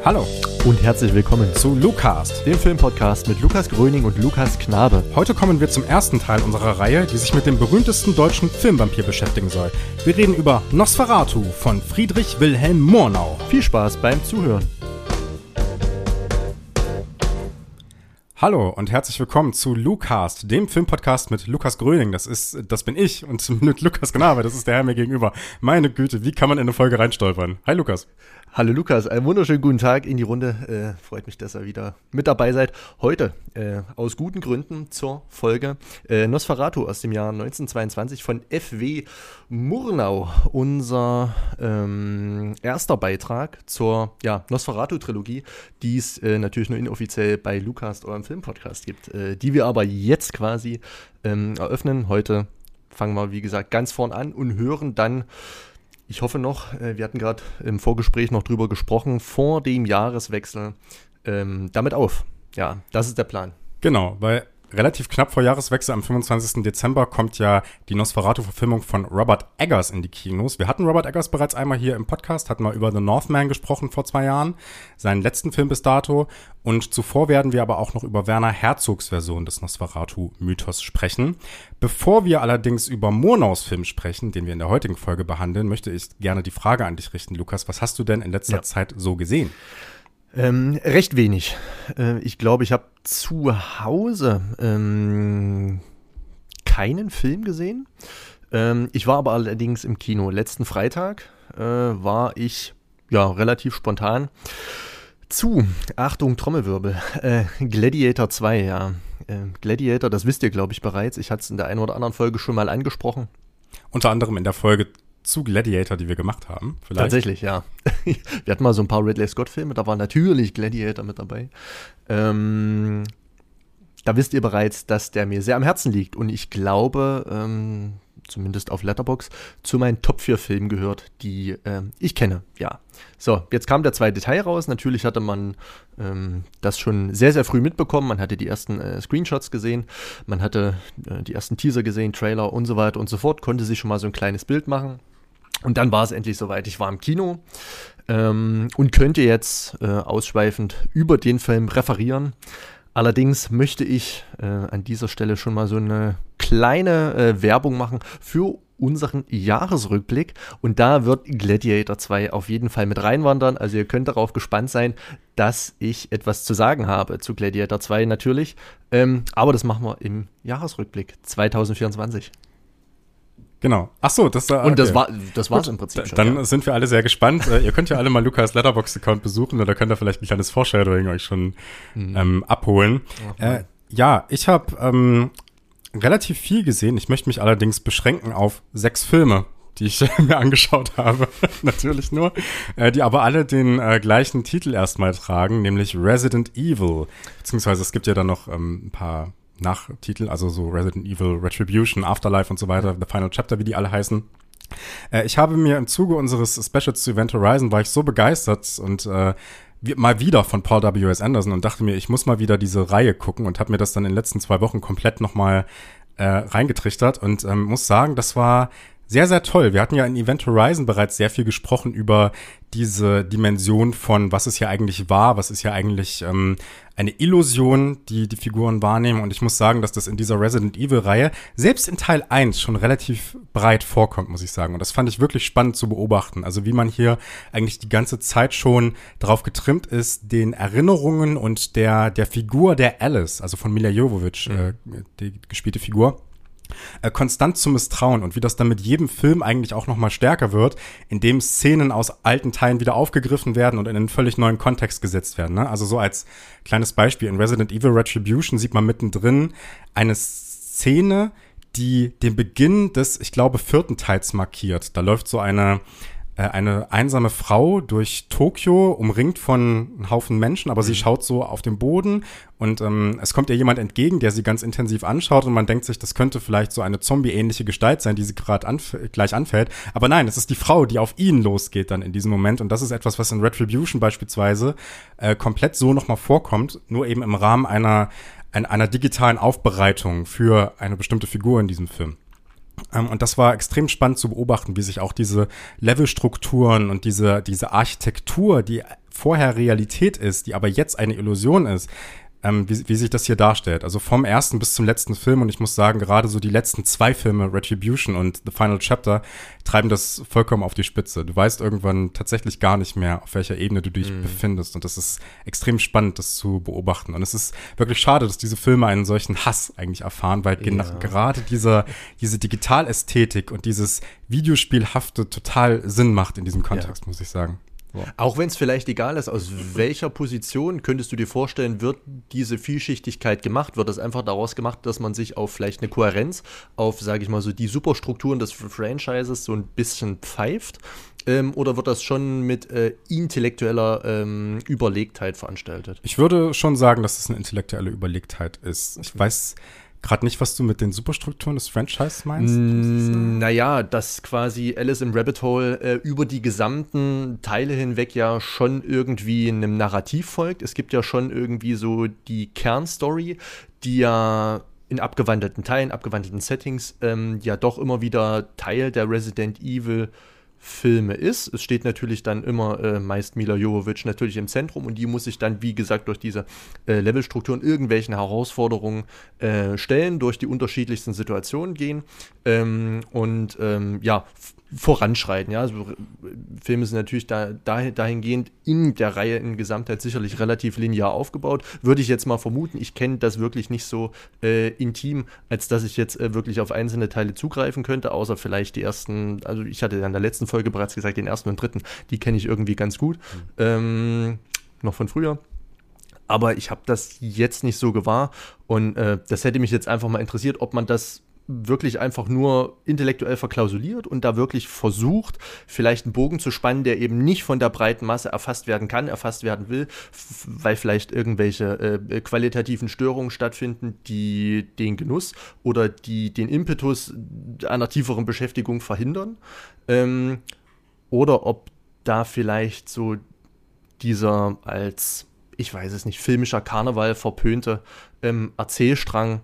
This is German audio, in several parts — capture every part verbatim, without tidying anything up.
Hallo und herzlich willkommen zu Lucast, dem Filmpodcast mit Lukas Gröning und Lukas Knabe. Heute kommen wir zum ersten Teil unserer Reihe, die sich mit dem berühmtesten deutschen Filmvampir beschäftigen soll. Wir reden über Nosferatu von Friedrich Wilhelm Murnau. Viel Spaß beim Zuhören. Hallo und herzlich willkommen zu Lucast, dem Filmpodcast mit Lukas Gröning. Das ist, das bin ich und mit Lukas Knabe, das ist der Herr mir gegenüber. Meine Güte, wie kann man in eine Folge reinstolpern? Hi Lukas. Hallo Lukas, einen wunderschönen guten Tag in die Runde. Äh, freut mich, dass ihr wieder mit dabei seid. Heute, äh, aus guten Gründen, zur Folge äh, Nosferatu aus dem Jahr neunzehnhundertzweiundzwanzig von F W Murnau. Unser ähm, erster Beitrag zur ja, Nosferatu-Trilogie, die es äh, natürlich nur inoffiziell bei Lucast, eurem Filmpodcast gibt, äh, die wir aber jetzt quasi ähm, eröffnen. Heute fangen wir, wie gesagt, ganz vorn an und hören dann, ich hoffe noch, wir hatten gerade im Vorgespräch noch drüber gesprochen, vor dem Jahreswechsel ähm, damit auf. Ja, das ist der Plan. Genau, weil relativ knapp vor Jahreswechsel am fünfundzwanzigsten Dezember kommt ja die Nosferatu-Verfilmung von Robert Eggers in die Kinos. Wir hatten Robert Eggers bereits einmal hier im Podcast, hatten mal über The Northman gesprochen vor zwei Jahren, seinen letzten Film bis dato. Und zuvor werden wir aber auch noch über Werner Herzogs Version des Nosferatu-Mythos sprechen. Bevor wir allerdings über Murnaus Film sprechen, den wir in der heutigen Folge behandeln, möchte ich gerne die Frage an dich richten, Lukas. Was hast du denn in letzter ja. Zeit so gesehen? Ähm, recht wenig. Äh, ich glaube, ich habe zu Hause ähm, keinen Film gesehen. Ähm, ich war aber allerdings im Kino. Letzten Freitag äh, war ich ja relativ spontan zu, Achtung, Trommelwirbel, äh, Gladiator zwei, ja. Äh, Gladiator, das wisst ihr, glaube ich, bereits. Ich hatte es in der einen oder anderen Folge schon mal angesprochen. Unter anderem in der Folge zu Gladiator, die wir gemacht haben. Vielleicht. Tatsächlich, ja. Wir hatten mal so ein paar Ridley Scott-Filme, da war natürlich Gladiator mit dabei. Ähm, da wisst ihr bereits, dass der mir sehr am Herzen liegt und ich glaube, ähm, zumindest auf Letterboxd, zu meinen Top vier Filmen gehört, die ähm, ich kenne, ja. So, jetzt kam der zweite Teil raus. Natürlich hatte man ähm, das schon sehr, sehr früh mitbekommen. Man hatte die ersten äh, Screenshots gesehen, man hatte äh, die ersten Teaser gesehen, Trailer und so weiter und so fort, konnte sich schon mal so ein kleines Bild machen. Und dann war es endlich soweit. Ich war im Kino ähm, und könnte jetzt äh, ausschweifend über den Film referieren. Allerdings möchte ich äh, an dieser Stelle schon mal so eine kleine äh, Werbung machen für unseren Jahresrückblick. Und da wird Gladiator zwei auf jeden Fall mit reinwandern. Also ihr könnt darauf gespannt sein, dass ich etwas zu sagen habe zu Gladiator zwei natürlich. Ähm, aber das machen wir im Jahresrückblick zwanzig vierundzwanzig. Genau. Ach so, das war. Okay. Und das war das war's im Prinzip schon. Dann ja. sind wir alle sehr gespannt. Ihr könnt ja alle mal Lukas Letterboxd-Account besuchen oder könnt ihr vielleicht ein kleines Foreshadowing euch schon mhm. ähm, abholen. Äh, ja, ich habe ähm, relativ viel gesehen. Ich möchte mich allerdings beschränken auf sechs Filme, die ich mir angeschaut habe. Natürlich nur. Äh, die aber alle den äh, gleichen Titel erstmal tragen, nämlich Resident Evil. Beziehungsweise es gibt ja dann noch ähm, ein paar Nachtitel, also so Resident Evil, Retribution, Afterlife und so weiter, The Final Chapter, wie die alle heißen. Äh, ich habe mir im Zuge unseres Specials zu Event Horizon, war ich so begeistert und äh, wie, mal wieder von Paul W S. Anderson und dachte mir, ich muss mal wieder diese Reihe gucken und habe mir das dann in den letzten zwei Wochen komplett nochmal äh, reingetrichtert und ähm, muss sagen, das war sehr, sehr toll. Wir hatten ja in Event Horizon bereits sehr viel gesprochen über diese Dimension von, was es hier eigentlich war, was ist hier eigentlich ähm, eine Illusion, die die Figuren wahrnehmen. Und ich muss sagen, dass das in dieser Resident Evil-Reihe selbst in Teil eins schon relativ breit vorkommt, muss ich sagen. Und das fand ich wirklich spannend zu beobachten. Also wie man hier eigentlich die ganze Zeit schon drauf getrimmt ist, den Erinnerungen und der der Figur der Alice, also von Milla Jovovich, mhm. äh, die gespielte Figur, Äh, konstant zu misstrauen und wie das dann mit jedem Film eigentlich auch noch mal stärker wird, indem Szenen aus alten Teilen wieder aufgegriffen werden und in einen völlig neuen Kontext gesetzt werden. Ne? Also so als kleines Beispiel, in Resident Evil Retribution sieht man mittendrin eine Szene, die den Beginn des, ich glaube, vierten Teils markiert. Da läuft so eine eine einsame Frau durch Tokio, umringt von einem Haufen Menschen, aber mhm. sie schaut so auf den Boden und ähm, es kommt ihr jemand entgegen, der sie ganz intensiv anschaut und man denkt sich, das könnte vielleicht so eine Zombie-ähnliche Gestalt sein, die sie gerade anf- gleich anfällt. Aber nein, es ist die Frau, die auf ihn losgeht dann in diesem Moment und das ist etwas, was in Retribution beispielsweise äh, komplett so nochmal vorkommt, nur eben im Rahmen einer, einer, einer digitalen Aufbereitung für eine bestimmte Figur in diesem Film. Um, und das war extrem spannend zu beobachten, wie sich auch diese Levelstrukturen und diese diese Architektur, die vorher Realität ist, die aber jetzt eine Illusion ist, ähm, wie, wie sich das hier darstellt. Also vom ersten bis zum letzten Film, und ich muss sagen, gerade so die letzten zwei Filme, Retribution und The Final Chapter, treiben das vollkommen auf die Spitze. Du weißt irgendwann tatsächlich gar nicht mehr, auf welcher Ebene du dich mm. befindest, und das ist extrem spannend, das zu beobachten. Und es ist wirklich schade, dass diese Filme einen solchen Hass eigentlich erfahren, weil ja. gena- gerade diese, diese Digitalästhetik und dieses Videospielhafte total Sinn macht in diesem Kontext, ja. muss ich sagen. So. Auch wenn es vielleicht egal ist, aus welcher Position könntest du dir vorstellen, wird diese Vielschichtigkeit gemacht? Wird das einfach daraus gemacht, dass man sich auf vielleicht eine Kohärenz, auf, sage ich mal so, die Superstrukturen des Franchises so ein bisschen pfeift? Ähm, oder wird das schon mit äh, intellektueller ähm, Überlegtheit veranstaltet? Ich würde schon sagen, dass es eine intellektuelle Überlegtheit ist. Ich weiß gerade nicht, was du mit den Superstrukturen des Franchises meinst. Mm, naja, dass quasi Alice im Rabbit Hole äh, über die gesamten Teile hinweg ja schon irgendwie einem Narrativ folgt. Es gibt ja schon irgendwie so die Kernstory, die ja in abgewandelten Teilen, abgewandelten Settings ähm, ja doch immer wieder Teil der Resident Evil Filme ist. Es steht natürlich dann immer äh, meist Mila Jovovich natürlich im Zentrum, und die muss sich dann, wie gesagt, durch diese äh, Levelstrukturen irgendwelchen Herausforderungen äh, stellen, durch die unterschiedlichsten Situationen gehen ähm, und ähm, ja, f- voranschreiten. Ja? Also, Filme sind natürlich da, dahin, dahingehend in der Reihe in Gesamtheit sicherlich relativ linear aufgebaut. Würde ich jetzt mal vermuten, ich kenne das wirklich nicht so äh, intim, als dass ich jetzt äh, wirklich auf einzelne Teile zugreifen könnte, außer vielleicht die ersten, also ich hatte ja in der letzten Folge bereits gesagt, den ersten und dritten, die kenne ich irgendwie ganz gut, mhm. ähm, noch von früher. Aber ich habe das jetzt nicht so gewahr, und äh, das hätte mich jetzt einfach mal interessiert, ob man das wirklich einfach nur intellektuell verklausuliert und da wirklich versucht, vielleicht einen Bogen zu spannen, der eben nicht von der breiten Masse erfasst werden kann, erfasst werden will, f- weil vielleicht irgendwelche äh, qualitativen Störungen stattfinden, die den Genuss oder die den Impetus einer tieferen Beschäftigung verhindern. Ähm, oder ob da vielleicht so dieser als, ich weiß es nicht, filmischer Karneval verpönte ähm, Erzählstrang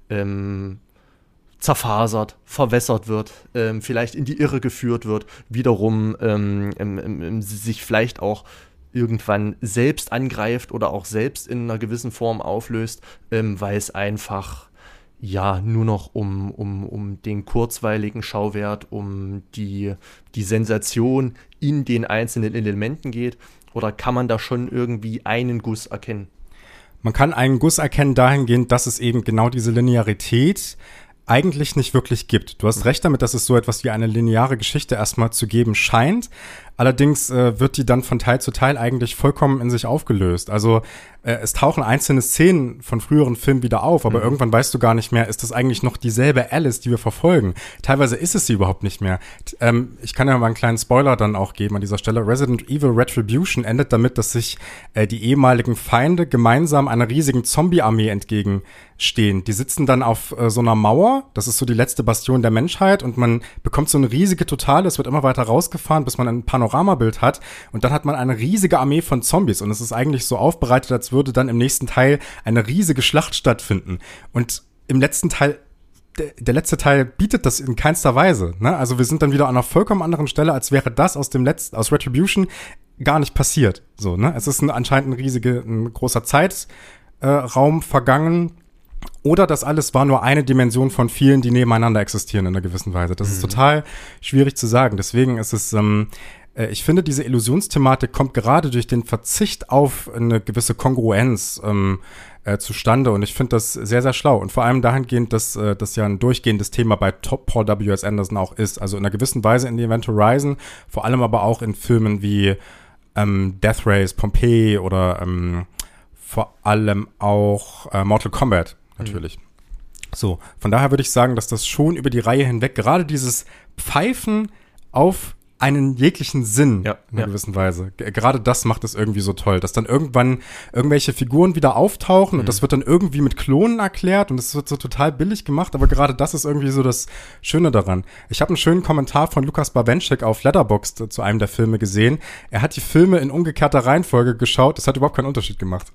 ähm, zerfasert, verwässert wird, ähm, vielleicht in die Irre geführt wird, wiederum ähm, ähm, ähm, sich vielleicht auch irgendwann selbst angreift oder auch selbst in einer gewissen Form auflöst, ähm, weil es einfach ja nur noch um, um, um den kurzweiligen Schauwert, um die, die Sensation in den einzelnen Elementen geht? Oder kann man da schon irgendwie einen Guss erkennen? Man kann einen Guss erkennen dahingehend, dass es eben genau diese Linearität eigentlich nicht wirklich gibt. Du hast recht damit, dass es so etwas wie eine lineare Geschichte erstmal zu geben scheint. Allerdings äh, wird die dann von Teil zu Teil eigentlich vollkommen in sich aufgelöst. Also äh, es tauchen einzelne Szenen von früheren Filmen wieder auf, aber mhm. irgendwann weißt du gar nicht mehr, ist das eigentlich noch dieselbe Alice, die wir verfolgen? Teilweise ist es sie überhaupt nicht mehr. T- ähm, ich kann ja mal einen kleinen Spoiler dann auch geben an dieser Stelle. Resident Evil Retribution endet damit, dass sich äh, die ehemaligen Feinde gemeinsam einer riesigen Zombie-Armee entgegenstehen. Die sitzen dann auf äh, so einer Mauer, das ist so die letzte Bastion der Menschheit, und man bekommt so eine riesige Totale, es wird immer weiter rausgefahren, bis man ein Panoramabild hat, und dann hat man eine riesige Armee von Zombies, und es ist eigentlich so aufbereitet, als würde dann im nächsten Teil eine riesige Schlacht stattfinden. Und im letzten Teil, der, der letzte Teil bietet das in keinster Weise, ne? Also wir sind dann wieder an einer vollkommen anderen Stelle, als wäre das aus dem letzten, aus Retribution gar nicht passiert. So, ne? Es ist ein, anscheinend ein riesiger, ein großer Zeitraum äh, vergangen. Oder das alles war nur eine Dimension von vielen, die nebeneinander existieren in einer gewissen Weise. Das mhm. ist total schwierig zu sagen. Deswegen ist es, ähm, äh, ich finde, diese Illusionsthematik kommt gerade durch den Verzicht auf eine gewisse Kongruenz ähm, äh, zustande. Und ich finde das sehr, sehr schlau. Und vor allem dahingehend, dass äh, das ja ein durchgehendes Thema bei Top Paul W S. Anderson auch ist. Also in einer gewissen Weise in The Event Horizon, vor allem aber auch in Filmen wie ähm, Death Race, Pompeii oder ähm, vor allem auch äh, Mortal Kombat. Natürlich. Mhm. So, von daher würde ich sagen, dass das schon über die Reihe hinweg, gerade dieses Pfeifen auf einen jeglichen Sinn ja, in einer ja. gewissen Weise, g- gerade das macht es irgendwie so toll, dass dann irgendwann irgendwelche Figuren wieder auftauchen mhm. und das wird dann irgendwie mit Klonen erklärt und es wird so total billig gemacht, aber gerade das ist irgendwie so das Schöne daran. Ich habe einen schönen Kommentar von Lukas Bawenschik auf Letterboxd zu einem der Filme gesehen. Er hat die Filme in umgekehrter Reihenfolge geschaut, das hat überhaupt keinen Unterschied gemacht.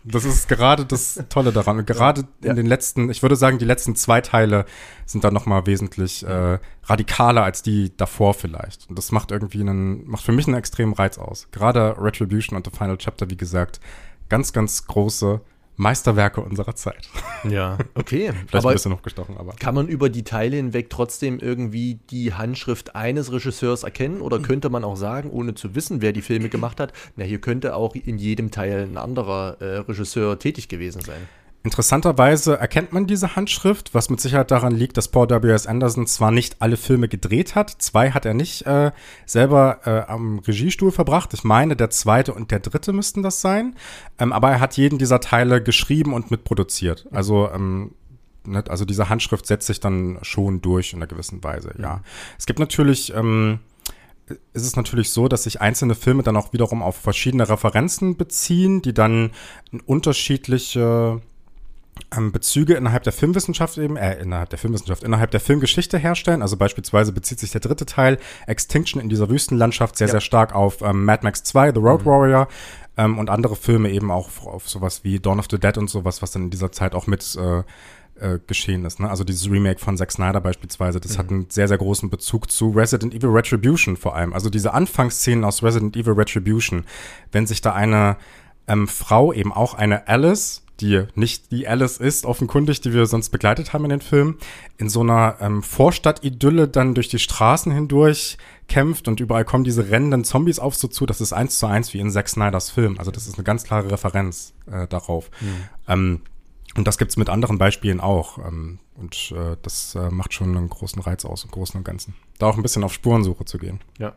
Das ist gerade das Tolle daran. Und gerade ja. in den letzten, ich würde sagen, die letzten zwei Teile sind dann noch mal wesentlich äh, radikaler als die davor vielleicht. Und das macht irgendwie einen, macht für mich einen extremen Reiz aus. Gerade Retribution und The Final Chapter, wie gesagt, ganz, ganz große Meisterwerke unserer Zeit. Ja, okay. Vielleicht aber ein bisschen hochgestochen, aber. Kann man über die Teile hinweg trotzdem irgendwie die Handschrift eines Regisseurs erkennen? Oder könnte man auch sagen, ohne zu wissen, wer die Filme gemacht hat, na, hier könnte auch in jedem Teil ein anderer äh, Regisseur tätig gewesen sein? Interessanterweise erkennt man diese Handschrift, was mit Sicherheit daran liegt, dass Paul W S. Anderson zwar nicht alle Filme gedreht hat, zwei hat er nicht äh, selber äh, am Regiestuhl verbracht. Ich meine, der zweite und der dritte müssten das sein. Ähm, aber er hat jeden dieser Teile geschrieben und mitproduziert. Also ähm, ne, also diese Handschrift setzt sich dann schon durch in einer gewissen Weise, ja. Mhm. Es gibt natürlich ähm, ist es natürlich so, dass sich einzelne Filme dann auch wiederum auf verschiedene Referenzen beziehen, die dann unterschiedliche Ähm, Bezüge innerhalb der Filmwissenschaft eben, äh, innerhalb der Filmwissenschaft, innerhalb der Filmgeschichte herstellen. Also beispielsweise bezieht sich der dritte Teil, Extinction in dieser Wüstenlandschaft, sehr, ja. sehr stark auf ähm, Mad Max zwei, The Road mhm. Warrior ähm, und andere Filme eben auch auf sowas wie Dawn of the Dead und sowas, was dann in dieser Zeit auch mit äh, äh, geschehen ist. Ne? Also dieses Remake von Zack Snyder beispielsweise, das mhm. hat einen sehr, sehr großen Bezug zu Resident Evil Retribution vor allem. Also diese Anfangsszenen aus Resident Evil Retribution, wenn sich da eine ähm, Frau, eben auch eine Alice, die nicht die Alice ist, offenkundig, die wir sonst begleitet haben in den Filmen, in so einer ähm, Vorstadt-Idylle dann durch die Straßen hindurch kämpft und überall kommen diese rennenden Zombies auf so zu. Das ist eins zu eins wie in Zack Snyders Film. Also das ist eine ganz klare Referenz äh, darauf. Mhm. Ähm, und das gibt's mit anderen Beispielen auch. Ähm, und äh, das äh, macht schon einen großen Reiz aus, im Großen und Ganzen. Da auch ein bisschen auf Spurensuche zu gehen. Ja.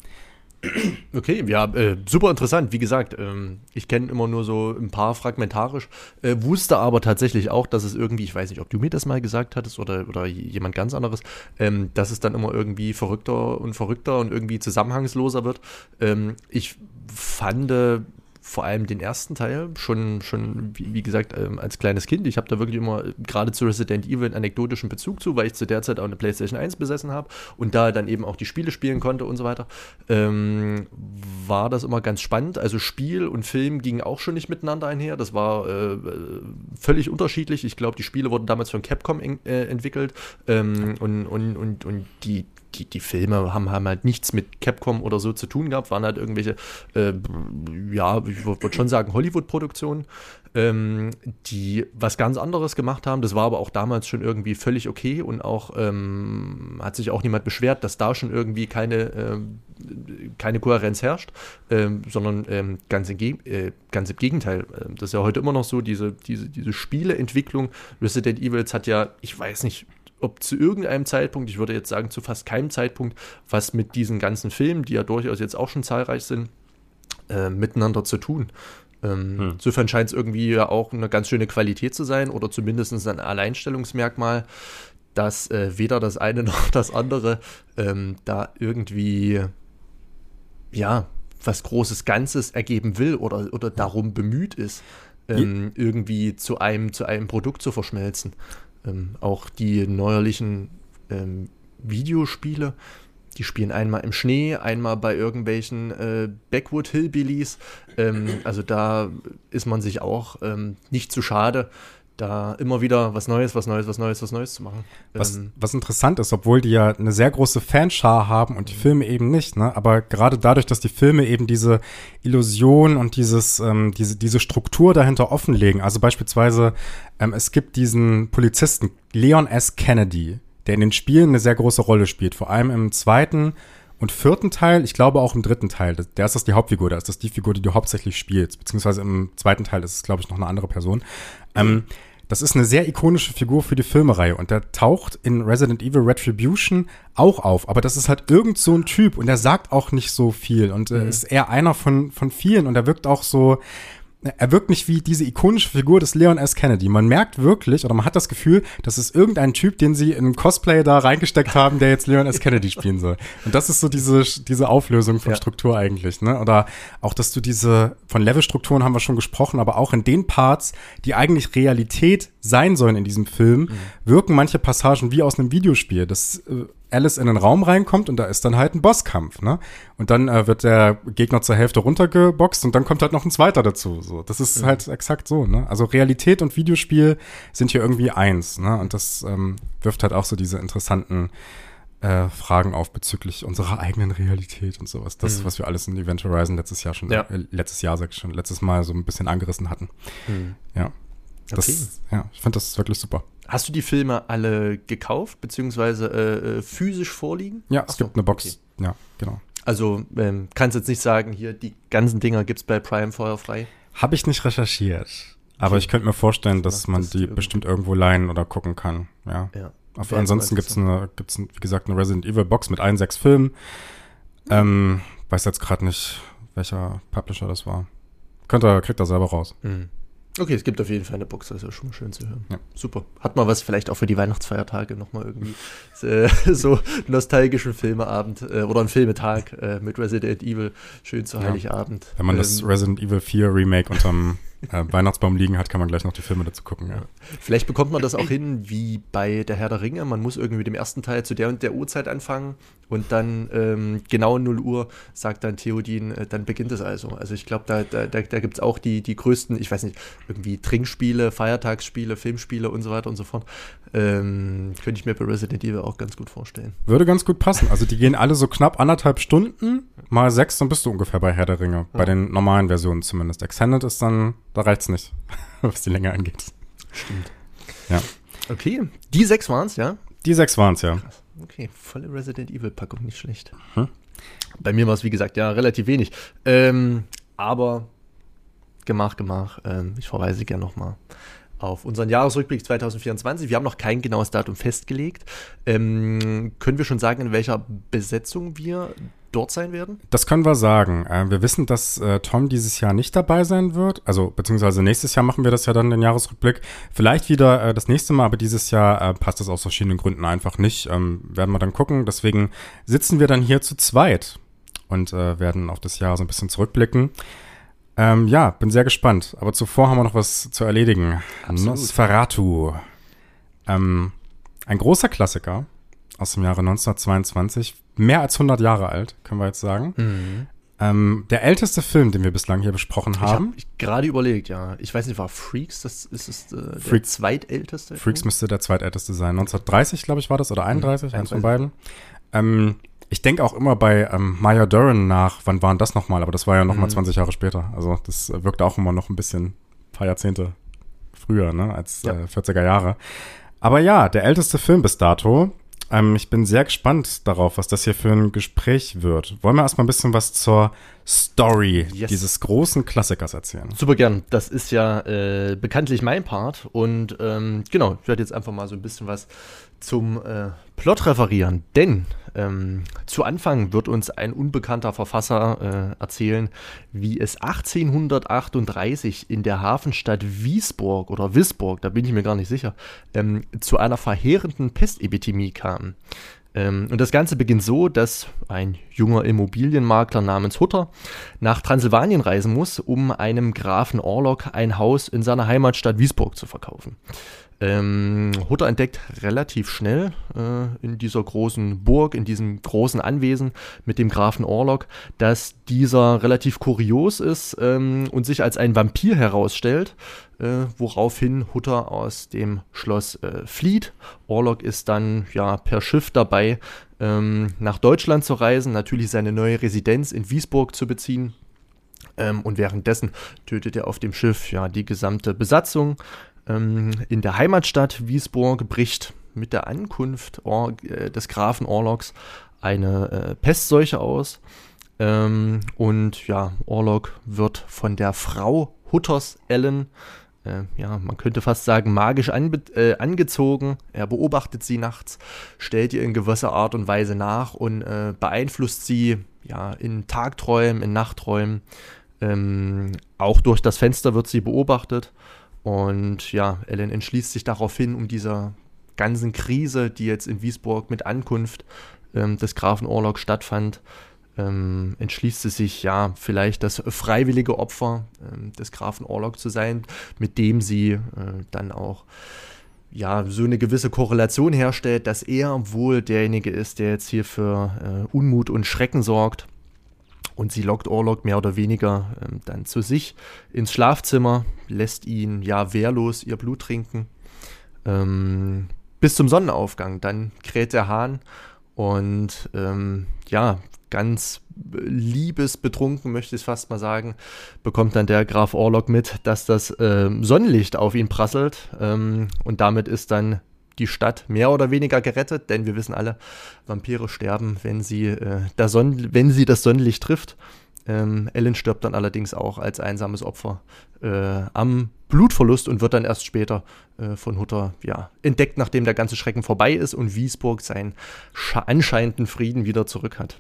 Okay, ja, äh, super interessant. Wie gesagt, ähm, ich kenne immer nur so ein paar fragmentarisch, äh, wusste aber tatsächlich auch, dass es irgendwie, ich weiß nicht, ob du mir das mal gesagt hattest oder, oder jemand ganz anderes, ähm, dass es dann immer irgendwie verrückter und verrückter und irgendwie zusammenhangsloser wird. Ähm, ich fand vor allem den ersten Teil schon, schon wie, wie gesagt, ähm, als kleines Kind. Ich habe da wirklich immer gerade zu Resident Evil einen anekdotischen Bezug zu, weil ich zu der Zeit auch eine PlayStation eins besessen habe und da dann eben auch die Spiele spielen konnte und so weiter. Ähm, war das immer ganz spannend. Also Spiel und Film gingen auch schon nicht miteinander einher. Das war äh, völlig unterschiedlich. Ich glaube, die Spiele wurden damals von Capcom en- äh, entwickelt ähm, und, und, und, und die Die, die Filme haben, haben halt nichts mit Capcom oder so zu tun gehabt, waren halt irgendwelche, äh, ja, ich würde schon sagen, Hollywood-Produktionen, ähm, die was ganz anderes gemacht haben. Das war aber auch damals schon irgendwie völlig okay und auch ähm, hat sich auch niemand beschwert, dass da schon irgendwie keine, äh, keine Kohärenz herrscht, äh, sondern äh, ganz, im Ge- äh, ganz im Gegenteil. Das ist ja heute immer noch so, diese, diese, diese Spieleentwicklung. Resident Evils hat ja, ich weiß nicht, ob zu irgendeinem Zeitpunkt, ich würde jetzt sagen zu fast keinem Zeitpunkt, was mit diesen ganzen Filmen, die ja durchaus jetzt auch schon zahlreich sind, äh, miteinander zu tun. Ähm, hm. Insofern scheint es irgendwie ja auch eine ganz schöne Qualität zu sein oder zumindest ein Alleinstellungsmerkmal, dass äh, weder das eine noch das andere ähm, da irgendwie ja was Großes Ganzes ergeben will oder, oder darum bemüht ist, ähm, ja. irgendwie zu einem, zu einem Produkt zu verschmelzen. Ähm, auch die neuerlichen ähm, Videospiele, die spielen einmal im Schnee, einmal bei irgendwelchen äh, Backwood Hillbillies. Ähm, also da ist man sich auch ähm, nicht zu schade, da immer wieder was Neues, was Neues, was Neues, was Neues zu machen. Was, ähm, was interessant ist, obwohl die ja eine sehr große Fanschar haben und die Filme eben nicht, ne? Aber gerade dadurch, dass die Filme eben diese Illusion und dieses, ähm, diese, diese Struktur dahinter offenlegen, also beispielsweise, ähm, es gibt diesen Polizisten, Leon S. Kennedy, der in den Spielen eine sehr große Rolle spielt, vor allem im zweiten und vierten Teil, ich glaube auch im dritten Teil, der ist das die Hauptfigur, da ist das die Figur, die du hauptsächlich spielst, beziehungsweise im zweiten Teil ist es, glaube ich, noch eine andere Person. Ähm, das ist eine sehr ikonische Figur für die Filmereihe und der taucht in Resident Evil Retribution auch auf, aber das ist halt irgend so ein Typ und der sagt auch nicht so viel und äh, mhm. ist eher einer von, von vielen und er wirkt auch so, er wirkt nicht wie diese ikonische Figur des Leon S. Kennedy. Man merkt wirklich, oder man hat das Gefühl, das ist irgendein Typ, den sie in Cosplay da reingesteckt haben, der jetzt Leon S. Kennedy spielen soll. Und das ist so diese, diese Auflösung von ja. Struktur eigentlich, ne? Oder auch, dass du diese, von Levelstrukturen haben wir schon gesprochen, aber auch in den Parts, die eigentlich Realität sein sollen in diesem Film, mhm. wirken manche Passagen wie aus einem Videospiel. Das äh, Alice in den Raum reinkommt und da ist dann halt ein Bosskampf, ne? Und dann äh, wird der Gegner zur Hälfte runtergeboxt und dann kommt halt noch ein zweiter dazu. So, das ist mhm. halt exakt so, ne? Also Realität und Videospiel sind hier irgendwie eins, ne? Und das ähm, wirft halt auch so diese interessanten äh, Fragen auf bezüglich unserer eigenen Realität und sowas. Das, mhm. was wir alles in Event Horizon letztes Jahr schon, ja. äh, letztes Jahr sag ich schon, letztes Mal so ein bisschen angerissen hatten. Mhm. Ja. Das, okay. Ja, ich finde das wirklich super. Hast du die Filme alle gekauft, beziehungsweise äh, physisch vorliegen? Ja, es Achso, gibt eine Box. Okay. Ja, genau. Also ähm, kannst jetzt nicht sagen, hier, die ganzen Dinger gibt es bei Prime feuerfrei? Habe ich nicht recherchiert. Aber okay. ich könnte mir vorstellen, dass man das die irgendwo. bestimmt irgendwo leihen oder gucken kann. Ja. ja. Aber ansonsten gibt es, eine, gibt's, wie gesagt, eine Resident Evil Box mit allen sechs Filmen. Ähm, weiß jetzt gerade nicht, welcher Publisher das war. Könnt ihr, kriegt er selber raus. Mhm. Okay, es gibt auf jeden Fall eine Box, das ist ja schon mal schön zu hören. Ja. Super. Hat man was vielleicht auch für die Weihnachtsfeiertage nochmal irgendwie äh, so nostalgischen Filmeabend äh, oder einen Filmetag äh, mit Resident Evil, schön zu Heiligabend. Wenn man ähm, das Resident Evil vier Remake unterm äh, Weihnachtsbaum liegen hat, kann man gleich noch die Filme dazu gucken. Ja. Vielleicht bekommt man das auch hin wie bei der Herr der Ringe. Man muss irgendwie mit dem ersten Teil zu der und der Uhrzeit anfangen und dann ähm, genau null Uhr sagt dann Theodin, äh, dann beginnt es also. Also ich glaube, da, da, da, da gibt es auch die, die größten, ich weiß nicht, irgendwie Trinkspiele, Feiertagsspiele, Filmspiele und so weiter und so fort. Ähm, könnte ich mir bei Resident Evil auch ganz gut vorstellen. Würde ganz gut passen. Also die gehen alle so knapp anderthalb Stunden, mal sechs, dann bist du ungefähr bei Herr der Ringe. Ja. Bei den normalen Versionen zumindest. Extended ist dann, da reicht's nicht, was die Länge angeht. Stimmt. Ja. Okay, die sechs waren's, ja? Die sechs waren's, ja. Krass. Okay, volle Resident Evil-Packung, nicht schlecht. Hm? Bei mir war es, wie gesagt, ja, relativ wenig. Ähm, aber Gemach, Gemach. Ähm, ich verweise gerne nochmal auf unseren Jahresrückblick zwanzig vierundzwanzig. Wir haben noch kein genaues Datum festgelegt. Ähm, können wir schon sagen, in welcher Besetzung wir dort sein werden? Das können wir sagen. Äh, wir wissen, dass äh, Tom dieses Jahr nicht dabei sein wird. Also beziehungsweise nächstes Jahr machen wir das ja dann, den Jahresrückblick. Vielleicht wieder äh, das nächste Mal, aber dieses Jahr äh, passt das aus verschiedenen Gründen einfach nicht. Ähm, werden wir dann gucken. Deswegen sitzen wir dann hier zu zweit und äh, werden auf das Jahr so ein bisschen zurückblicken. Ähm, ja, bin sehr gespannt. Aber zuvor haben wir noch was zu erledigen. Absolut. Nosferatu. Ähm, ein großer Klassiker aus dem Jahre neunzehnhundertzweiundzwanzig. Mehr als hundert Jahre alt, können wir jetzt sagen. Mhm. Ähm, der älteste Film, den wir bislang hier besprochen haben. Ich habe gerade überlegt, ja. Ich weiß nicht, war Freaks, das ist es, äh, der Freak, zweitälteste? Freaks müsste der zweitälteste sein. neunzehnhundertdreißig, glaube ich, war das, oder einunddreißig, mhm. eins von beiden. Ähm, ich denke auch immer bei ähm, Maya Deren nach, wann waren das nochmal? Aber das war ja nochmal mhm. zwanzig Jahre später. Also das wirkt auch immer noch ein bisschen, ein paar Jahrzehnte früher, ne, als ja. äh, vierziger Jahre. Aber ja, der älteste Film bis dato. Ähm, ich bin sehr gespannt darauf, was das hier für ein Gespräch wird. Wollen wir erstmal ein bisschen was zur Story yes. dieses großen Klassikers erzählen? Super gern. Das ist ja äh, bekanntlich mein Part. Und ähm, genau, ich werde jetzt einfach mal so ein bisschen was zum äh, Plot referieren. Denn ähm, zu Anfang wird uns ein unbekannter Verfasser äh, erzählen, wie es achtzehnhundertachtunddreißig in der Hafenstadt Wiesburg oder Wisborg, da bin ich mir gar nicht sicher, ähm, zu einer verheerenden Pestepidemie kam. Ähm, und das Ganze beginnt so, dass ein junger Immobilienmakler namens Hutter nach Transsilvanien reisen muss, um einem Grafen Orlok ein Haus in seiner Heimatstadt Wiesburg zu verkaufen. Ähm, Hutter entdeckt relativ schnell äh, in dieser großen Burg, in diesem großen Anwesen mit dem Grafen Orlok, dass dieser relativ kurios ist ähm, und sich als ein Vampir herausstellt, äh, woraufhin Hutter aus dem Schloss äh, flieht. Orlok ist dann ja per Schiff dabei, ähm, nach Deutschland zu reisen, natürlich seine neue Residenz in Wiesburg zu beziehen. Ähm, und währenddessen tötet er auf dem Schiff ja die gesamte Besatzung. In der Heimatstadt Wiesburg bricht mit der Ankunft Or- äh, des Grafen Orloks eine äh, Pestseuche aus. Ähm, und ja, Orlok wird von der Frau Hutters Ellen, äh, ja, man könnte fast sagen, magisch anbe- äh, angezogen. Er beobachtet sie nachts, stellt ihr in gewisser Art und Weise nach und äh, beeinflusst sie ja, in Tagträumen, in Nachtträumen. Ähm, auch durch das Fenster wird sie beobachtet. Und ja, Ellen entschließt sich daraufhin, um dieser ganzen Krise, die jetzt in Wiesburg mit Ankunft ähm, des Grafen Orlok stattfand, ähm, entschließt sie sich, ja, vielleicht das freiwillige Opfer ähm, des Grafen Orlok zu sein, mit dem sie äh, dann auch ja, so eine gewisse Korrelation herstellt, dass er wohl derjenige ist, der jetzt hier für äh, Unmut und Schrecken sorgt. Und sie lockt Orlok mehr oder weniger ähm, dann zu sich ins Schlafzimmer, lässt ihn ja wehrlos ihr Blut trinken, ähm, bis zum Sonnenaufgang. Dann kräht der Hahn und ähm, ja, ganz liebesbetrunken, möchte ich fast mal sagen, bekommt dann der Graf Orlok mit, dass das ähm, Sonnenlicht auf ihn prasselt, ähm, und damit ist dann die Stadt mehr oder weniger gerettet, denn wir wissen alle, Vampire sterben, wenn sie, äh, das, Sonn- wenn sie das Sonnenlicht trifft. Ähm, Ellen stirbt dann allerdings auch als einsames Opfer äh, am Blutverlust und wird dann erst später äh, von Hutter ja, entdeckt, nachdem der ganze Schrecken vorbei ist und Wiesburg seinen scha- anscheinenden Frieden wieder zurück hat.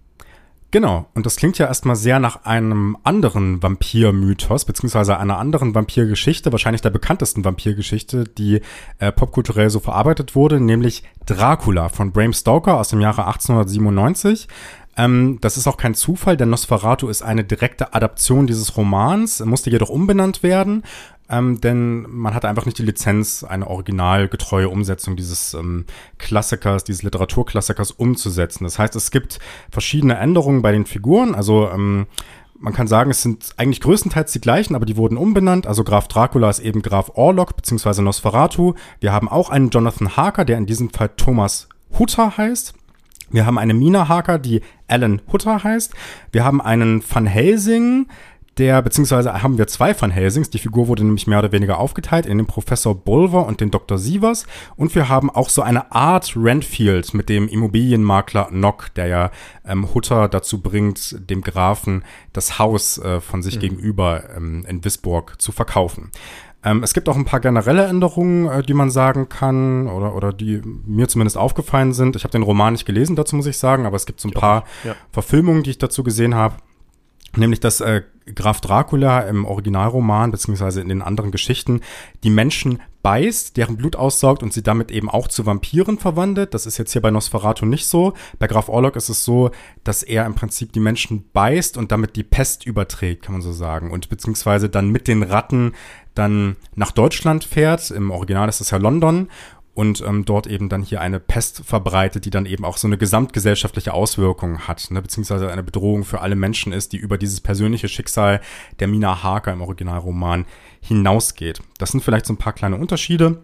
Genau, und das klingt ja erstmal sehr nach einem anderen Vampir-Mythos, beziehungsweise einer anderen Vampirgeschichte, wahrscheinlich der bekanntesten Vampirgeschichte, die äh, popkulturell so verarbeitet wurde, nämlich Dracula von Bram Stoker aus dem Jahre achtzehnhundertsiebenundneunzig. Ähm, das ist auch kein Zufall, denn Nosferatu ist eine direkte Adaption dieses Romans, musste jedoch umbenannt werden. Ähm, denn man hatte einfach nicht die Lizenz, eine originalgetreue Umsetzung dieses ähm, Klassikers, dieses Literaturklassikers umzusetzen. Das heißt, es gibt verschiedene Änderungen bei den Figuren. Also ähm, man kann sagen, es sind eigentlich größtenteils die gleichen, aber die wurden umbenannt. Also Graf Dracula ist eben Graf Orlok beziehungsweise Nosferatu. Wir haben auch einen Jonathan Harker, der in diesem Fall Thomas Hutter heißt. Wir haben eine Mina Harker, die Ellen Hutter heißt. Wir haben einen Van Helsing, der, beziehungsweise haben wir zwei Van Helsings. Die Figur wurde nämlich mehr oder weniger aufgeteilt in den Professor Bulwer und den Doktor Sievers. Und wir haben auch so eine Art Renfield mit dem Immobilienmakler Nock, der ja ähm, Hutter dazu bringt, dem Grafen das Haus äh, von sich mhm. gegenüber ähm, in Wisborg zu verkaufen. Ähm, es gibt auch ein paar generelle Änderungen, äh, die man sagen kann oder, oder die mir zumindest aufgefallen sind. Ich habe den Roman nicht gelesen, dazu muss ich sagen, aber es gibt so ein paar ja. Verfilmungen, die ich dazu gesehen habe. Nämlich, dass äh, Graf Dracula im Originalroman beziehungsweise in den anderen Geschichten die Menschen beißt, deren Blut aussaugt und sie damit eben auch zu Vampiren verwandelt. Das ist jetzt hier bei Nosferatu nicht so. Bei Graf Orlok ist es so, dass er im Prinzip die Menschen beißt und damit die Pest überträgt, kann man so sagen. Und beziehungsweise dann mit den Ratten dann nach Deutschland fährt. Im Original ist das ja London. Und ähm, dort eben dann hier eine Pest verbreitet, die dann eben auch so eine gesamtgesellschaftliche Auswirkung hat, ne? Beziehungsweise eine Bedrohung für alle Menschen ist, die über dieses persönliche Schicksal der Mina Harker im Originalroman hinausgeht. Das sind vielleicht so ein paar kleine Unterschiede.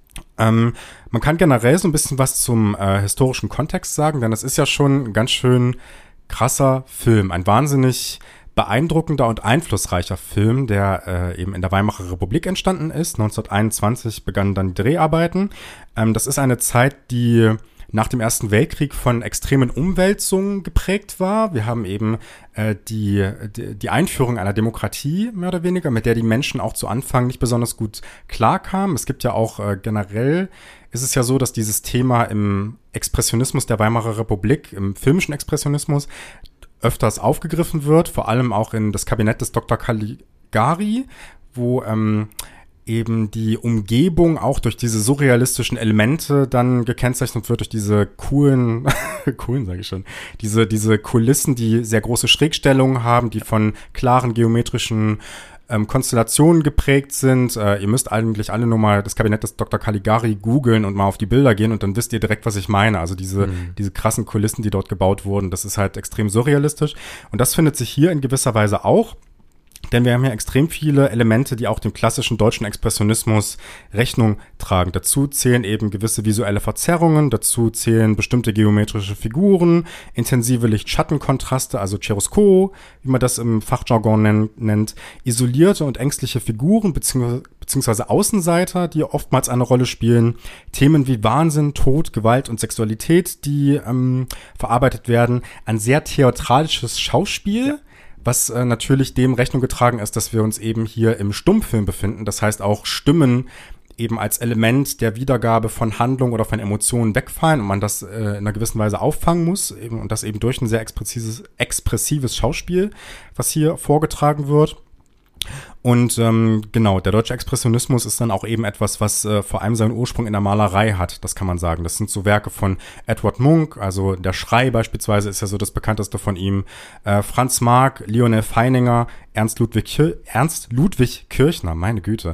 Ähm, man kann generell so ein bisschen was zum äh, historischen Kontext sagen, denn das ist ja schon ein ganz schön krasser Film, ein wahnsinnig beeindruckender und einflussreicher Film, der äh, eben in der Weimarer Republik entstanden ist. neunzehnhunderteinundzwanzig begannen dann die Dreharbeiten. Ähm, das ist eine Zeit, die nach dem Ersten Weltkrieg von extremen Umwälzungen geprägt war. Wir haben eben äh, die, die, die Einführung einer Demokratie, mehr oder weniger, mit der die Menschen auch zu Anfang nicht besonders gut klarkamen. Es gibt ja auch äh, generell, ist es ja so, dass dieses Thema im Expressionismus der Weimarer Republik, im filmischen Expressionismus, öfters aufgegriffen wird, vor allem auch in das Kabinett des Doktor Caligari, wo ähm, eben die Umgebung auch durch diese surrealistischen Elemente dann gekennzeichnet wird, durch diese coolen, coolen sage ich schon, diese, diese Kulissen, die sehr große Schrägstellungen haben, die von klaren geometrischen ähm, Konstellationen geprägt sind. Äh, ihr müsst eigentlich alle nur mal das Kabinett des Doktor Caligari googeln und mal auf die Bilder gehen und dann wisst ihr direkt, was ich meine. Also diese, mhm. diese krassen Kulissen, die dort gebaut wurden, das ist halt extrem surrealistisch. Und das findet sich hier in gewisser Weise auch. Denn wir haben hier extrem viele Elemente, die auch dem klassischen deutschen Expressionismus Rechnung tragen. Dazu zählen eben gewisse visuelle Verzerrungen, dazu zählen bestimmte geometrische Figuren, intensive Licht-Schatten-Kontraste, also Chiaroscuro, wie man das im Fachjargon nennt, isolierte und ängstliche Figuren bzw. beziehungsweise Außenseiter, die oftmals eine Rolle spielen, Themen wie Wahnsinn, Tod, Gewalt und Sexualität, die ähm, verarbeitet werden, ein sehr theatralisches Schauspiel, ja. Was äh, natürlich dem Rechnung getragen ist, dass wir uns eben hier im Stummfilm befinden. Das heißt, auch Stimmen eben als Element der Wiedergabe von Handlung oder von Emotionen wegfallen und man das äh, in einer gewissen Weise auffangen muss. Eben, und das eben durch ein sehr expressives, expressives Schauspiel, was hier vorgetragen wird. Und ähm, genau, der deutsche Expressionismus ist dann auch eben etwas, was äh, vor allem seinen Ursprung in der Malerei hat, das kann man sagen. Das sind so Werke von Edward Munch, also Der Schrei beispielsweise ist ja so das bekannteste von ihm, äh, Franz Marc, Lionel Feininger, Ernst Ludwig, Kir- Ernst Ludwig Kirchner, meine Güte,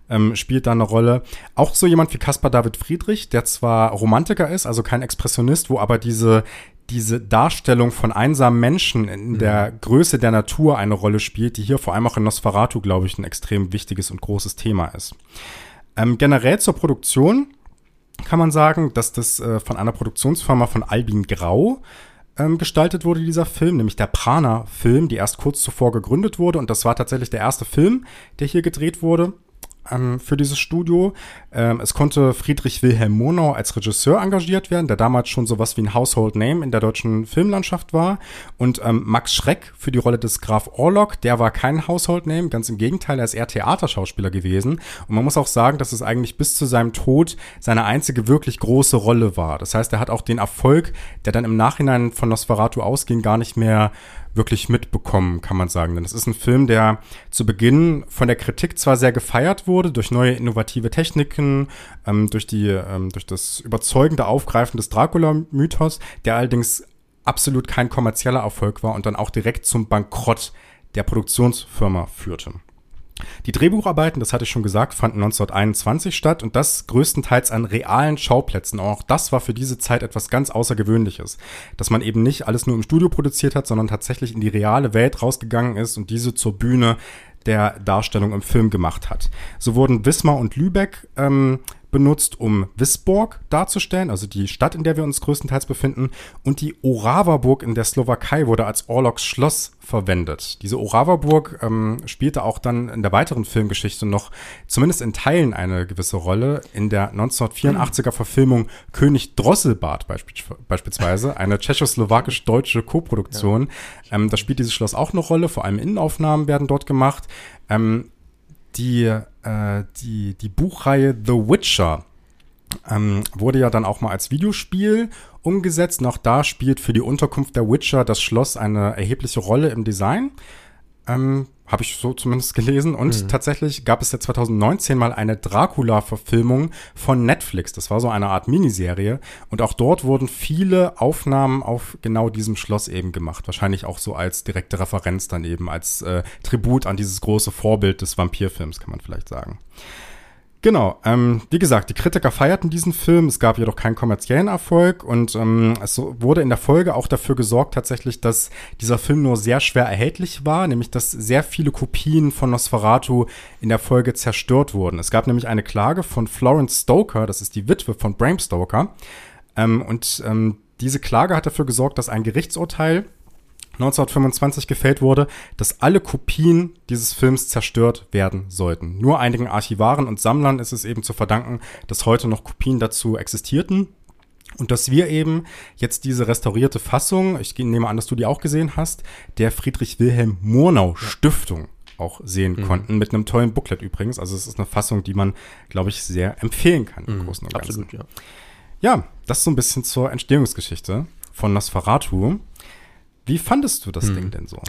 ähm, spielt da eine Rolle. Auch so jemand wie Caspar David Friedrich, der zwar Romantiker ist, also kein Expressionist, wo aber diese diese Darstellung von einsamen Menschen in mhm. der Größe der Natur eine Rolle spielt, die hier vor allem auch in Nosferatu, glaube ich, ein extrem wichtiges und großes Thema ist. Ähm, generell zur Produktion kann man sagen, dass das äh, von einer Produktionsfirma von Albin Grau ähm, gestaltet wurde, dieser Film, nämlich der Prana-Film, die erst kurz zuvor gegründet wurde. Und das war tatsächlich der erste Film, der hier gedreht wurde ähm, für dieses Studio. Ähm, es konnte Friedrich Wilhelm Murnau als Regisseur engagiert werden, der damals schon sowas wie ein Household Name in der deutschen Filmlandschaft war. Und ähm, Max Schreck für die Rolle des Graf Orlok, der war kein Household Name, ganz im Gegenteil, er ist eher Theaterschauspieler gewesen. Und man muss auch sagen, dass es eigentlich bis zu seinem Tod seine einzige wirklich große Rolle war. Das heißt, er hat auch den Erfolg, der dann im Nachhinein von Nosferatu ausging, gar nicht mehr wirklich mitbekommen, kann man sagen. Denn es ist ein Film, der zu Beginn von der Kritik zwar sehr gefeiert wurde, durch neue innovative Techniken, ähm, durch die, ähm, durch das überzeugende Aufgreifen des Dracula-Mythos, der allerdings absolut kein kommerzieller Erfolg war und dann auch direkt zum Bankrott der Produktionsfirma führte. Die Drehbucharbeiten, das hatte ich schon gesagt, fanden neunzehnhunderteinundzwanzig statt und das größtenteils an realen Schauplätzen. Auch das war für diese Zeit etwas ganz Außergewöhnliches, dass man eben nicht alles nur im Studio produziert hat, sondern tatsächlich in die reale Welt rausgegangen ist und diese zur Bühne der Darstellung im Film gemacht hat. So wurden Wismar und Lübeck ähm, benutzt, um Wisborg darzustellen, also die Stadt, in der wir uns größtenteils befinden, und die Orava-Burg in der Slowakei wurde als Orloks Schloss verwendet. Diese Orava-Burg ähm, spielte auch dann in der weiteren Filmgeschichte noch zumindest in Teilen eine gewisse Rolle. In der neunzehnhundertvierundachtziger Verfilmung König Drosselbart beisp- beispielsweise, eine tschechoslowakisch-deutsche Koproduktion. Ja. Ähm, da spielt dieses Schloss auch eine Rolle, vor allem Innenaufnahmen werden dort gemacht. Ähm, Die, äh, die, die Buchreihe The Witcher ähm, wurde ja dann auch mal als Videospiel umgesetzt. Noch da spielt für die Unterkunft der Witcher das Schloss eine erhebliche Rolle im Design. Ähm, habe ich so zumindest gelesen. Und mhm. tatsächlich gab es ja zweitausendneunzehn mal eine Dracula-Verfilmung von Netflix. Das war so eine Art Miniserie. Und auch dort wurden viele Aufnahmen auf genau diesem Schloss eben gemacht. Wahrscheinlich auch so als direkte Referenz dann eben, als äh, Tribut an dieses große Vorbild des Vampirfilms, kann man vielleicht sagen. Genau, ähm, wie gesagt, die Kritiker feierten diesen Film, es gab jedoch keinen kommerziellen Erfolg und ähm, es wurde in der Folge auch dafür gesorgt tatsächlich, dass dieser Film nur sehr schwer erhältlich war, nämlich dass sehr viele Kopien von Nosferatu in der Folge zerstört wurden. Es gab nämlich eine Klage von Florence Stoker, das ist die Witwe von Bram Stoker, ähm, und ähm, diese Klage hat dafür gesorgt, dass ein Gerichtsurteil neunzehnhundertfünfundzwanzig gefällt wurde, dass alle Kopien dieses Films zerstört werden sollten. Nur einigen Archivaren und Sammlern ist es eben zu verdanken, dass heute noch Kopien dazu existierten. Und dass wir eben jetzt diese restaurierte Fassung, ich nehme an, dass du die auch gesehen hast, der Friedrich Wilhelm Murnau Stiftung auch sehen mhm. konnten, mit einem tollen Booklet übrigens. Also es ist eine Fassung, die man, glaube ich, sehr empfehlen kann im mhm. Großen und Ganzen. Absolut, ja. Ja, das so ein bisschen zur Entstehungsgeschichte von Nosferatu. Wie fandest du das hm. Ding denn so?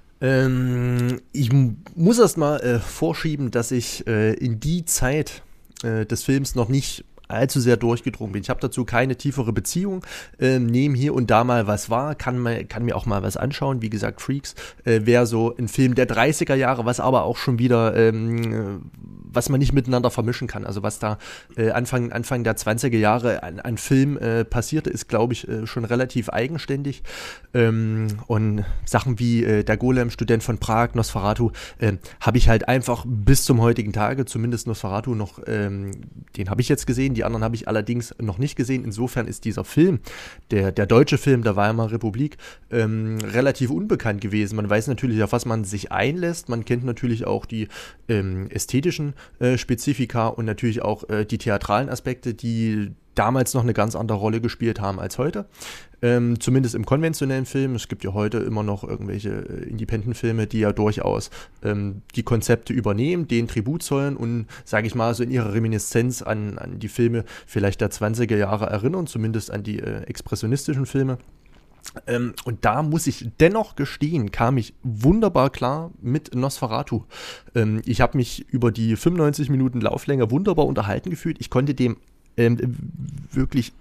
Ähm, ich m- muss erst mal äh, vorschieben, dass ich äh, in die Zeit äh, des Films noch nicht allzu sehr durchgedrungen bin. Ich habe dazu keine tiefere Beziehung, ähm, nehme hier und da mal was wahr, kann, mal, kann mir auch mal was anschauen. Wie gesagt, Freaks äh, wäre so ein Film der dreißiger Jahre, was aber auch schon wieder, ähm, was man nicht miteinander vermischen kann. Also was da äh, Anfang, Anfang der zwanziger Jahre an, an Film äh, passierte, ist, glaube ich, äh, schon relativ eigenständig. Ähm, und Sachen wie äh, der Golem, Student von Prag, Nosferatu, äh, habe ich halt einfach bis zum heutigen Tage, zumindest Nosferatu noch, ähm, den habe ich jetzt gesehen, die anderen habe ich allerdings noch nicht gesehen. Insofern ist dieser Film, der, der deutsche Film der Weimarer Republik, ähm, relativ unbekannt gewesen. Man weiß natürlich, auf was man sich einlässt. Man kennt natürlich auch die ähm, ästhetischen äh, Spezifika und natürlich auch äh, die theatralen Aspekte, die damals noch eine ganz andere Rolle gespielt haben als heute. Ähm, zumindest im konventionellen Film. Es gibt ja heute immer noch irgendwelche äh, Independent-Filme, die ja durchaus ähm, die Konzepte übernehmen, denen Tribut zollen und, sage ich mal, so in ihrer Reminiszenz an, an die Filme vielleicht der zwanziger Jahre erinnern, zumindest an die äh, expressionistischen Filme. Ähm, und da muss ich dennoch gestehen, kam ich wunderbar klar mit Nosferatu. Ähm, ich habe mich über die fünfundneunzig Minuten Lauflänge wunderbar unterhalten gefühlt. Ich konnte dem Ähm, wirklich äh,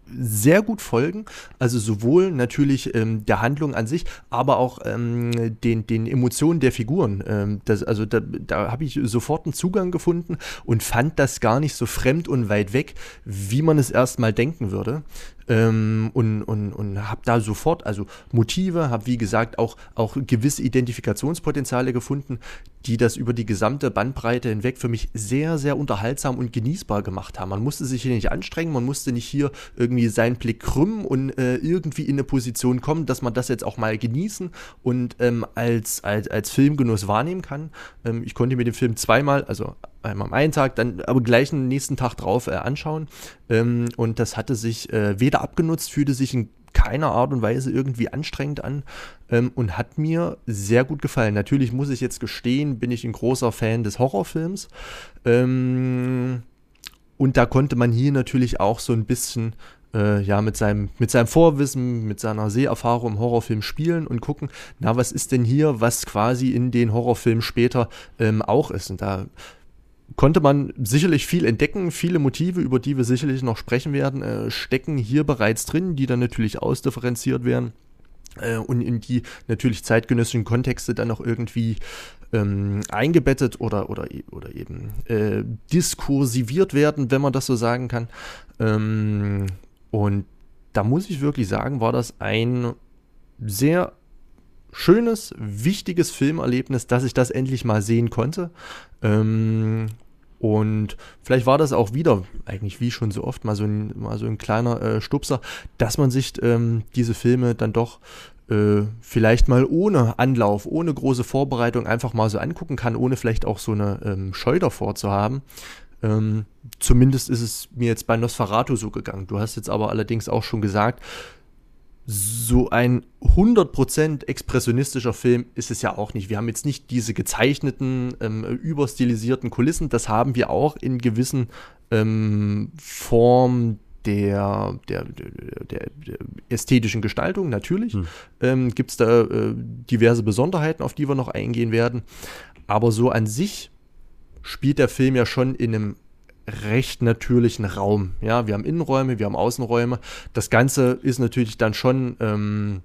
sehr gut folgen, also sowohl natürlich ähm, der Handlung an sich, aber auch ähm, den, den Emotionen der Figuren. Ähm, das, also da, da habe ich sofort einen Zugang gefunden und fand das gar nicht so fremd und weit weg, wie man es erstmal denken würde. Ähm, und und, und habe da sofort, also Motive, habe wie gesagt auch, auch gewisse Identifikationspotenziale gefunden, die das über die gesamte Bandbreite hinweg für mich sehr, sehr unterhaltsam und genießbar gemacht haben. Man musste sich hier nicht anstrengen, man musste nicht hier irgendwie seinen Blick krümmen und äh, irgendwie in eine Position kommen, dass man das jetzt auch mal genießen und ähm, als, als, als Filmgenuss wahrnehmen kann. Ähm, ich konnte mir den Film zweimal, also einmal am einen Tag, dann aber gleich den nächsten Tag drauf äh, anschauen. Ähm, und das hatte sich äh, weder abgenutzt, fühlte sich in keiner Art und Weise irgendwie anstrengend an ähm, und hat mir sehr gut gefallen. Natürlich muss ich jetzt gestehen, bin ich ein großer Fan des Horrorfilms. Ähm, und da konnte man hier natürlich auch so ein bisschen äh, ja, mit seinem, mit seinem Vorwissen, mit seiner Seherfahrung im Horrorfilm spielen und gucken, na, was ist denn hier, was quasi in den Horrorfilmen später ähm, auch ist. Und da konnte man sicherlich viel entdecken, viele Motive, über die wir sicherlich noch sprechen werden, äh, stecken hier bereits drin, die dann natürlich ausdifferenziert werden äh, und in die natürlich zeitgenössischen Kontexte dann noch irgendwie ähm, eingebettet oder, oder, oder eben äh, diskursiviert werden, wenn man das so sagen kann. Ähm, und da muss ich wirklich sagen, war das ein sehr schönes, wichtiges Filmerlebnis, dass ich das endlich mal sehen konnte. Ähm, und vielleicht war das auch wieder, eigentlich wie schon so oft, mal so ein, mal so ein kleiner äh, Stupser, dass man sich ähm, diese Filme dann doch äh, vielleicht mal ohne Anlauf, ohne große Vorbereitung einfach mal so angucken kann, ohne vielleicht auch so eine ähm, Scheu davor zu haben. Ähm, zumindest ist es mir jetzt bei Nosferatu so gegangen. Du hast jetzt aber allerdings auch schon gesagt, so ein hundert Prozent expressionistischer Film ist es ja auch nicht. Wir haben jetzt nicht diese gezeichneten, ähm, überstilisierten Kulissen. Das haben wir auch in gewissen ähm, Formen der, der, der, der, der ästhetischen Gestaltung. Natürlich hm. ähm, gibt es da äh, diverse Besonderheiten, auf die wir noch eingehen werden. Aber so an sich spielt der Film ja schon in einem recht natürlichen Raum. Ja, wir haben Innenräume, wir haben Außenräume. Das Ganze ist natürlich dann schon ähm,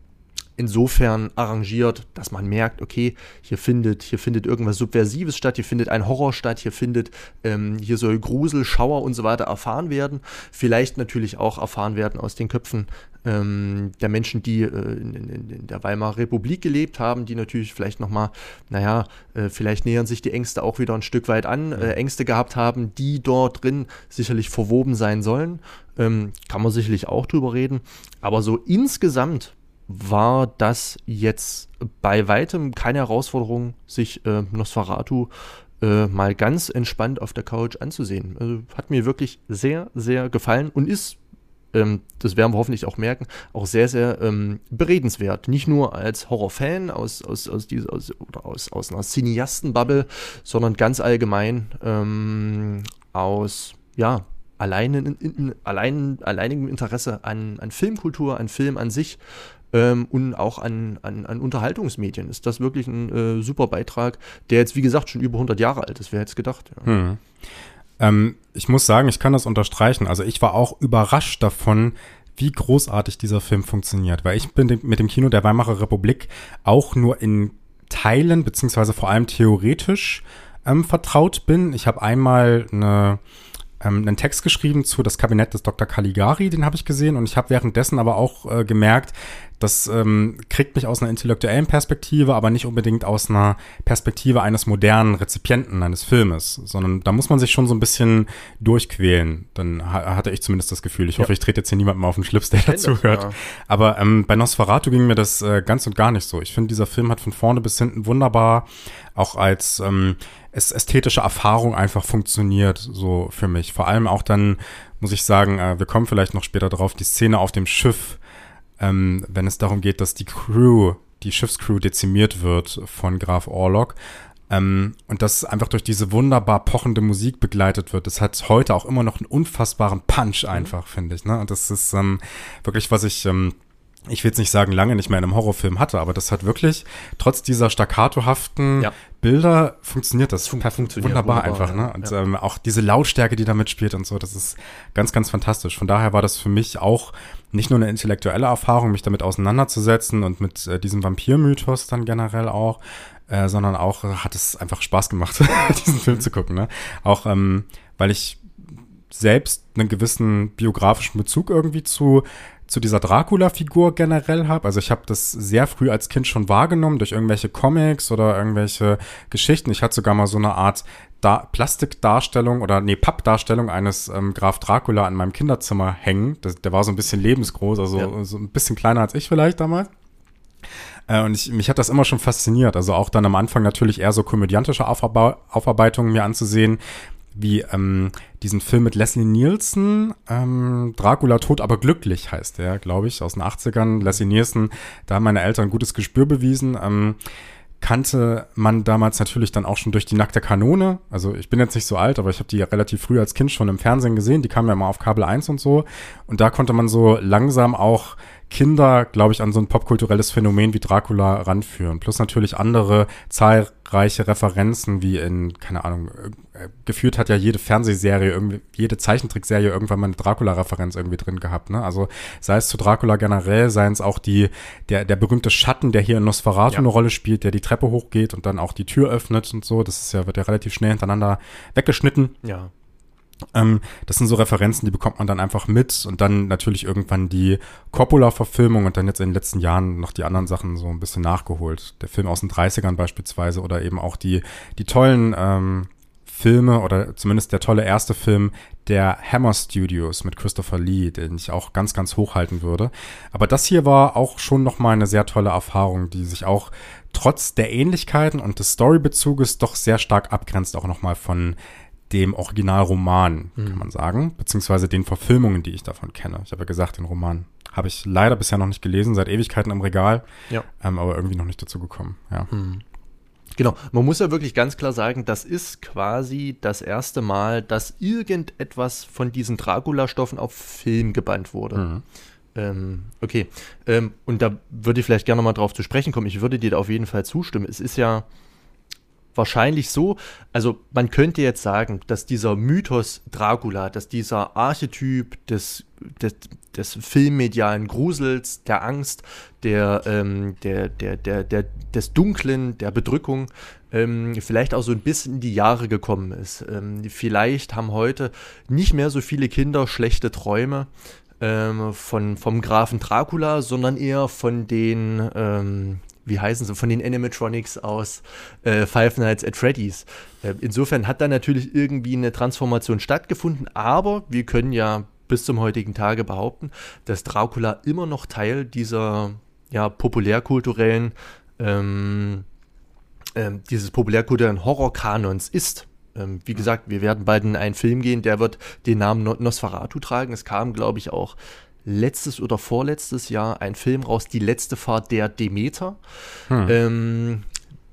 insofern arrangiert, dass man merkt, okay, hier findet, hier findet irgendwas Subversives statt, hier findet ein Horror statt, hier findet, ähm, hier soll Grusel, Schauer und so weiter erfahren werden. Vielleicht natürlich auch erfahren werden aus den Köpfen ähm, der Menschen, die äh, in, in, in der Weimarer Republik gelebt haben, die natürlich vielleicht nochmal, naja, äh, vielleicht nähern sich die Ängste auch wieder ein Stück weit an, äh, Ängste gehabt haben, die dort drin sicherlich verwoben sein sollen. Ähm, kann man sicherlich auch drüber reden. Aber so insgesamt war das jetzt bei weitem keine Herausforderung, sich äh, Nosferatu äh, mal ganz entspannt auf der Couch anzusehen. Also hat mir wirklich sehr, sehr gefallen und ist, ähm, das werden wir hoffentlich auch merken, auch sehr, sehr ähm, beredenswert. Nicht nur als Horrorfan aus, aus, aus, dieser, aus, oder aus, aus einer Cineasten-Bubble, sondern ganz allgemein ähm, aus, ja, allein, in, in, allein, alleinigem Interesse an, an Filmkultur, an Film an sich. Ähm, und auch an, an, an Unterhaltungsmedien ist das wirklich ein äh, super Beitrag, der jetzt, wie gesagt, schon über hundert Jahre alt ist. Wer hätte es gedacht? Ja. Hm. Ähm, ich muss sagen, ich kann das unterstreichen. Also ich war auch überrascht davon, wie großartig dieser Film funktioniert. Weil ich bin mit dem Kino der Weimarer Republik auch nur in Teilen, beziehungsweise vor allem theoretisch ähm, vertraut bin. Ich habe einmal eine ähm, einen Text geschrieben zu Das Kabinett des Doktor Caligari, den habe ich gesehen, und ich habe währenddessen aber auch äh, gemerkt, das ähm, kriegt mich aus einer intellektuellen Perspektive, aber nicht unbedingt aus einer Perspektive eines modernen Rezipienten eines Filmes, sondern da muss man sich schon so ein bisschen durchquälen. Dann ha- hatte ich zumindest das Gefühl. Ich ja. hoffe, ich trete jetzt hier niemandem auf den Schlips, der dazu hört. Ja. Aber ähm, bei Nosferatu ging mir das äh, ganz und gar nicht so. Ich finde, dieser Film hat von vorne bis hinten wunderbar auch als ähm, es ästhetische Erfahrung einfach funktioniert, so für mich. Vor allem auch dann, muss ich sagen, äh, wir kommen vielleicht noch später drauf, die Szene auf dem Schiff, ähm, wenn es darum geht, dass die Crew, die Schiffscrew dezimiert wird von Graf Orlok, ähm, und das einfach durch diese wunderbar pochende Musik begleitet wird. Das hat heute auch immer noch einen unfassbaren Punch einfach, mhm. finde ich, ne? Und das ist ähm, wirklich, was ich ähm, ich will jetzt nicht sagen, lange nicht mehr in einem Horrorfilm hatte, aber das hat wirklich, trotz dieser staccatohaften ja. Bilder, funktioniert das Fun- funktioniert wunderbar, wunderbar einfach. Ja. Ne? Und ja. ähm, auch diese Lautstärke, die da mitspielt und so, das ist ganz, ganz fantastisch. Von daher war das für mich auch nicht nur eine intellektuelle Erfahrung, mich damit auseinanderzusetzen und mit äh, diesem Vampir-Mythos dann generell auch, äh, sondern auch äh, hat es einfach Spaß gemacht, diesen Film zu gucken. Ne? Auch ähm, weil ich selbst einen gewissen biografischen Bezug irgendwie zu zu dieser Dracula-Figur generell habe. Also ich habe das sehr früh als Kind schon wahrgenommen durch irgendwelche Comics oder irgendwelche Geschichten. Ich hatte sogar mal so eine Art da- Plastikdarstellung oder nee, Pappdarstellung eines ähm, Graf Dracula in meinem Kinderzimmer hängen. Das, der war so ein bisschen lebensgroß, also ja. so ein bisschen kleiner als ich vielleicht damals. Äh, und ich, mich hat das immer schon fasziniert. Also auch dann am Anfang natürlich eher so komödiantische Aufarbe- Aufarbeitungen mir anzusehen, wie ähm, diesen Film mit Leslie Nielsen, ähm, Dracula tot, aber glücklich heißt der, glaube ich, aus den achtzigern. Leslie Nielsen, da haben meine Eltern ein gutes Gespür bewiesen. Ähm, kannte man damals natürlich dann auch schon durch die nackte Kanone. Also ich bin jetzt nicht so alt, aber ich habe die relativ früh als Kind schon im Fernsehen gesehen. Die kamen ja mal auf Kabel eins und so. Und da konnte man so langsam auch Kinder, glaube ich, an so ein popkulturelles Phänomen wie Dracula ranführen. Plus natürlich andere zahlreiche Referenzen, wie in, keine Ahnung, äh, geführt hat ja jede Fernsehserie, irgendwie, jede Zeichentrickserie irgendwann mal eine Dracula-Referenz irgendwie drin gehabt, ne? Also sei es zu Dracula generell, seien es auch die, der, der berühmte Schatten, der hier in Nosferatu ja. eine Rolle spielt, der die Treppe hochgeht und dann auch die Tür öffnet und so. Das ist ja, wird ja relativ schnell hintereinander weggeschnitten. Ja. Ähm, das sind so Referenzen, die bekommt man dann einfach mit und dann natürlich irgendwann die Coppola-Verfilmung und dann jetzt in den letzten Jahren noch die anderen Sachen so ein bisschen nachgeholt. Der Film aus den dreißigern beispielsweise oder eben auch die, die tollen ähm, Filme oder zumindest der tolle erste Film der Hammer Studios mit Christopher Lee, den ich auch ganz, ganz hochhalten würde. Aber das hier war auch schon nochmal eine sehr tolle Erfahrung, die sich auch trotz der Ähnlichkeiten und des Storybezuges doch sehr stark abgrenzt, auch nochmal von dem Originalroman, mhm. kann man sagen, beziehungsweise den Verfilmungen, die ich davon kenne. Ich habe ja gesagt, den Roman habe ich leider bisher noch nicht gelesen, seit Ewigkeiten im Regal, ja. ähm, aber irgendwie noch nicht dazu gekommen. Ja. Mhm. Genau, man muss ja wirklich ganz klar sagen, das ist quasi das erste Mal, dass irgendetwas von diesen Dracula-Stoffen auf Film gebannt wurde. Mhm. Ähm, okay, ähm, und da würde ich vielleicht gerne mal drauf zu sprechen kommen. Ich würde dir da auf jeden Fall zustimmen. Es ist ja wahrscheinlich so, also man könnte jetzt sagen, dass dieser Mythos Dracula, dass dieser Archetyp des, des, des filmmedialen Grusels, der Angst, der, ähm, der, der, der, der, des Dunklen, der Bedrückung, ähm, vielleicht auch so ein bisschen in die Jahre gekommen ist. Ähm, vielleicht haben heute nicht mehr so viele Kinder schlechte Träume ähm, von, vom Grafen Dracula, sondern eher von den ähm, wie heißen sie, von den Animatronics aus äh, Five Nights at Freddy's. Äh, insofern hat da natürlich irgendwie eine Transformation stattgefunden, aber wir können ja bis zum heutigen Tage behaupten, dass Dracula immer noch Teil dieser ja, populärkulturellen, ähm, äh, dieses populärkulturellen Horrorkanons ist. Ähm, wie gesagt, wir werden bald in einen Film gehen, der wird den Namen Nosferatu tragen. Es kam, glaube ich, auch letztes oder vorletztes Jahr ein Film raus, Die letzte Fahrt der Demeter, hm. ähm,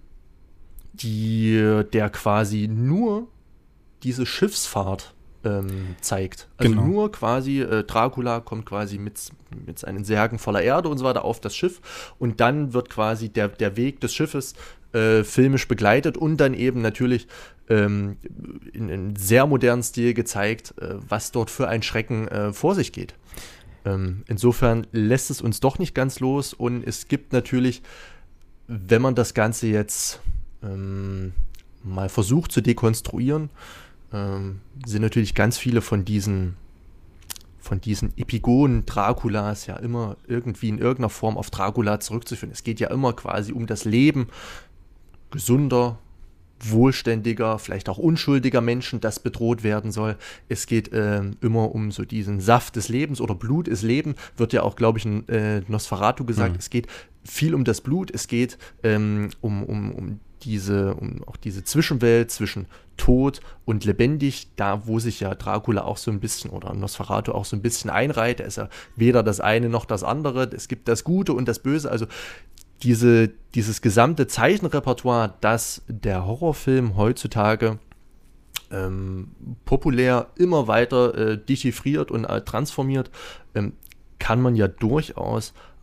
die, der quasi nur diese Schiffsfahrt ähm, zeigt. Also genau. nur quasi, äh, Dracula kommt quasi mit, mit seinen Särgen voller Erde und so weiter auf das Schiff und dann wird quasi der, der Weg des Schiffes äh, filmisch begleitet und dann eben natürlich ähm, in einem sehr modernen Stil gezeigt, äh, was dort für ein Schrecken äh, vor sich geht. Ähm, insofern lässt es uns doch nicht ganz los und es gibt natürlich, wenn man das Ganze jetzt ähm, mal versucht zu dekonstruieren, ähm, sind natürlich ganz viele von diesen von diesen Epigonen Draculas ja immer irgendwie in irgendeiner Form auf Dracula zurückzuführen. Es geht ja immer quasi um das Leben gesunder, wohlständiger, vielleicht auch unschuldiger Menschen, das bedroht werden soll. Es geht äh, immer um so diesen Saft des Lebens oder Blut ist Leben, wird ja auch, glaube ich, in äh, Nosferatu gesagt. Mhm. Es geht viel um das Blut, es geht ähm, um, um, um diese, um auch diese Zwischenwelt zwischen tot und lebendig, da wo sich ja Dracula auch so ein bisschen oder Nosferatu auch so ein bisschen einreiht. Da ist ja weder das eine noch das andere. Es gibt das Gute und das Böse, also Diese, dieses gesamte Zeichenrepertoire, das der Horrorfilm heutzutage ähm, populär immer weiter äh, dechiffriert und äh, transformiert, ähm, kann man ja durchaus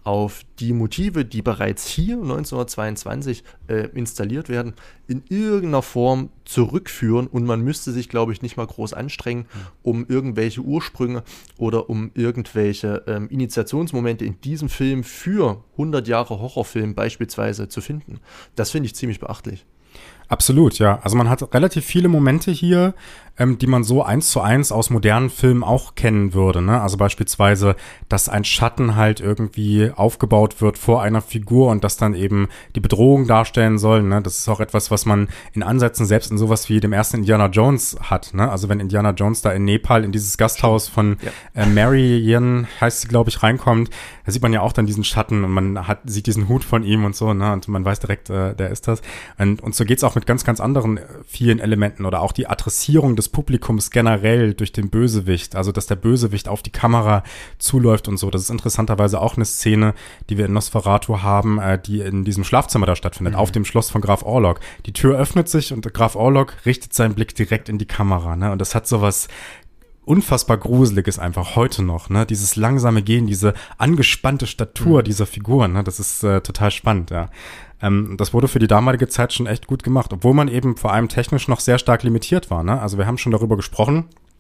auf die Motive, die bereits hier neunzehnhundertzweiundzwanzig äh, installiert werden, in irgendeiner Form zurückführen und man müsste sich, glaube ich, nicht mal groß anstrengen, um irgendwelche Ursprünge oder um irgendwelche ähm, Initiationsmomente in diesem Film für hundert Jahre Horrorfilm beispielsweise zu finden. Das finde ich ziemlich beachtlich. Absolut, ja. Also man hat relativ viele Momente hier, ähm, die man so eins zu eins aus modernen Filmen auch kennen würde, ne? Also beispielsweise, dass ein Schatten halt irgendwie aufgebaut wird vor einer Figur und das dann eben die Bedrohung darstellen soll, ne? Das ist auch etwas, was man in Ansätzen selbst in sowas wie dem ersten Indiana Jones hat, ne? Also wenn Indiana Jones da in Nepal in dieses Gasthaus von ja. äh, Marion, heißt sie, glaube ich, reinkommt, da sieht man ja auch dann diesen Schatten und man hat sieht diesen Hut von ihm und so, ne? Und man weiß direkt, äh, der ist das. Und, und so geht's auch mit ganz, ganz anderen äh, vielen Elementen oder auch die Adressierung des Publikums generell durch den Bösewicht, also dass der Bösewicht auf die Kamera zuläuft und so. Das ist interessanterweise auch eine Szene, die wir in Nosferatu haben, äh, die in diesem Schlafzimmer da stattfindet, mhm. auf dem Schloss von Graf Orlok. Die Tür öffnet sich und Graf Orlok richtet seinen Blick direkt in die Kamera, ne? Und das hat sowas unfassbar Gruseliges einfach heute noch, ne? Dieses langsame Gehen, diese angespannte Statur mhm. dieser Figuren, ne? Das ist äh, total spannend, ja. Ähm, das wurde für die damalige Zeit schon echt gut gemacht, obwohl man eben vor allem technisch noch sehr stark limitiert war, ne? Also wir haben schon darüber gesprochen,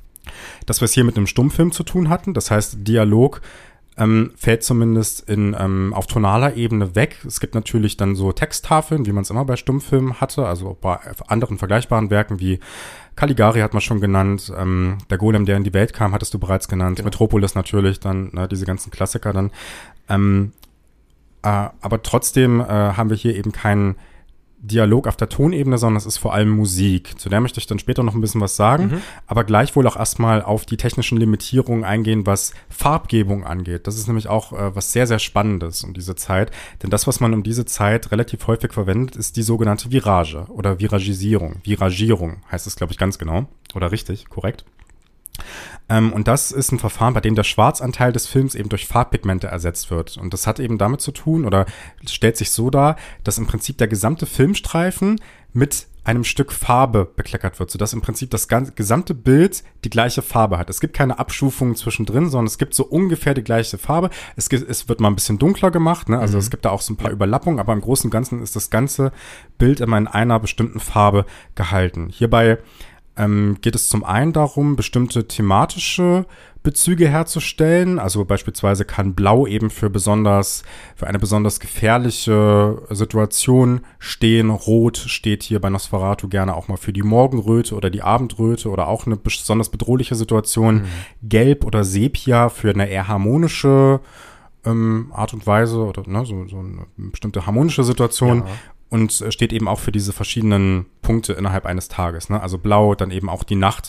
dass wir es hier mit einem Stummfilm zu tun hatten. Das heißt, Dialog ähm, fällt zumindest in ähm, auf tonaler Ebene weg. Es gibt natürlich dann so Texttafeln, wie man es immer bei Stummfilmen hatte, also bei anderen vergleichbaren Werken wie Caligari hat man schon genannt, ähm, der Golem, der in die Welt kam, hattest du bereits genannt, genau. Metropolis natürlich, dann ne, diese ganzen Klassiker dann. Ähm, äh, aber trotzdem äh, haben wir hier eben keinen Dialog auf der Tonebene, sondern es ist vor allem Musik. Zu der möchte ich dann später noch ein bisschen was sagen, mhm. aber gleichwohl auch erstmal auf die technischen Limitierungen eingehen, was Farbgebung angeht. Das ist nämlich auch äh, was sehr, sehr Spannendes um diese Zeit, denn das, was man um diese Zeit relativ häufig verwendet, ist die sogenannte Virage oder Viragisierung. Viragierung heißt es, glaube ich, ganz genau oder richtig, korrekt. Ähm, und das ist ein Verfahren, bei dem der Schwarzanteil des Films eben durch Farbpigmente ersetzt wird. Und das hat eben damit zu tun oder stellt sich so dar, dass im Prinzip der gesamte Filmstreifen mit einem Stück Farbe bekleckert wird, sodass im Prinzip das ganze, gesamte Bild die gleiche Farbe hat. Es gibt keine Abstufungen zwischendrin, sondern es gibt so ungefähr die gleiche Farbe. Es, es wird mal ein bisschen dunkler gemacht, ne? Also mhm. es gibt da auch so ein paar Überlappungen, aber im Großen und Ganzen ist das ganze Bild immer in einer bestimmten Farbe gehalten. Hierbei Ähm, geht es zum einen darum, bestimmte thematische Bezüge herzustellen. Also beispielsweise kann Blau eben für besonders, für eine besonders gefährliche Situation stehen. Rot steht hier bei Nosferatu gerne auch mal für die Morgenröte oder die Abendröte oder auch eine besonders bedrohliche Situation. Mhm. Gelb oder Sepia für eine eher harmonische ähm, Art und Weise oder ne, so, so eine bestimmte harmonische Situation. Ja. Und steht eben auch für diese verschiedenen Punkte innerhalb eines Tages, ne? Also Blau, dann eben auch die Nacht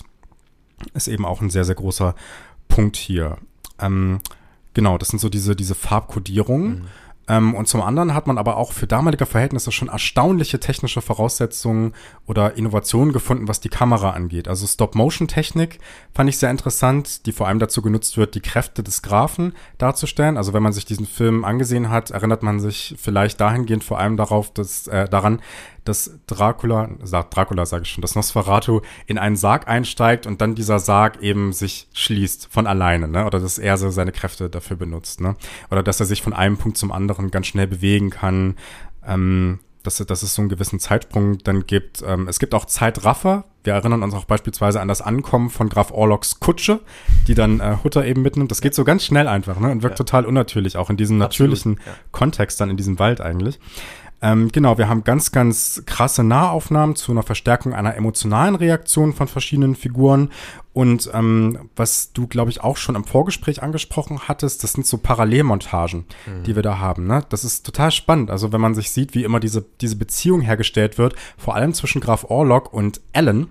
ist eben auch ein sehr, sehr großer Punkt hier. Ähm, genau, das sind so diese, diese Farbkodierungen. Mhm. Ähm, und zum anderen hat man aber auch für damalige Verhältnisse schon erstaunliche technische Voraussetzungen oder Innovationen gefunden, was die Kamera angeht. Also Stop-Motion-Technik fand ich sehr interessant, die vor allem dazu genutzt wird, die Kräfte des Grafen darzustellen. Also wenn man sich diesen Film angesehen hat, erinnert man sich vielleicht dahingehend vor allem darauf, dass, äh, daran, dass Dracula, sagt Dracula sage ich schon, dass Nosferatu in einen Sarg einsteigt und dann dieser Sarg eben sich schließt von alleine, ne? Oder dass er so seine Kräfte dafür benutzt, ne? Oder dass er sich von einem Punkt zum anderen ganz schnell bewegen kann, ähm, dass, dass es so einen gewissen Zeitsprung dann gibt. Ähm, es gibt auch Zeitraffer. Wir erinnern uns auch beispielsweise an das Ankommen von Graf Orloks Kutsche, die dann äh, Hutter eben mitnimmt. Das geht so ganz schnell einfach, ne? Und wirkt ja. total unnatürlich, auch in diesem natürlichen ja. Kontext dann in diesem Wald eigentlich. Ähm, genau, wir haben ganz, ganz krasse Nahaufnahmen zu einer Verstärkung einer emotionalen Reaktion von verschiedenen Figuren. Und ähm, was du, glaube ich, auch schon im Vorgespräch angesprochen hattest, das sind so Parallelmontagen, mhm. die wir da haben, ne? Das ist total spannend. Also wenn man sich sieht, wie immer diese, diese Beziehung hergestellt wird, vor allem zwischen Graf Orlok und Ellen,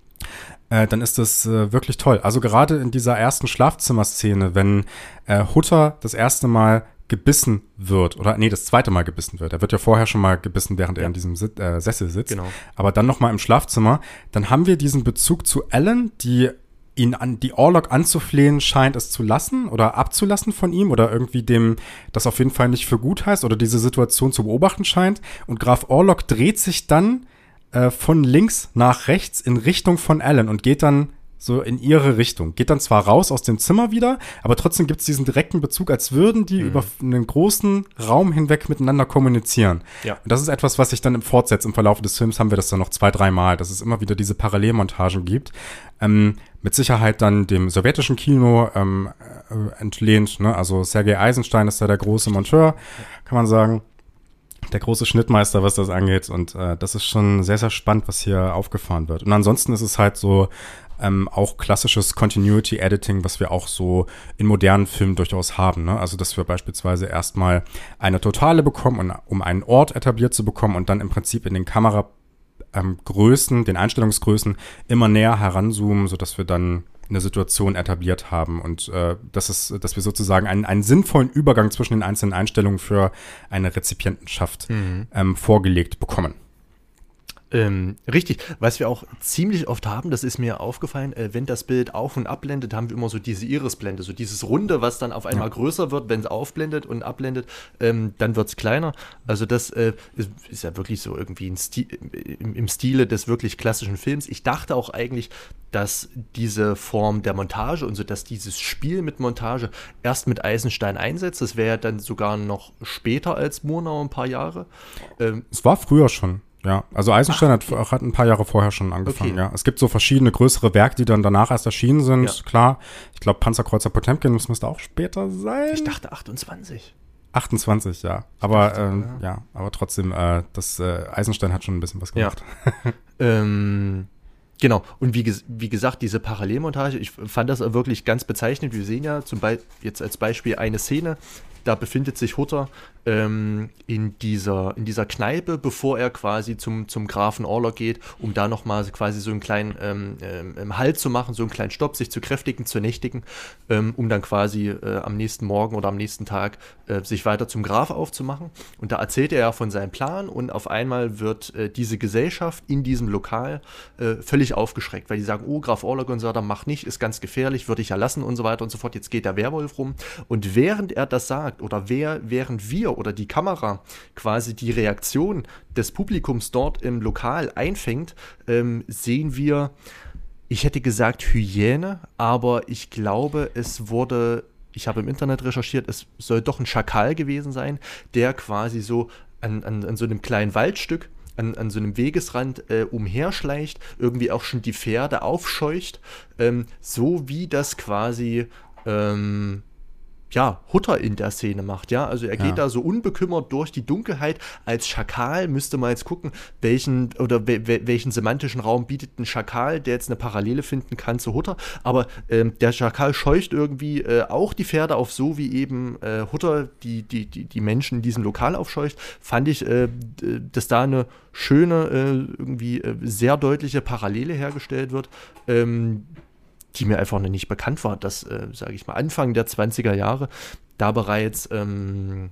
äh, dann ist das äh, wirklich toll. Also gerade in dieser ersten Schlafzimmerszene, wenn äh, Hutter das erste Mal gebissen wird, oder nee, das zweite Mal gebissen wird. Er wird ja vorher schon mal gebissen, während ja. er in diesem Sit- äh, Sessel sitzt. Genau. Aber dann noch mal im Schlafzimmer. Dann haben wir diesen Bezug zu Ellen, die ihn an die Orlok anzuflehen scheint, es zu lassen oder abzulassen von ihm oder irgendwie dem das auf jeden Fall nicht für gut heißt oder diese Situation zu beobachten scheint. Und Graf Orlok dreht sich dann äh, von links nach rechts in Richtung von Ellen und geht dann so in ihre Richtung. Geht dann zwar raus aus dem Zimmer wieder, aber trotzdem gibt es diesen direkten Bezug, als würden die mhm. über einen großen Raum hinweg miteinander kommunizieren. Ja. Und das ist etwas, was sich dann im Fortsetzt, im Verlauf des Films haben wir das dann noch zwei, dreimal, dass es immer wieder diese Parallelmontagen gibt. Ähm, mit Sicherheit dann dem sowjetischen Kino ähm, äh, entlehnt, ne? Also Sergei Eisenstein ist da der große Monteur, kann man sagen. Der große Schnittmeister, was das angeht. Und äh, das ist schon sehr, sehr spannend, was hier aufgefahren wird. Und ansonsten ist es halt so ähm, auch klassisches Continuity Editing, was wir auch so in modernen Filmen durchaus haben. Ne? Also, dass wir beispielsweise erstmal eine Totale bekommen, um einen Ort etabliert zu bekommen und dann im Prinzip in den Kameragrößen, ähm, den Einstellungsgrößen immer näher heranzoomen, sodass wir dann eine Situation etabliert haben und äh, das ist, dass wir sozusagen einen, einen sinnvollen Übergang zwischen den einzelnen Einstellungen für eine Rezipientenschaft mhm. ähm, vorgelegt bekommen. Ähm, richtig, was wir auch ziemlich oft haben, das ist mir aufgefallen, äh, wenn das Bild auf- und abblendet, haben wir immer so diese Irisblende, so dieses Runde, was dann auf einmal ja. größer wird, wenn es aufblendet und abblendet, ähm, dann wird es kleiner. Also das äh, ist, ist ja wirklich so irgendwie ein Stil, im, im Stile des wirklich klassischen Films. Ich dachte auch eigentlich, dass diese Form der Montage und so, dass dieses Spiel mit Montage erst mit Eisenstein einsetzt. Das wäre ja dann sogar noch später als Murnau, ein paar Jahre. Ähm, es war früher schon. Ja, also Eisenstein Ach, okay. hat, hat ein paar Jahre vorher schon angefangen, okay. ja. Es gibt so verschiedene größere Werke, die dann danach erst erschienen sind, ja. klar. Ich glaube, Panzerkreuzer Potemkin, das müsste auch später sein. Ich dachte achtundzwanzig. achtundzwanzig, ja. Aber, dachte, ähm, ja. ja, aber trotzdem, äh, das äh, Eisenstein hat schon ein bisschen was gemacht. Ja. ähm, genau, und wie, wie gesagt, diese Parallelmontage, ich fand das wirklich ganz bezeichnend. Wir sehen ja zum Beispiel jetzt als Beispiel eine Szene, da befindet sich Hutter ähm, in dieser, in dieser Kneipe, bevor er quasi zum, zum Grafen Orlok geht, um da nochmal quasi so einen kleinen ähm, ähm, Halt zu machen, so einen kleinen Stopp, sich zu kräftigen, zu nächtigen, ähm, um dann quasi äh, am nächsten Morgen oder am nächsten Tag äh, sich weiter zum Graf aufzumachen. Und da erzählt er ja von seinem Plan und auf einmal wird äh, diese Gesellschaft in diesem Lokal äh, völlig aufgeschreckt, weil die sagen, oh, Graf Orlok und so weiter, mach nicht, ist ganz gefährlich, würde ich ja lassen und so weiter und so fort. Jetzt geht der Werwolf rum. Und während er das sagt, oder wer, während wir oder die Kamera quasi die Reaktion des Publikums dort im Lokal einfängt, ähm, sehen wir, ich hätte gesagt Hyäne, aber ich glaube, es wurde, ich habe im Internet recherchiert, es soll doch ein Schakal gewesen sein, der quasi so an, an, an so einem kleinen Waldstück, An, an so einem Wegesrand äh, umherschleicht, irgendwie auch schon die Pferde aufscheucht, ähm, so wie das quasi ähm, ja, Hutter in der Szene macht, ja, also er geht ja. da so unbekümmert durch die Dunkelheit. Als Schakal müsste man jetzt gucken, welchen oder we- welchen semantischen Raum bietet ein Schakal, der jetzt eine Parallele finden kann zu Hutter, aber ähm, der Schakal scheucht irgendwie äh, auch die Pferde auf, so wie eben äh, Hutter die, die, die, die Menschen in diesem Lokal aufscheucht. Fand ich, äh, dass da eine schöne, äh, irgendwie äh, sehr deutliche Parallele hergestellt wird, ähm, die mir einfach noch nicht bekannt war, dass, äh, sage ich mal, Anfang der zwanziger Jahre da bereits ähm,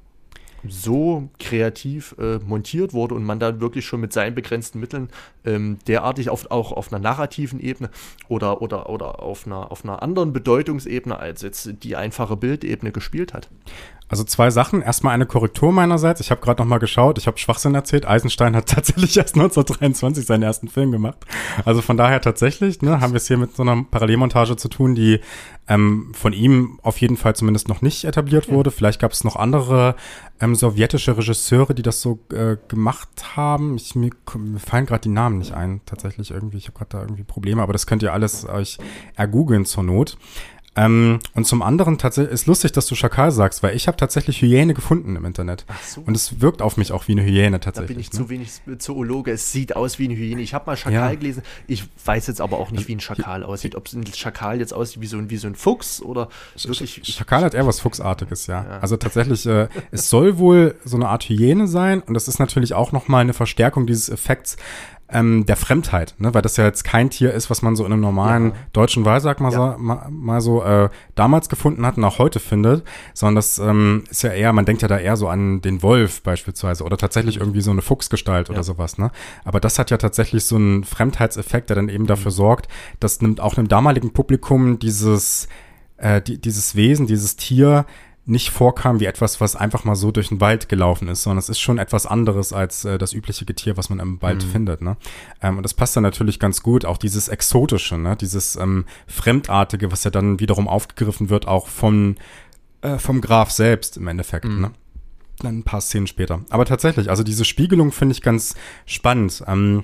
so kreativ äh, montiert wurde und man da wirklich schon mit seinen begrenzten Mitteln ähm, derartig auf, auch auf einer narrativen Ebene oder, oder, oder auf, einer, auf einer anderen Bedeutungsebene als jetzt die einfache Bildebene gespielt hat. Also zwei Sachen. Erstmal eine Korrektur meinerseits. Ich habe gerade noch mal geschaut. Ich habe Schwachsinn erzählt. Eisenstein hat tatsächlich erst neunzehnhundertdreiundzwanzig seinen ersten Film gemacht. Also von daher tatsächlich, ne, haben wir es hier mit so einer Parallelmontage zu tun, die ähm, von ihm auf jeden Fall zumindest noch nicht etabliert okay. wurde. Vielleicht gab es noch andere ähm, sowjetische Regisseure, die das so äh, gemacht haben. Ich, mir, mir fallen gerade die Namen nicht ein. Tatsächlich irgendwie. Ich habe gerade da irgendwie Probleme. Aber das könnt ihr alles euch ergoogeln zur Not. Ähm, und zum anderen tatsächlich ist lustig, dass du Schakal sagst, weil ich habe tatsächlich Hyäne gefunden im Internet. Ach so. Und es wirkt auf mich auch wie eine Hyäne tatsächlich. Da bin ich ne? zu wenig Zoologe. Es sieht aus wie eine Hyäne. Ich habe mal Schakal ja. gelesen. Ich weiß jetzt aber auch nicht, wie ein Schakal aussieht. Ob ein Schakal jetzt aussieht wie so ein, wie so ein Fuchs oder wirklich. Sch- Schakal hat eher was Fuchsartiges, ja. ja. Also tatsächlich, äh, es soll wohl so eine Art Hyäne sein und das ist natürlich auch nochmal eine Verstärkung dieses Effekts, Ähm, der Fremdheit, ne, weil das ja jetzt kein Tier ist, was man so in einem normalen ja. deutschen Wahlsack mal, ja. so, mal, mal so äh, damals gefunden hat und auch heute findet, sondern das ähm, ist ja eher, man denkt ja da eher so an den Wolf beispielsweise oder tatsächlich irgendwie so eine Fuchsgestalt ja. oder sowas, ne, aber das hat ja tatsächlich so einen Fremdheitseffekt, der dann eben dafür mhm. sorgt, dass nimmt auch einem damaligen Publikum dieses äh, die, dieses Wesen, dieses Tier nicht vorkam wie etwas, was einfach mal so durch den Wald gelaufen ist, sondern es ist schon etwas anderes als äh, das übliche Getier, was man im Wald mhm. findet. Ne? Ähm, und das passt dann natürlich ganz gut, auch dieses Exotische, ne? Dieses ähm, Fremdartige, was ja dann wiederum aufgegriffen wird, auch von, äh, vom Graf selbst im Endeffekt. Mhm. Ne? Dann ein paar Szenen später. Aber tatsächlich, also diese Spiegelung finde ich ganz spannend. Ähm,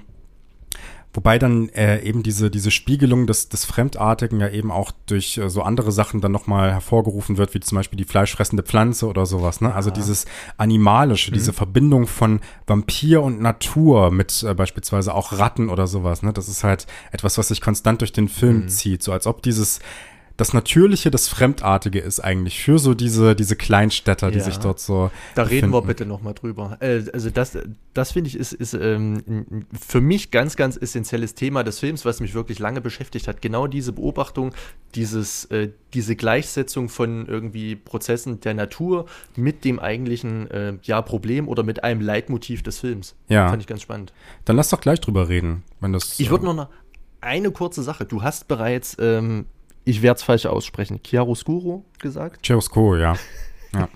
Wobei dann äh, eben diese diese Spiegelung des des Fremdartigen ja eben auch durch äh, so andere Sachen dann nochmal hervorgerufen wird, wie zum Beispiel die fleischfressende Pflanze oder sowas, ne? Also ja. dieses Animalische, mhm. diese Verbindung von Vampir und Natur mit äh, beispielsweise auch Ratten oder sowas, ne? Das ist halt etwas, was sich konstant durch den Film mhm. zieht, so als ob dieses das Natürliche, das Fremdartige ist eigentlich für so diese diese Kleinstädter, die ja. sich dort so Da befinden. Reden wir bitte nochmal drüber. Äh, also das, das finde ich ist, ist ähm, für mich ganz, ganz essentielles Thema des Films, was mich wirklich lange beschäftigt hat. Genau diese Beobachtung, dieses, äh, diese Gleichsetzung von irgendwie Prozessen der Natur mit dem eigentlichen äh, ja, Problem oder mit einem Leitmotiv des Films. Ja. Fand ich ganz spannend. Dann lass doch gleich drüber reden. Wenn das, ich würde noch eine, eine kurze Sache. Du hast bereits ähm, ich werde es falsch aussprechen, Chiaroscuro gesagt? Chiaroscuro, ja. ja.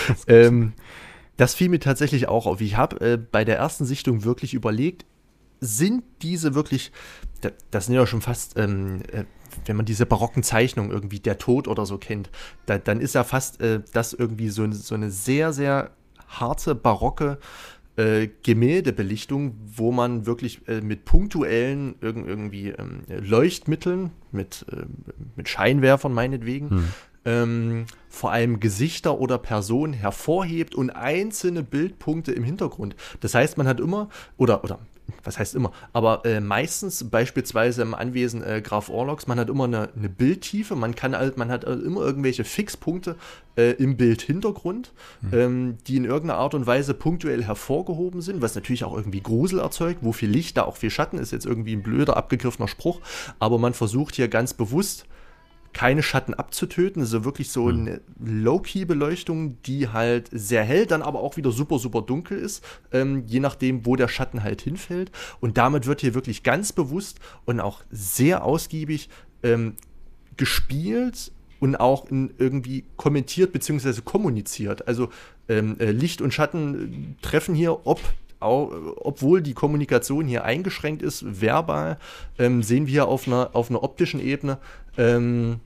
ähm, das fiel mir tatsächlich auch auf. Ich habe äh, bei der ersten Sichtung wirklich überlegt, sind diese wirklich, das, das sind ja schon fast, ähm, äh, wenn man diese barocken Zeichnungen irgendwie, der Tod oder so kennt, da, dann ist ja fast äh, das irgendwie so, so eine sehr, sehr harte, barocke Äh, Gemäldebelichtung, wo man wirklich äh, mit punktuellen irg- irgendwie ähm, Leuchtmitteln, mit, äh, mit Scheinwerfern meinetwegen, hm. ähm, vor allem Gesichter oder Personen hervorhebt und einzelne Bildpunkte im Hintergrund. Das heißt, man hat immer, oder, oder was heißt immer, aber äh, meistens beispielsweise im Anwesen äh, Graf Orlogs, man hat immer eine, eine Bildtiefe, man kann halt, man hat halt immer irgendwelche Fixpunkte äh, im Bildhintergrund, mhm. ähm, die in irgendeiner Art und Weise punktuell hervorgehoben sind, was natürlich auch irgendwie Grusel erzeugt, wo viel Licht, da auch viel Schatten, ist jetzt irgendwie ein blöder, abgegriffener Spruch, aber man versucht hier ganz bewusst keine Schatten abzutöten, also wirklich so mhm. eine Low-Key-Beleuchtung, die halt sehr hell, dann aber auch wieder super, super dunkel ist, ähm, je nachdem, wo der Schatten halt hinfällt. Und damit wird hier wirklich ganz bewusst und auch sehr ausgiebig ähm, gespielt und auch in irgendwie kommentiert bzw. kommuniziert. Also ähm, äh, Licht und Schatten treffen hier, ob Auch, obwohl die Kommunikation hier eingeschränkt ist, verbal, ähm, sehen wir auf einer, auf einer optischen Ebene, ähm,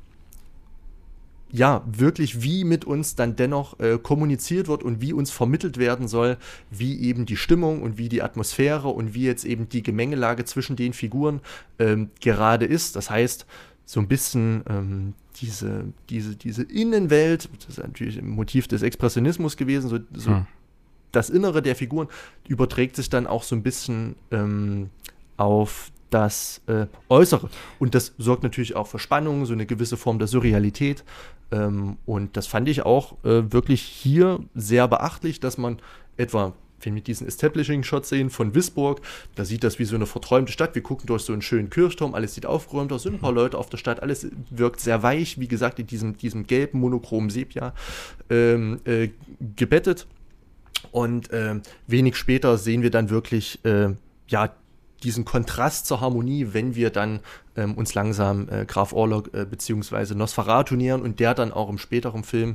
ja, wirklich, wie mit uns dann dennoch äh, kommuniziert wird und wie uns vermittelt werden soll, wie eben die Stimmung und wie die Atmosphäre und wie jetzt eben die Gemengelage zwischen den Figuren ähm, gerade ist. Das heißt, so ein bisschen ähm, diese, diese, diese Innenwelt, das ist natürlich ein Motiv des Expressionismus gewesen, so, so hm. das Innere der Figuren überträgt sich dann auch so ein bisschen ähm, auf das äh, Äußere. Und das sorgt natürlich auch für Spannung, so eine gewisse Form der Surrealität. Ähm, und das fand ich auch äh, wirklich hier sehr beachtlich, dass man etwa, wenn wir diesen Establishing-Shot sehen von Wisborg, da sieht das wie so eine verträumte Stadt. Wir gucken durch so einen schönen Kirchturm, alles sieht aufgeräumt aus, sind ein paar Leute auf der Stadt, alles wirkt sehr weich, wie gesagt, in diesem, diesem gelben, monochromen Sepia ähm, äh, gebettet. Und äh, wenig später sehen wir dann wirklich äh, ja, diesen Kontrast zur Harmonie, wenn wir dann ähm, uns langsam äh, Graf Orlok äh, beziehungsweise Nosferatu nähern und der dann auch im späteren Film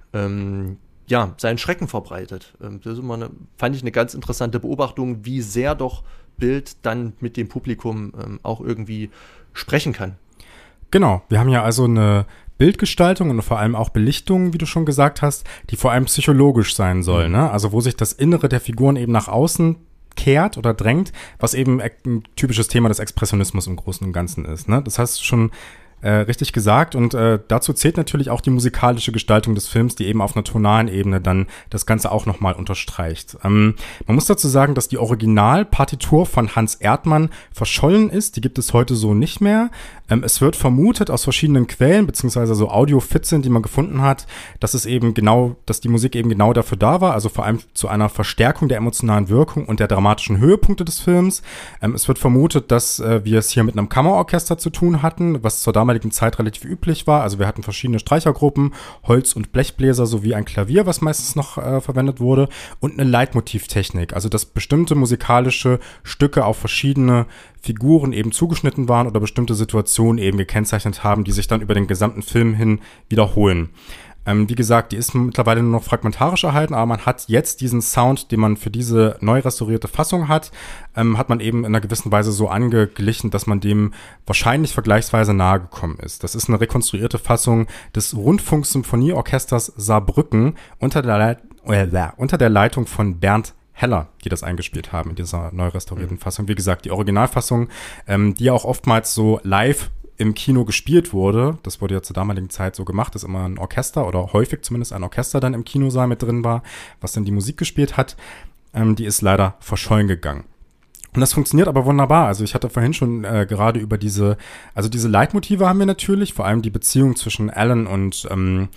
ähm, ja, seinen Schrecken verbreitet. Ähm, das ist immer eine, fand ich eine ganz interessante Beobachtung, wie sehr doch Bild dann mit dem Publikum ähm, auch irgendwie sprechen kann. Genau, wir haben ja also eine Bildgestaltung und vor allem auch Belichtung, wie du schon gesagt hast, die vor allem psychologisch sein soll, ne? Also wo sich das Innere der Figuren eben nach außen kehrt oder drängt, was eben ein typisches Thema des Expressionismus im Großen und Ganzen ist, ne? Das hast du schon äh, richtig gesagt und äh, dazu zählt natürlich auch die musikalische Gestaltung des Films, die eben auf einer tonalen Ebene dann das Ganze auch nochmal unterstreicht. Ähm, man muss dazu sagen, dass die Originalpartitur von Hans Erdmann verschollen ist, die gibt es heute so nicht mehr. Ähm, es wird vermutet aus verschiedenen Quellen, beziehungsweise so Audio-Fitzeln, die man gefunden hat, dass es eben genau, dass die Musik eben genau dafür da war, also vor allem zu einer Verstärkung der emotionalen Wirkung und der dramatischen Höhepunkte des Films. Ähm, es wird vermutet, dass äh, wir es hier mit einem Kammerorchester zu tun hatten, was zur damaligen Zeit relativ üblich war. Also wir hatten verschiedene Streichergruppen, Holz- und Blechbläser sowie ein Klavier, was meistens noch äh, verwendet wurde, und eine Leitmotivtechnik, also dass bestimmte musikalische Stücke auf verschiedene Figuren eben zugeschnitten waren oder bestimmte Situationen eben gekennzeichnet haben, die sich dann über den gesamten Film hin wiederholen. Ähm, wie gesagt, die ist mittlerweile nur noch fragmentarisch erhalten, aber man hat jetzt diesen Sound, den man für diese neu restaurierte Fassung hat, ähm, hat man eben in einer gewissen Weise so angeglichen, dass man dem wahrscheinlich vergleichsweise nahe gekommen ist. Das ist eine rekonstruierte Fassung des Rundfunksymphonieorchesters Saarbrücken unter der, Leit- äh, unter der Leitung von Bernd Heller, die das eingespielt haben in dieser neu restaurierten mhm. Fassung. Wie gesagt, die Originalfassung, ähm, die ja auch oftmals so live im Kino gespielt wurde, das wurde ja zur damaligen Zeit so gemacht, dass immer ein Orchester oder häufig zumindest ein Orchester dann im Kinosaal mit drin war, was dann die Musik gespielt hat, ähm, die ist leider verschollen gegangen. Und das funktioniert aber wunderbar. Also ich hatte vorhin schon äh, gerade über diese, also diese Leitmotive haben wir natürlich, vor allem die Beziehung zwischen Alan und ähm,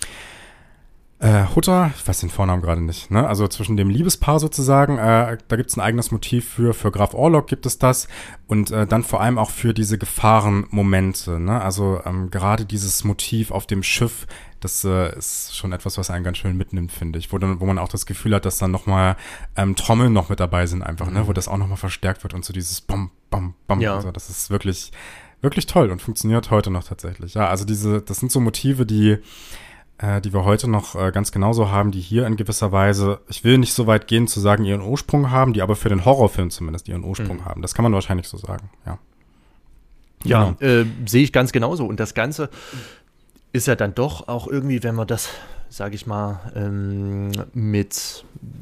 Äh, Hutter, ich weiß den Vornamen gerade nicht, ne? Also zwischen dem Liebespaar sozusagen, äh, da gibt es ein eigenes Motiv für, für Graf Orlok gibt es das und äh, dann vor allem auch für diese Gefahrenmomente, ne? Also ähm, gerade dieses Motiv auf dem Schiff, das äh, ist schon etwas, was einen ganz schön mitnimmt, finde ich, wo dann, wo man auch das Gefühl hat, dass dann nochmal ähm, Trommeln noch mit dabei sind einfach, ne? Wo das auch nochmal verstärkt wird und so dieses Bam, Bam, Bam, ja. Also das ist wirklich, wirklich toll und funktioniert heute noch tatsächlich. Ja, also diese, das sind so Motive, die die wir heute noch äh, ganz genauso haben, die hier in gewisser Weise, ich will nicht so weit gehen zu sagen, ihren Ursprung haben, die aber für den Horrorfilm zumindest ihren Ursprung mhm. haben. Das kann man wahrscheinlich so sagen, ja. Ja, genau. äh, sehe ich ganz genauso. Und das Ganze ist ja dann doch auch irgendwie, wenn man das, sage ich mal, ähm, mit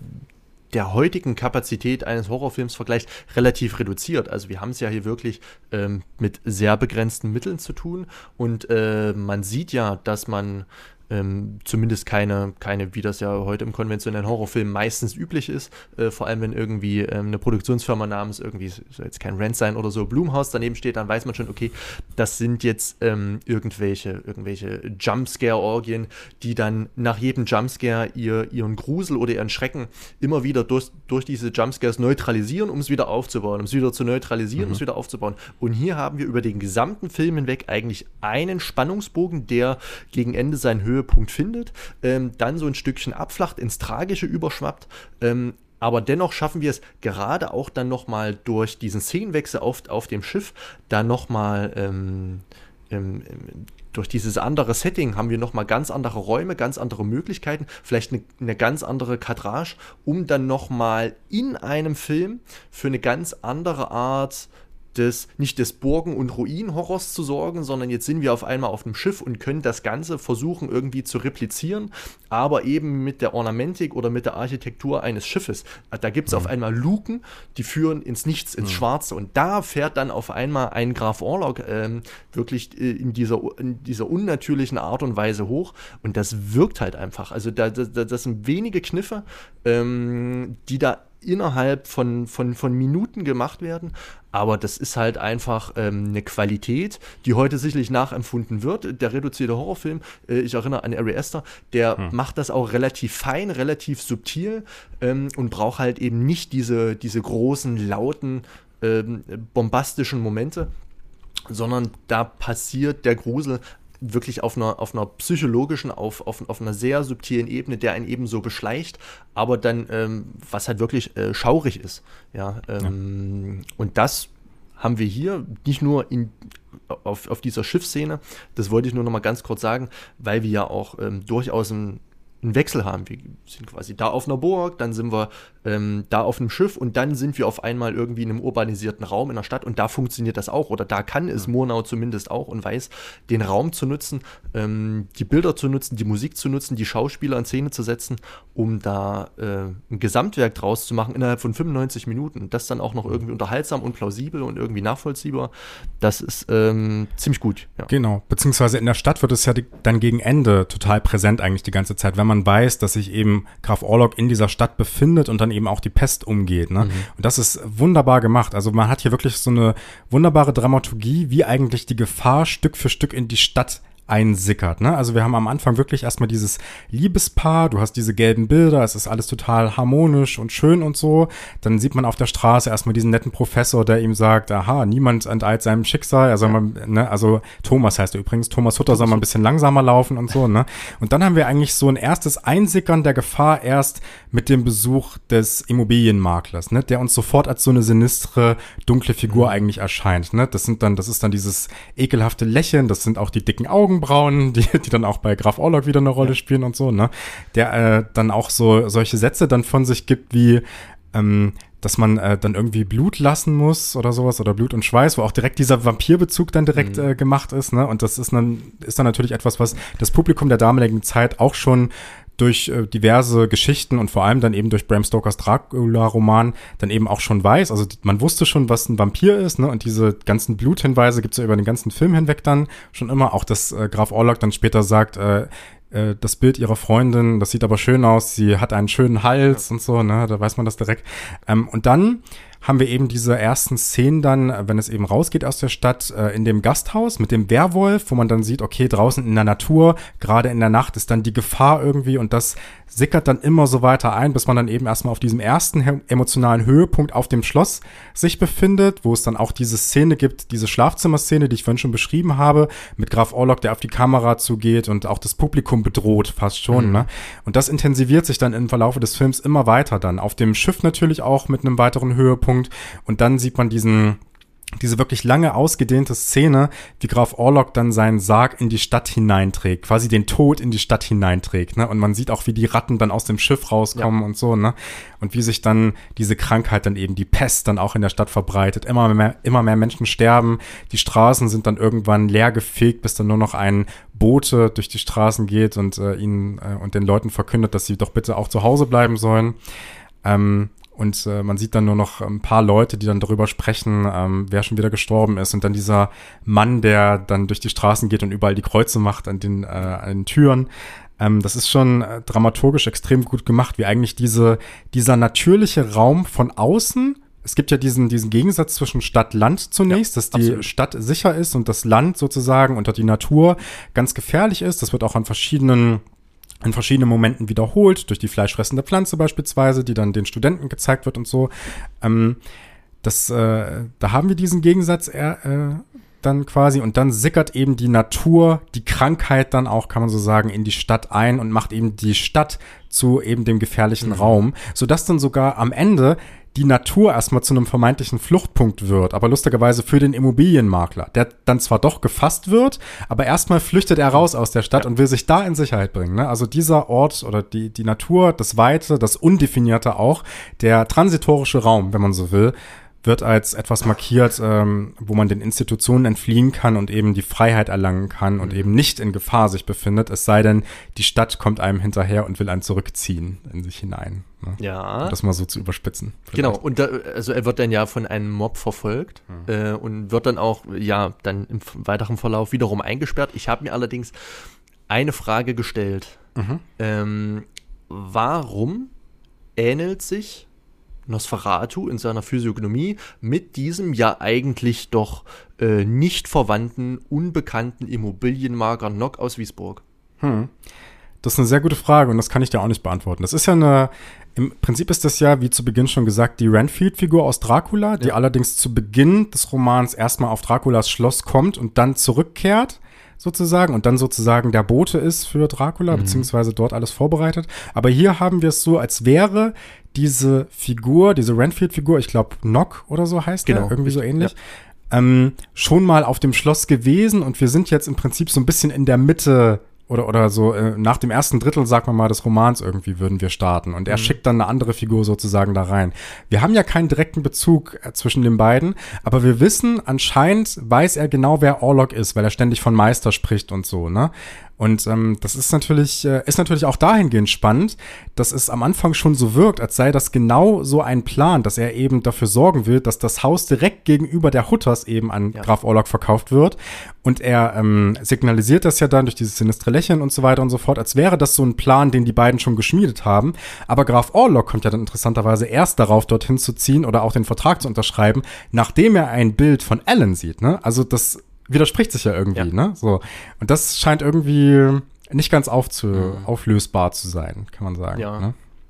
der heutigen Kapazität eines Horrorfilms vergleicht, relativ reduziert. Also wir haben es ja hier wirklich ähm, mit sehr begrenzten Mitteln zu tun und äh, man sieht ja, dass man Ähm, zumindest keine, keine, wie das ja heute im konventionellen Horrorfilm meistens üblich ist, äh, vor allem wenn irgendwie ähm, eine Produktionsfirma namens irgendwie, soll jetzt kein Rent sein oder so, Blumhouse daneben steht, dann weiß man schon, okay, das sind jetzt ähm, irgendwelche, irgendwelche Jumpscare-Orgien, die dann nach jedem Jumpscare ihr, ihren Grusel oder ihren Schrecken immer wieder durch, durch diese Jumpscares neutralisieren, um es wieder aufzubauen, um es wieder zu neutralisieren, mhm. um es wieder aufzubauen. Und hier haben wir über den gesamten Film hinweg eigentlich einen Spannungsbogen, der gegen Ende seinen Höhe Höhepunkt findet, ähm, dann so ein Stückchen abflacht, ins Tragische überschwappt, ähm, aber dennoch schaffen wir es gerade auch dann nochmal durch diesen Szenenwechsel auf, auf dem Schiff, da nochmal ähm, ähm, durch dieses andere Setting haben wir nochmal ganz andere Räume, ganz andere Möglichkeiten, vielleicht eine, eine ganz andere Kadrage, um dann nochmal in einem Film für eine ganz andere Art des, nicht des Burgen- und Ruinenhorrors zu sorgen, sondern jetzt sind wir auf einmal auf einem Schiff und können das Ganze versuchen irgendwie zu replizieren, aber eben mit der Ornamentik oder mit der Architektur eines Schiffes. Da gibt es mhm. auf einmal Luken, die führen ins Nichts, ins mhm. Schwarze und da fährt dann auf einmal ein Graf Orlok ähm, wirklich äh, in, dieser, in dieser unnatürlichen Art und Weise hoch und das wirkt halt einfach. Also da, da, das sind wenige Kniffe, ähm, die da innerhalb von, von, von Minuten gemacht werden, aber das ist halt einfach ähm, eine Qualität, die heute sicherlich nachempfunden wird. Der reduzierte Horrorfilm, äh, ich erinnere an Ari Aster, der hm. macht das auch relativ fein, relativ subtil ähm, und braucht halt eben nicht diese, diese großen, lauten, ähm, bombastischen Momente, sondern da passiert der Grusel wirklich auf einer, auf einer psychologischen, auf, auf, auf einer sehr subtilen Ebene, der einen eben so beschleicht, aber dann, ähm, was halt wirklich äh, schaurig ist. Ja, ähm, ja. Und das haben wir hier nicht nur in, auf, auf dieser Schiffsszene, das wollte ich nur noch mal ganz kurz sagen, weil wir ja auch ähm, durchaus ein einen Wechsel haben. Wir sind quasi da auf einer Burg, dann sind wir ähm, da auf einem Schiff und dann sind wir auf einmal irgendwie in einem urbanisierten Raum in der Stadt und da funktioniert das auch oder da kann es Murnau zumindest auch und weiß, den Raum zu nutzen, ähm, die Bilder zu nutzen, die Musik zu nutzen, die Schauspieler in Szene zu setzen, um da äh, ein Gesamtwerk draus zu machen innerhalb von fünfundneunzig Minuten. Das dann auch noch irgendwie unterhaltsam und plausibel und irgendwie nachvollziehbar. Das ist ähm, ziemlich gut. Ja. Genau, beziehungsweise in der Stadt wird es ja die, dann gegen Ende total präsent eigentlich die ganze Zeit, wenn man weiß, dass sich eben Graf Orlok in dieser Stadt befindet und dann eben auch die Pest umgeht. Ne? Mhm. Und das ist wunderbar gemacht. Also man hat hier wirklich so eine wunderbare Dramaturgie, wie eigentlich die Gefahr Stück für Stück in die Stadt einsickert, ne? Also wir haben am Anfang wirklich erstmal dieses Liebespaar, du hast diese gelben Bilder, es ist alles total harmonisch und schön und so. Dann sieht man auf der Straße erstmal diesen netten Professor, der ihm sagt, aha, niemand enteilt seinem Schicksal, also, ja. man, ne? Also Thomas heißt er übrigens, Thomas Hutter soll mal ein bisschen langsamer laufen und so, ne? Und dann haben wir eigentlich so ein erstes Einsickern der Gefahr erst mit dem Besuch des Immobilienmaklers, ne? Der uns sofort als so eine sinistre, dunkle Figur mhm. eigentlich erscheint, ne? Das sind dann, das ist dann dieses ekelhafte Lächeln, das sind auch die dicken Augen, Augenbrauen, die, die dann auch bei Graf Orlok wieder eine Rolle ja. spielen und so, ne? Der äh, dann auch so solche Sätze dann von sich gibt wie, ähm, dass man äh, dann irgendwie Blut lassen muss oder sowas oder Blut und Schweiß, wo auch direkt dieser Vampirbezug dann direkt mhm. äh, gemacht ist, ne? Und das ist dann, ist dann natürlich etwas, was das Publikum der damaligen Zeit auch schon durch äh, diverse Geschichten und vor allem dann eben durch Bram Stokers Dracula-Roman dann eben auch schon weiß. Also man wusste schon, was ein Vampir ist, ne? Und diese ganzen Bluthinweise gibt's ja über den ganzen Film hinweg dann schon immer. Auch dass äh, Graf Orlok dann später sagt, äh, das Bild ihrer Freundin, das sieht aber schön aus, sie hat einen schönen Hals ja. und so, ne, da weiß man das direkt. Ähm, und dann haben wir eben diese ersten Szenen dann, wenn es eben rausgeht aus der Stadt, äh, in dem Gasthaus mit dem Werwolf, wo man dann sieht, okay, draußen in der Natur, gerade in der Nacht ist dann die Gefahr irgendwie und das sickert dann immer so weiter ein, bis man dann eben erstmal auf diesem ersten he- emotionalen Höhepunkt auf dem Schloss sich befindet, wo es dann auch diese Szene gibt, diese Schlafzimmerszene, die ich vorhin schon beschrieben habe, mit Graf Orlok, der auf die Kamera zugeht und auch das Publikum bedroht fast schon, mhm. ne? Und das intensiviert sich dann im Verlauf des Films immer weiter dann. Auf dem Schiff natürlich auch mit einem weiteren Höhepunkt. Und dann sieht man diesen, diese wirklich lange ausgedehnte Szene, wie Graf Orlok dann seinen Sarg in die Stadt hineinträgt, quasi den Tod in die Stadt hineinträgt, ne? Und man sieht auch, wie die Ratten dann aus dem Schiff rauskommen ja. und so, ne? Und wie sich dann diese Krankheit dann eben, die Pest dann auch in der Stadt verbreitet. Immer mehr, immer mehr Menschen sterben. Die Straßen sind dann irgendwann leer gefegt, bis dann nur noch ein Bote durch die Straßen geht und äh, ihnen äh, und den Leuten verkündet, dass sie doch bitte auch zu Hause bleiben sollen. Ähm, Und äh, man sieht dann nur noch ein paar Leute, die dann darüber sprechen, ähm, wer schon wieder gestorben ist. Und dann dieser Mann, der dann durch die Straßen geht und überall die Kreuze macht an den, äh, an den Türen. Ähm, das ist schon äh, dramaturgisch extrem gut gemacht, wie eigentlich diese dieser natürliche Raum von außen. Es gibt ja diesen diesen Gegensatz zwischen Stadt-Land zunächst, ja, dass die absolut. Stadt sicher ist und das Land sozusagen unter die Natur ganz gefährlich ist. Das wird auch an verschiedenen in verschiedenen Momenten wiederholt, durch die fleischfressende Pflanze beispielsweise, die dann den Studenten gezeigt wird und so. Ähm, das, äh, da haben wir diesen Gegensatz äh, dann quasi und dann sickert eben die Natur, die Krankheit dann auch, kann man so sagen, in die Stadt ein und macht eben die Stadt zu eben dem gefährlichen mhm. Raum, sodass dann sogar am Ende die Natur erstmal zu einem vermeintlichen Fluchtpunkt wird, aber lustigerweise für den Immobilienmakler, der dann zwar doch gefasst wird, aber erstmal flüchtet er raus aus der Stadt ja. und will sich da in Sicherheit bringen, ne? Also dieser Ort oder die, die Natur, das Weite, das Undefinierte auch, der transitorische Raum, wenn man so will, wird als etwas markiert, ähm, wo man den Institutionen entfliehen kann und eben die Freiheit erlangen kann und mhm. eben nicht in Gefahr sich befindet, es sei denn, die Stadt kommt einem hinterher und will einen zurückziehen in sich hinein. Ne? Ja. Um das mal so zu überspitzen. Vielleicht. Genau, und da, also er wird dann ja von einem Mob verfolgt mhm. äh, und wird dann auch, ja, dann im weiteren Verlauf wiederum eingesperrt. Ich habe mir allerdings eine Frage gestellt. Mhm. Ähm, warum ähnelt sich Nosferatu in seiner Physiognomie mit diesem ja eigentlich doch äh, nicht verwandten, unbekannten Immobilienmakler Nock aus Wiesburg? Hm. Das ist eine sehr gute Frage und das kann ich dir auch nicht beantworten. Das ist ja eine, im Prinzip ist das ja, wie zu Beginn schon gesagt, die Renfield-Figur aus Dracula, die ja. allerdings zu Beginn des Romans erstmal auf Draculas Schloss kommt und dann zurückkehrt, sozusagen, und dann sozusagen der Bote ist für Dracula, mhm. beziehungsweise dort alles vorbereitet. Aber hier haben wir es so, als wäre diese Figur, diese Renfield-Figur, ich glaube Nock oder so heißt genau. der, irgendwie so ähnlich, ja. ähm, schon mal auf dem Schloss gewesen und wir sind jetzt im Prinzip so ein bisschen in der Mitte oder oder so äh, nach dem ersten Drittel, sagen wir mal, des Romans irgendwie würden wir starten. Und er mhm. schickt dann eine andere Figur sozusagen da rein. Wir haben ja keinen direkten Bezug äh, zwischen den beiden, aber wir wissen, anscheinend weiß er genau, wer Orlok ist, weil er ständig von Meister spricht und so, ne? Und ähm, das ist natürlich äh, ist natürlich auch dahingehend spannend, dass es am Anfang schon so wirkt, als sei das genau so ein Plan, dass er eben dafür sorgen will, dass das Haus direkt gegenüber der Hutters eben an ja. Graf Orlok verkauft wird. Und er ähm, signalisiert das ja dann durch dieses sinistre Lächeln und so weiter und so fort, als wäre das so ein Plan, den die beiden schon geschmiedet haben. Aber Graf Orlok kommt ja dann interessanterweise erst darauf, dorthin zu ziehen oder auch den Vertrag zu unterschreiben, nachdem er ein Bild von Alan sieht, ne? Also das widerspricht sich ja irgendwie, ja. ne? So. Und das scheint irgendwie nicht ganz aufzu- mhm. auflösbar zu sein, kann man sagen. Ja. Ne?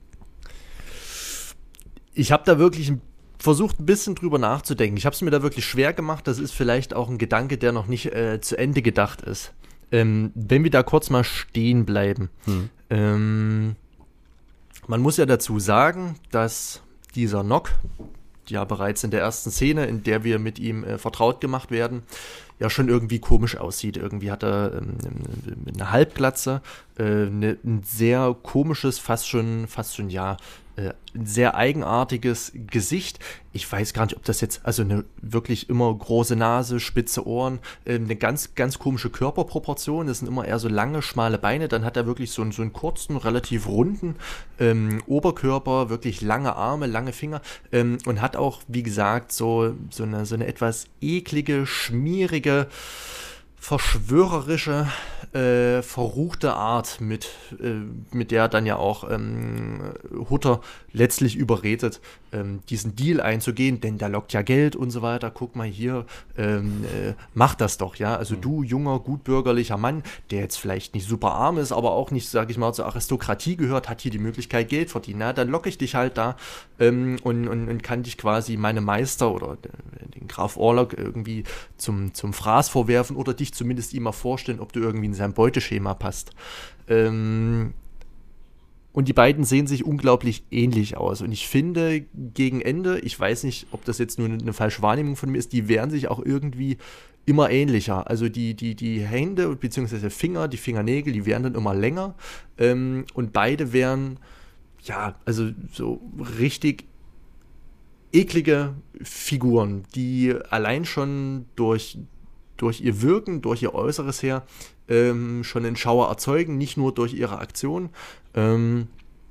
Ich habe da wirklich versucht, ein bisschen drüber nachzudenken. Ich habe es mir da wirklich schwer gemacht. Das ist vielleicht auch ein Gedanke, der noch nicht äh, zu Ende gedacht ist. Ähm, wenn wir da kurz mal stehen bleiben. Mhm. Ähm, man muss ja dazu sagen, dass dieser Nock ja bereits in der ersten Szene, in der wir mit ihm äh, vertraut gemacht werden, ja schon irgendwie komisch aussieht. Irgendwie hat er ähm, eine Halbglatze, äh, eine, ein sehr komisches, fast schon, fast schon, ja, äh, ein sehr eigenartiges Gesicht. Ich weiß gar nicht, ob das jetzt, also eine wirklich immer große Nase, spitze Ohren, äh, eine ganz, ganz komische Körperproportion. Das sind immer eher so lange, schmale Beine. Dann hat er wirklich so einen, so einen kurzen, relativ runden ähm, Oberkörper, wirklich lange Arme, lange Finger ähm, und hat auch, wie gesagt, so, so, eine, so eine etwas eklige, schmierige, verschwörerische, äh, verruchte Art, mit, äh, mit der dann ja auch ähm, Hutter letztlich überredet, ähm, diesen Deal einzugehen, denn der lockt ja Geld und so weiter. Guck mal hier, ähm, äh, mach das doch, ja. Also du, junger, gutbürgerlicher Mann, der jetzt vielleicht nicht super arm ist, aber auch nicht, sag ich mal, zur Aristokratie gehört, hat hier die Möglichkeit, Geld verdienen. Na, dann locke ich dich halt da ähm, und, und, und kann dich quasi meine Meister oder den Graf Orlok irgendwie zum, zum Fraß vorwerfen oder dich zumindest ihm mal vorstellen, ob du irgendwie in sein Beuteschema passt. Ähm, und die beiden sehen sich unglaublich ähnlich aus. Und ich finde, gegen Ende, ich weiß nicht, ob das jetzt nur eine falsche Wahrnehmung von mir ist, die werden sich auch irgendwie immer ähnlicher. Also die, die, die Hände bzw. Finger, die Fingernägel, die werden dann immer länger. Ähm, und beide werden, ja, also so richtig eklige Figuren, die allein schon durch, durch ihr Wirken, durch ihr Äußeres her ähm, schon einen Schauer erzeugen, nicht nur durch ihre Aktion. Ähm,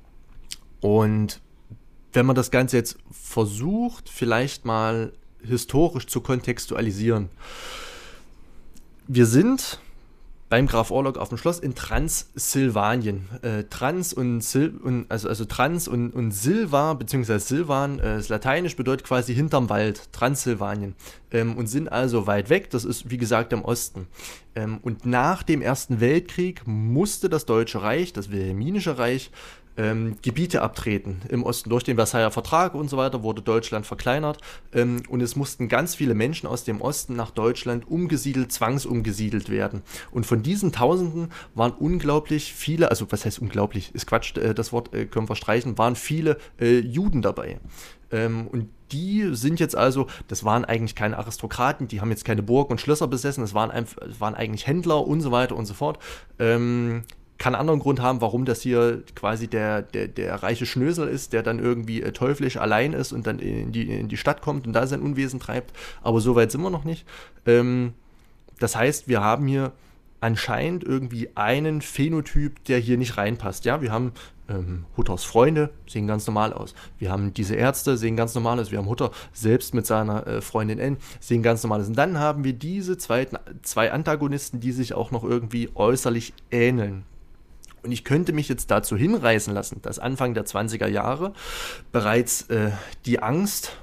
und wenn man das Ganze jetzt versucht, vielleicht mal historisch zu kontextualisieren. Wir sind beim Graf Orlok auf dem Schloss in Transsilvanien. Äh, Trans und Sil und, also, also Trans und, und Silva, beziehungsweise Silvan, äh, das Lateinisch bedeutet quasi hinterm Wald, Transsilvanien. Ähm, und sind also weit weg, das ist wie gesagt im Osten. Ähm, und nach dem Ersten Weltkrieg musste das Deutsche Reich, das Wilhelminische Reich, Ähm, Gebiete abtreten im Osten. Durch den Versailler Vertrag und so weiter wurde Deutschland verkleinert ähm, und es mussten ganz viele Menschen aus dem Osten nach Deutschland umgesiedelt, zwangsumgesiedelt werden. Und von diesen Tausenden waren unglaublich viele, also was heißt unglaublich, ist Quatsch, äh, das Wort äh, können wir streichen, waren viele äh, Juden dabei. Ähm, und die sind jetzt also, das waren eigentlich keine Aristokraten, die haben jetzt keine Burg und Schlösser besessen, das waren, einfach, das waren eigentlich Händler und so weiter und so fort. Ähm, Kann einen anderen Grund haben, warum das hier quasi der, der, der reiche Schnösel ist, der dann irgendwie äh, teuflisch allein ist und dann in die, in die Stadt kommt und da sein Unwesen treibt. Aber so weit sind wir noch nicht. Ähm, das heißt, wir haben hier anscheinend irgendwie einen Phänotyp, der hier nicht reinpasst. Ja, wir haben ähm, Hutters Freunde, sehen ganz normal aus. Wir haben diese Ärzte, sehen ganz normal aus. Wir haben Hutter selbst mit seiner äh, Freundin N, sehen ganz normal aus. Und dann haben wir diese zwei, zwei Antagonisten, die sich auch noch irgendwie äußerlich ähneln. Und ich könnte mich jetzt dazu hinreißen lassen, dass Anfang der zwanziger Jahre bereits äh, die Angst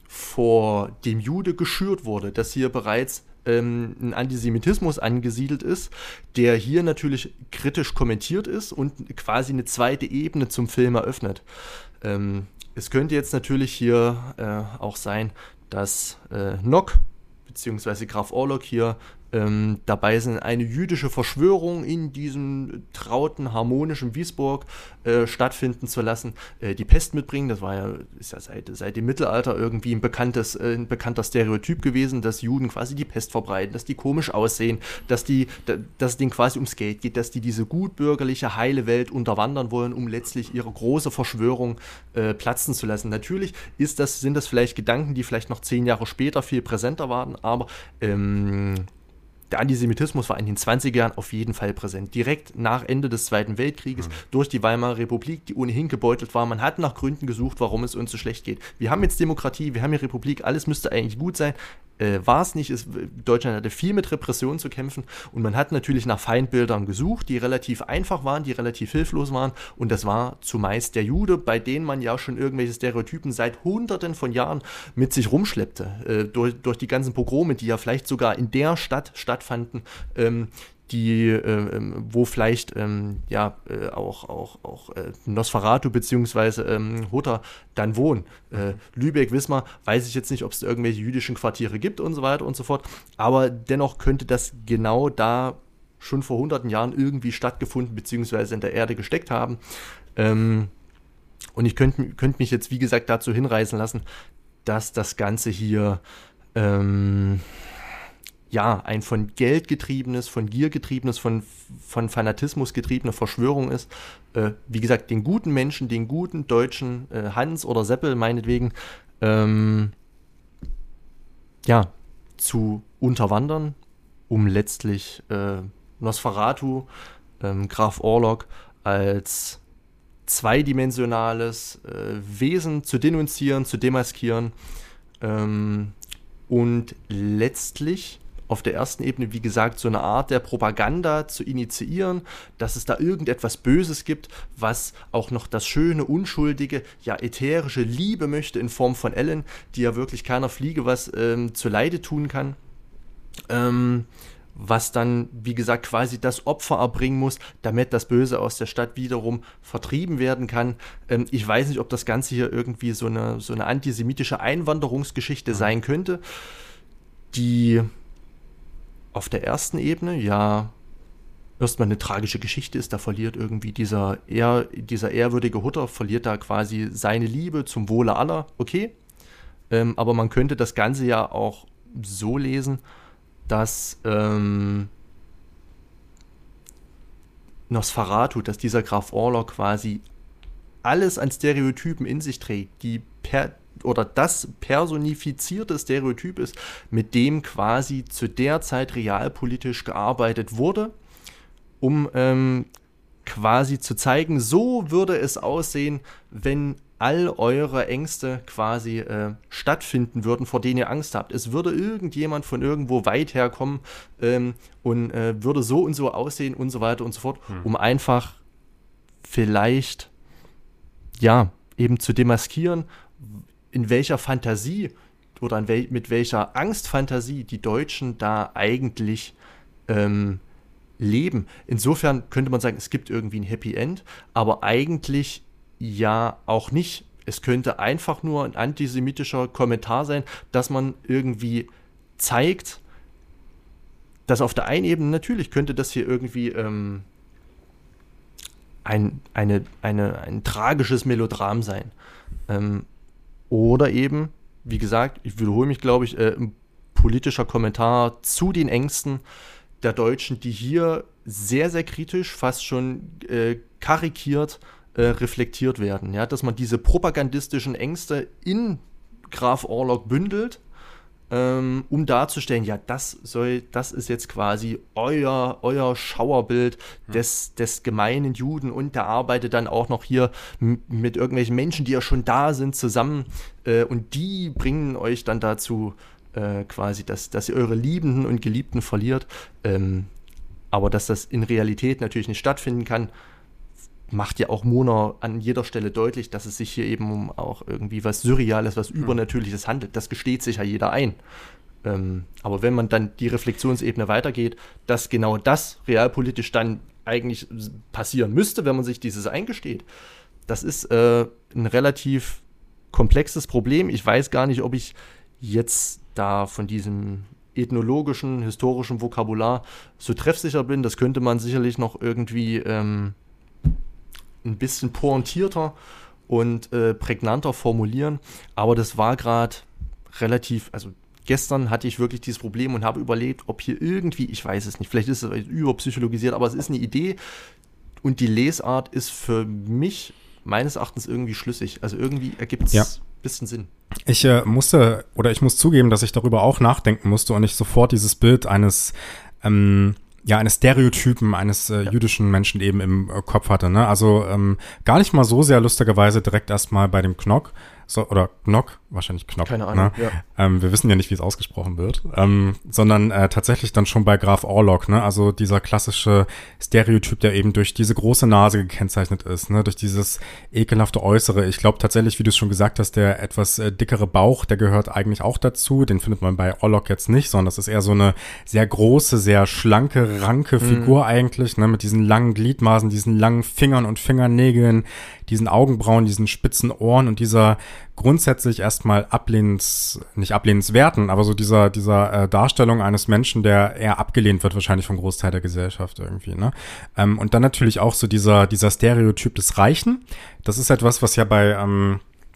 vor dem Jude geschürt wurde, dass hier bereits ähm, ein Antisemitismus angesiedelt ist, der hier natürlich kritisch kommentiert ist und quasi eine zweite Ebene zum Film eröffnet. Ähm, es könnte jetzt natürlich hier äh, auch sein, dass äh, Nock bzw. Graf Orlok hier ähm, dabei sind, eine jüdische Verschwörung in diesem trauten, harmonischen Wiesburg äh, stattfinden zu lassen, äh, die Pest mitbringen. Das war ja, ist ja seit, seit dem Mittelalter irgendwie ein, bekanntes, äh, ein bekannter Stereotyp gewesen, dass Juden quasi die Pest verbreiten, dass die komisch aussehen, dass, die, da, dass es denen quasi ums Geld geht, dass die diese gutbürgerliche, heile Welt unterwandern wollen, um letztlich ihre große Verschwörung äh, platzen zu lassen. Natürlich ist das, sind das vielleicht Gedanken, die vielleicht noch zehn Jahre später viel präsenter waren, aber ähm, der Antisemitismus war in den zwanziger Jahren auf jeden Fall präsent. Direkt nach Ende des Zweiten Weltkrieges, mhm. durch die Weimarer Republik, die ohnehin gebeutelt war. Man hat nach Gründen gesucht, warum es uns so schlecht geht. Wir haben jetzt Demokratie, wir haben hier Republik, alles müsste eigentlich gut sein. Äh, war es nicht. Es, Deutschland hatte viel mit Repression zu kämpfen und man hat natürlich nach Feindbildern gesucht, die relativ einfach waren, die relativ hilflos waren, und das war zumeist der Jude, bei denen man ja schon irgendwelche Stereotypen seit hunderten von Jahren mit sich rumschleppte, äh, durch, durch die ganzen Pogrome, die ja vielleicht sogar in der Stadt stattfanden, ähm, die, äh, wo vielleicht ähm, ja äh, auch, auch, auch äh, Nosferatu bzw. Ähm, Hutter dann wohnen. Äh, Lübeck, Wismar, weiß ich jetzt nicht, ob es irgendwelche jüdischen Quartiere gibt und so weiter und so fort, aber dennoch könnte das genau da schon vor hunderten Jahren irgendwie stattgefunden bzw. in der Erde gesteckt haben. Ähm, und ich könnte könnt mich jetzt, wie gesagt, dazu hinreißen lassen, dass das Ganze hier ähm, ja ein von Geld getriebenes, von Gier getriebenes, von, von Fanatismus getriebene Verschwörung ist. Äh, wie gesagt, den guten Menschen, den guten Deutschen, äh, Hans oder Seppel meinetwegen, ähm, ja, zu unterwandern, um letztlich äh, Nosferatu, ähm, Graf Orlok als zweidimensionales äh, Wesen zu denunzieren, zu demaskieren ähm, und letztlich auf der ersten Ebene, wie gesagt, so eine Art der Propaganda zu initiieren, dass es da irgendetwas Böses gibt, was auch noch das schöne, unschuldige, ja ätherische Liebe möchte in Form von Ellen, die ja wirklich keiner Fliege was ähm, zuleide tun kann. Ähm, was dann, wie gesagt, quasi das Opfer erbringen muss, damit das Böse aus der Stadt wiederum vertrieben werden kann. Ähm, ich weiß nicht, ob das Ganze hier irgendwie so eine, so eine antisemitische Einwanderungsgeschichte mhm. sein könnte, die auf der ersten Ebene ja erstmal eine tragische Geschichte ist. Da verliert irgendwie dieser, ehr, dieser ehrwürdige Hutter, verliert da quasi seine Liebe zum Wohle aller. Okay, ähm, aber man könnte das Ganze ja auch so lesen, dass ähm, Nosferatu, dass dieser Graf Orlok quasi alles an Stereotypen in sich trägt, die per oder das personifizierte Stereotyp ist, mit dem quasi zu der Zeit realpolitisch gearbeitet wurde, um ähm, quasi zu zeigen, so würde es aussehen, wenn all eure Ängste quasi äh, stattfinden würden, vor denen ihr Angst habt. Es würde irgendjemand von irgendwo weit her kommen ähm, und äh, würde so und so aussehen und so weiter und so fort, hm. um einfach vielleicht, ja, eben zu demaskieren, in welcher Fantasie oder in wel- mit welcher Angstfantasie die Deutschen da eigentlich ähm, leben. Insofern könnte man sagen, es gibt irgendwie ein Happy End, aber eigentlich ja auch nicht. Es könnte einfach nur ein antisemitischer Kommentar sein, dass man irgendwie zeigt, dass auf der einen Ebene, natürlich könnte das hier irgendwie ähm, ein, eine, eine, ein tragisches Melodram sein. Ähm, oder eben, wie gesagt, ich wiederhole mich, glaube ich, äh, ein politischer Kommentar zu den Ängsten der Deutschen, die hier sehr, sehr kritisch, fast schon äh, karikiert äh, reflektiert werden. Ja? Dass man diese propagandistischen Ängste in Graf Orlok bündelt, ähm, um darzustellen, ja, das soll, das ist jetzt quasi euer, euer Schauerbild des, des gemeinen Juden, und der arbeitet dann auch noch hier m- mit irgendwelchen Menschen, die ja schon da sind, zusammen, äh, und die bringen euch dann dazu, äh, quasi, dass, dass ihr eure Liebenden und Geliebten verliert. Ähm, aber dass das in Realität natürlich nicht stattfinden kann, macht ja auch Mona an jeder Stelle deutlich, dass es sich hier eben um auch irgendwie was Surreales, was Übernatürliches handelt. Das gesteht sich ja jeder ein. Ähm, aber wenn man dann die Reflexionsebene weitergeht, dass genau das realpolitisch dann eigentlich passieren müsste, wenn man sich dieses eingesteht, das ist äh, ein relativ komplexes Problem. Ich weiß gar nicht, ob ich jetzt da von diesem ethnologischen, historischen Vokabular so treffsicher bin. Das könnte man sicherlich noch irgendwie ähm, ein bisschen pointierter und äh, prägnanter formulieren, aber das war gerade relativ, also gestern hatte ich wirklich dieses Problem und habe überlegt, ob hier irgendwie, ich weiß es nicht, vielleicht ist es überpsychologisiert, aber es ist eine Idee und die Lesart ist für mich meines Erachtens irgendwie schlüssig, also irgendwie ergibt es ja. ein bisschen Sinn. Ich äh, musste, oder ich muss zugeben, dass ich darüber auch nachdenken musste und ich sofort dieses Bild eines ähm, ja, eines Stereotypen eines äh, ja. jüdischen Menschen eben im äh, Kopf hatte, ne? Also ähm, gar nicht mal so sehr lustigerweise direkt erstmal bei dem Knock, so, oder Knock, wahrscheinlich Knock. Keine Ahnung, ne? ja. Ähm, wir wissen ja nicht, wie es ausgesprochen wird, ähm, sondern äh, tatsächlich dann schon bei Graf Orlok, ne? Also dieser klassische Stereotyp, der eben durch diese große Nase gekennzeichnet ist, ne? Durch dieses ekelhafte Äußere. Ich glaube tatsächlich, wie du es schon gesagt hast, der etwas äh, dickere Bauch, der gehört eigentlich auch dazu. Den findet man bei Orlok jetzt nicht, sondern das ist eher so eine sehr große, sehr schlanke, ranke Figur mhm. eigentlich, ne? Mit diesen langen Gliedmaßen, diesen langen Fingern und Fingernägeln, diesen Augenbrauen, diesen spitzen Ohren und dieser grundsätzlich erstmal ablehnens, nicht ablehnenswerten, aber so dieser dieser äh, Darstellung eines Menschen, der eher abgelehnt wird wahrscheinlich vom Großteil der Gesellschaft irgendwie, ne? Ähm, und dann natürlich auch so dieser dieser Stereotyp des Reichen. Das ist etwas, was ja bei ähm,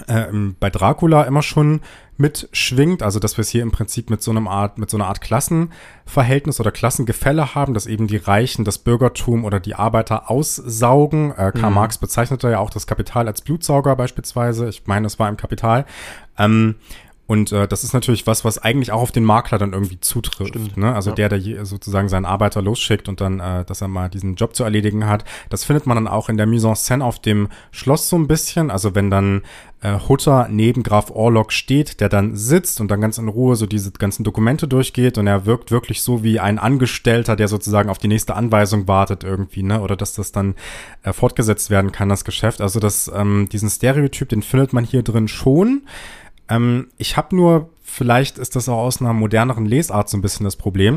äh, bei Dracula immer schon mitschwingt, also dass wir es hier im Prinzip mit so einem Art, mit so einer Art Klassenverhältnis oder Klassengefälle haben, dass eben die Reichen das Bürgertum oder die Arbeiter aussaugen. Äh, Karl mhm. Marx bezeichnete ja auch das Kapital als Blutsauger beispielsweise. Ich meine, das war im Kapital. Ähm, Und äh, das ist natürlich was, was eigentlich auch auf den Makler dann irgendwie zutrifft. Ne? Also ja. der, der je, sozusagen seinen Arbeiter losschickt und dann, äh, dass er mal diesen Job zu erledigen hat. Das findet man dann auch in der Mise en Scène auf dem Schloss so ein bisschen. Also wenn dann äh, Hutter neben Graf Orlok steht, der dann sitzt und dann ganz in Ruhe so diese ganzen Dokumente durchgeht und er wirkt wirklich so wie ein Angestellter, der sozusagen auf die nächste Anweisung wartet irgendwie, ne? Oder dass das dann äh, fortgesetzt werden kann, das Geschäft. Also das, ähm, diesen Stereotyp, den findet man hier drin schon. Ähm, ich habe nur, vielleicht ist das auch aus einer moderneren Lesart so ein bisschen das Problem.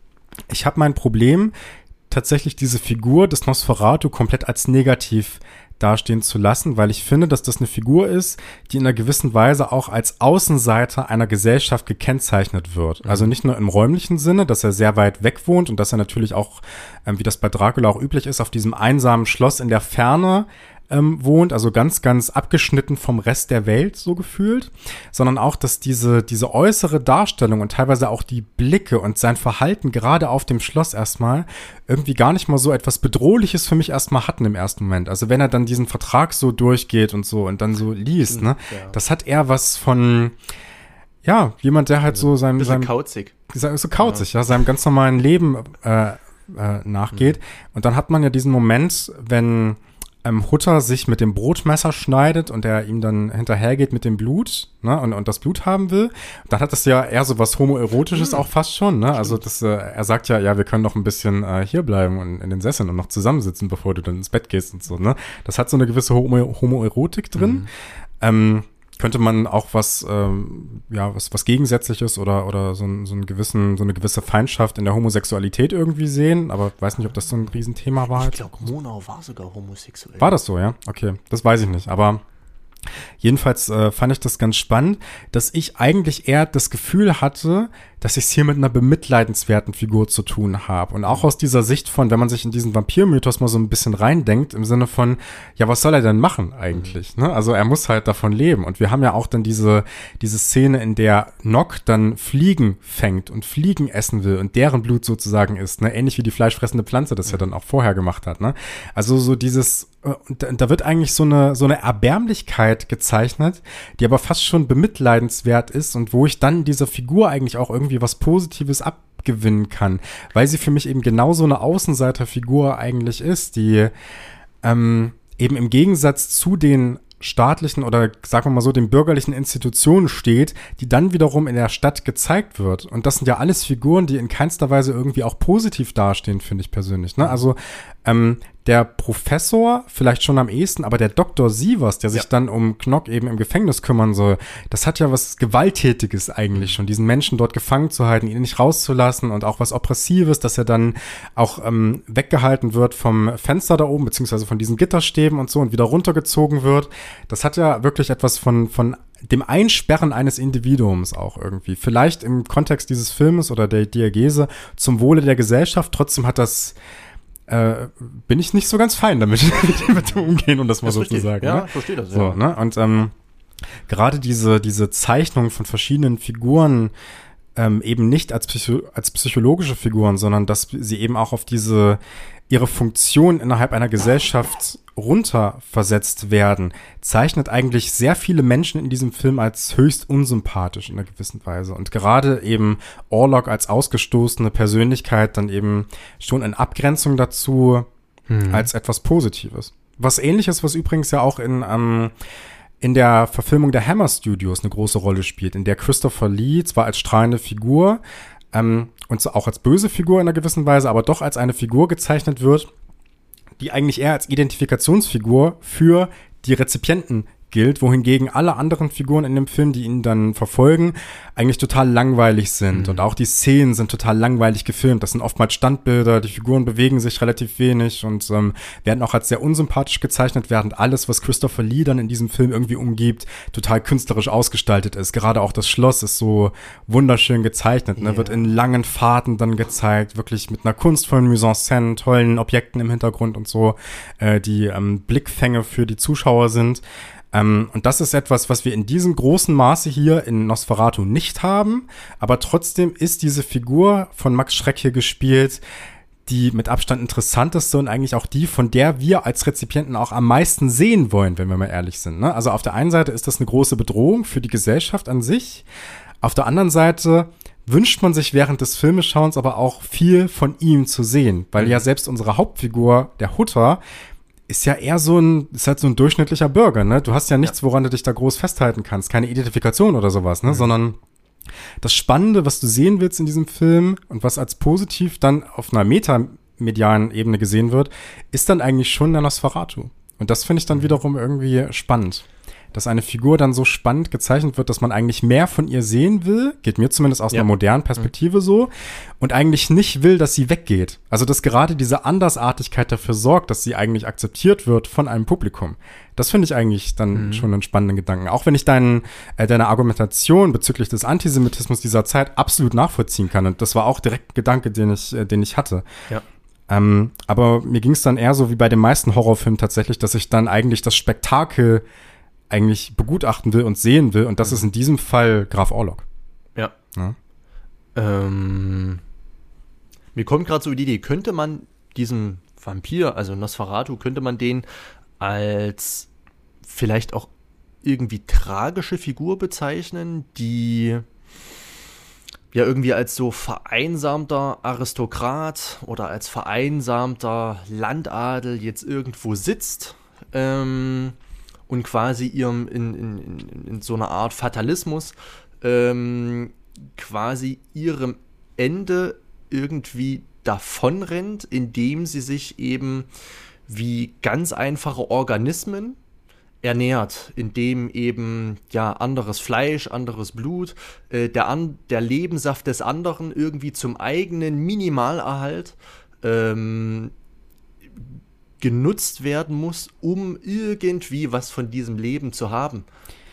Ich habe mein Problem, tatsächlich diese Figur des Nosferatu komplett als negativ dastehen zu lassen, weil ich finde, dass das eine Figur ist, die in einer gewissen Weise auch als Außenseiter einer Gesellschaft gekennzeichnet wird. Also nicht nur im räumlichen Sinne, dass er sehr weit weg wohnt und dass er natürlich auch, ähm, wie das bei Dracula auch üblich ist, auf diesem einsamen Schloss in der Ferne Ähm, wohnt, also ganz, ganz abgeschnitten vom Rest der Welt, so gefühlt, sondern auch, dass diese, diese äußere Darstellung und teilweise auch die Blicke und sein Verhalten gerade auf dem Schloss erstmal irgendwie gar nicht mal so etwas Bedrohliches für mich erstmal hatten im ersten Moment. Also wenn er dann diesen Vertrag so durchgeht und so und dann so liest, ne, ja. das hat eher was von, ja, jemand, der halt so seinem, seinem kauzig. So kauzig, ja, ja seinem ganz normalen Leben äh, äh, nachgeht. Mhm. Und dann hat man ja diesen Moment, wenn Ähm, Hutter sich mit dem Brotmesser schneidet und er ihm dann hinterhergeht mit dem Blut, ne, und, und das Blut haben will, dann hat das ja eher so was Homoerotisches mhm. auch fast schon, ne, also das, äh, er sagt ja, ja, wir können noch ein bisschen äh, hier bleiben und in den Sesseln und noch zusammensitzen, bevor du dann ins Bett gehst und so, ne, das hat so eine gewisse Homo- Homoerotik drin, mhm. ähm, könnte man auch was, ähm, ja, was, was Gegensätzliches oder, oder so, ein, so, einen gewissen, so eine gewisse Feindschaft in der Homosexualität irgendwie sehen, aber weiß nicht, ob das so ein Riesenthema war. Ich glaube, Murnau war sogar homosexuell. War das so, ja? Okay, das weiß ich nicht, aber jedenfalls äh, fand ich das ganz spannend, dass ich eigentlich eher das Gefühl hatte, dass ich es hier mit einer bemitleidenswerten Figur zu tun habe. Und auch aus dieser Sicht von, wenn man sich in diesen Vampirmythos mal so ein bisschen reindenkt, im Sinne von, ja, was soll er denn machen eigentlich? Mhm. Ne? Also er muss halt davon leben. Und wir haben ja auch dann diese, diese Szene, in der Nock dann Fliegen fängt und Fliegen essen will und deren Blut sozusagen isst, ne? Ähnlich wie die fleischfressende Pflanze das mhm. ja dann auch vorher gemacht hat. Ne? Also so dieses, da, da wird eigentlich so eine, so eine Erbärmlichkeit gezeichnet, die aber fast schon bemitleidenswert ist und wo ich dann dieser Figur eigentlich auch irgendwie was Positives abgewinnen kann, weil sie für mich eben genauso eine Außenseiterfigur eigentlich ist, die ähm, eben im Gegensatz zu den staatlichen oder sagen wir mal so den bürgerlichen Institutionen steht, die dann wiederum in der Stadt gezeigt wird. Und das sind ja alles Figuren, die in keinster Weise irgendwie auch positiv dastehen, finde ich persönlich. Ne? Also ähm, der Professor vielleicht schon am ehesten, aber der Doktor Sievers, der sich ja. dann um Knock eben im Gefängnis kümmern soll, das hat ja was Gewalttätiges eigentlich schon, diesen Menschen dort gefangen zu halten, ihn nicht rauszulassen und auch was Oppressives, dass er dann auch ähm, weggehalten wird vom Fenster da oben, beziehungsweise von diesen Gitterstäben und so und wieder runtergezogen wird. Das hat ja wirklich etwas von, von dem Einsperren eines Individuums auch irgendwie. Vielleicht im Kontext dieses Filmes oder der Diagese zum Wohle der Gesellschaft, trotzdem hat das Äh, bin ich nicht so ganz fein damit, mit dem Umgehen, um das mal das so zu sagen. Ja, ne? ich verstehe das. So, ja. ne? Und ähm, gerade diese, diese Zeichnung von verschiedenen Figuren ähm, eben nicht als, Psycho- als psychologische Figuren, sondern dass sie eben auch auf diese ihre Funktion innerhalb einer Gesellschaft runterversetzt werden, zeichnet eigentlich sehr viele Menschen in diesem Film als höchst unsympathisch in einer gewissen Weise. Und gerade eben Orlok als ausgestoßene Persönlichkeit dann eben schon in Abgrenzung dazu hm. als etwas Positives. Was Ähnliches, was übrigens ja auch in ähm, in der Verfilmung der Hammer Studios eine große Rolle spielt, in der Christopher Lee zwar als strahlende Figur ähm, und so auch als böse Figur in einer gewissen Weise, aber doch als eine Figur gezeichnet wird, die eigentlich eher als Identifikationsfigur für die Rezipienten gilt, wohingegen alle anderen Figuren in dem Film, die ihn dann verfolgen, eigentlich total langweilig sind. Mhm. Und auch die Szenen sind total langweilig gefilmt. Das sind oftmals Standbilder, die Figuren bewegen sich relativ wenig und ähm, werden auch als sehr unsympathisch gezeichnet, während alles, was Christopher Lee dann in diesem Film irgendwie umgibt, total künstlerisch ausgestaltet ist. Gerade auch das Schloss ist so wunderschön gezeichnet, ne? Yeah. Wird in langen Fahrten dann gezeigt, wirklich mit einer kunstvollen Mise en Scène, tollen Objekten im Hintergrund und so, äh, die ähm, Blickfänge für die Zuschauer sind. Ähm, und das ist etwas, was wir in diesem großen Maße hier in Nosferatu nicht haben. Aber trotzdem ist diese Figur von Max Schreck hier gespielt, die mit Abstand interessanteste und eigentlich auch die, von der wir als Rezipienten auch am meisten sehen wollen, wenn wir mal ehrlich sind. Ne? Also auf der einen Seite ist das eine große Bedrohung für die Gesellschaft an sich. Auf der anderen Seite wünscht man sich während des Filmeschauens aber auch viel von ihm zu sehen, weil ja selbst unsere Hauptfigur, der Hutter, ist ja eher so ein, ist halt so ein durchschnittlicher Bürger, ne? Du hast ja nichts, woran du dich da groß festhalten kannst, keine Identifikation oder sowas, ne? Mhm. Sondern das Spannende, was du sehen willst in diesem Film und was als positiv dann auf einer metamedialen Ebene gesehen wird, ist dann eigentlich schon der Nosferatu. Und das finde ich dann wiederum irgendwie spannend. Dass eine Figur dann so spannend gezeichnet wird, dass man eigentlich mehr von ihr sehen will, geht mir zumindest aus ja. einer modernen Perspektive mhm. so, und eigentlich nicht will, dass sie weggeht. Also, dass gerade diese Andersartigkeit dafür sorgt, dass sie eigentlich akzeptiert wird von einem Publikum. Das finde ich eigentlich dann mhm. schon einen spannenden Gedanken. Auch wenn ich dein, äh, deine Argumentation bezüglich des Antisemitismus dieser Zeit absolut nachvollziehen kann. Und das war auch direkt ein Gedanke, den ich, äh, den ich hatte. Ja. Ähm, aber mir ging es dann eher so wie bei den meisten Horrorfilmen tatsächlich, dass ich dann eigentlich das Spektakel eigentlich begutachten will und sehen will. Und das ist in diesem Fall Graf Orlok. Ja. ja. Ähm, mir kommt gerade so die Idee, könnte man diesen Vampir, also Nosferatu, könnte man den als vielleicht auch irgendwie tragische Figur bezeichnen, die ja irgendwie als so vereinsamter Aristokrat oder als vereinsamter Landadel jetzt irgendwo sitzt, ähm, und quasi ihrem in, in, in, in so einer Art Fatalismus ähm, quasi ihrem Ende irgendwie davonrennt, indem sie sich eben wie ganz einfache Organismen ernährt, indem eben ja anderes Fleisch, anderes Blut, äh, der, an, der Lebenssaft des anderen irgendwie zum eigenen Minimalerhalt ähm, genutzt werden muss, um irgendwie was von diesem Leben zu haben.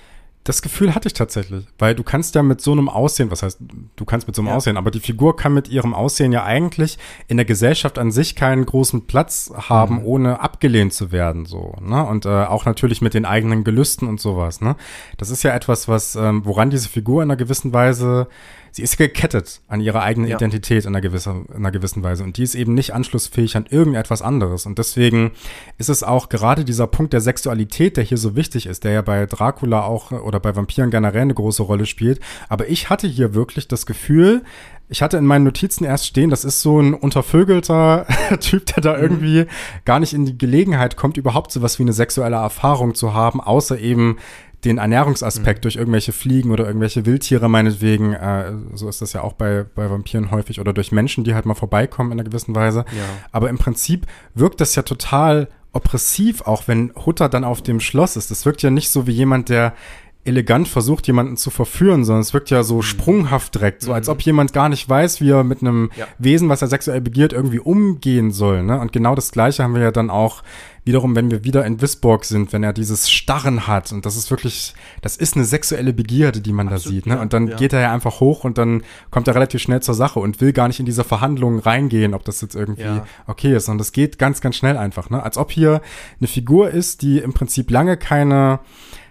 Das Gefühl hatte ich tatsächlich, weil du kannst ja mit so einem Aussehen, was heißt, du kannst mit so einem ja. Aussehen, aber die Figur kann mit ihrem Aussehen ja eigentlich in der Gesellschaft an sich keinen großen Platz haben, mhm. ohne abgelehnt zu werden, so, ne? Und äh, auch natürlich mit den eigenen Gelüsten und sowas, ne? Das ist ja etwas, was, ähm, woran diese Figur in einer gewissen Weise, sie ist gekettet an ihre eigene ja. Identität in einer, gewissen, in einer gewissen Weise. Und die ist eben nicht anschlussfähig an irgendetwas anderes. Und deswegen ist es auch gerade dieser Punkt der Sexualität, der hier so wichtig ist, der ja bei Dracula auch oder bei Vampiren generell eine große Rolle spielt. Aber ich hatte hier wirklich das Gefühl, ich hatte in meinen Notizen erst stehen, das ist so ein untervögelter Typ, der da mhm. irgendwie gar nicht in die Gelegenheit kommt, überhaupt sowas wie eine sexuelle Erfahrung zu haben, außer eben den Ernährungsaspekt mhm. durch irgendwelche Fliegen oder irgendwelche Wildtiere meinetwegen, äh, so ist das ja auch bei, bei Vampiren häufig, oder durch Menschen, die halt mal vorbeikommen in einer gewissen Weise. Ja. Aber im Prinzip wirkt das ja total oppressiv, auch wenn Hutter dann auf dem Schloss ist. Das wirkt ja nicht so wie jemand, der elegant versucht, jemanden zu verführen, sondern es wirkt ja so mhm. sprunghaft direkt, so mhm. als ob jemand gar nicht weiß, wie er mit einem ja. Wesen, was er sexuell begehrt, irgendwie umgehen soll, ne? Und genau das Gleiche haben wir ja dann auch wiederum, wenn wir wieder in Wisborg sind, wenn er dieses Starren hat, und das ist wirklich, das ist eine sexuelle Begierde, die man Absolut, da sieht, ne? Ja, und dann ja. geht er ja einfach hoch und dann kommt er relativ schnell zur Sache und will gar nicht in diese Verhandlungen reingehen, ob das jetzt irgendwie ja. okay ist, sondern das geht ganz, ganz schnell einfach, ne? Als ob hier eine Figur ist, die im Prinzip lange keine,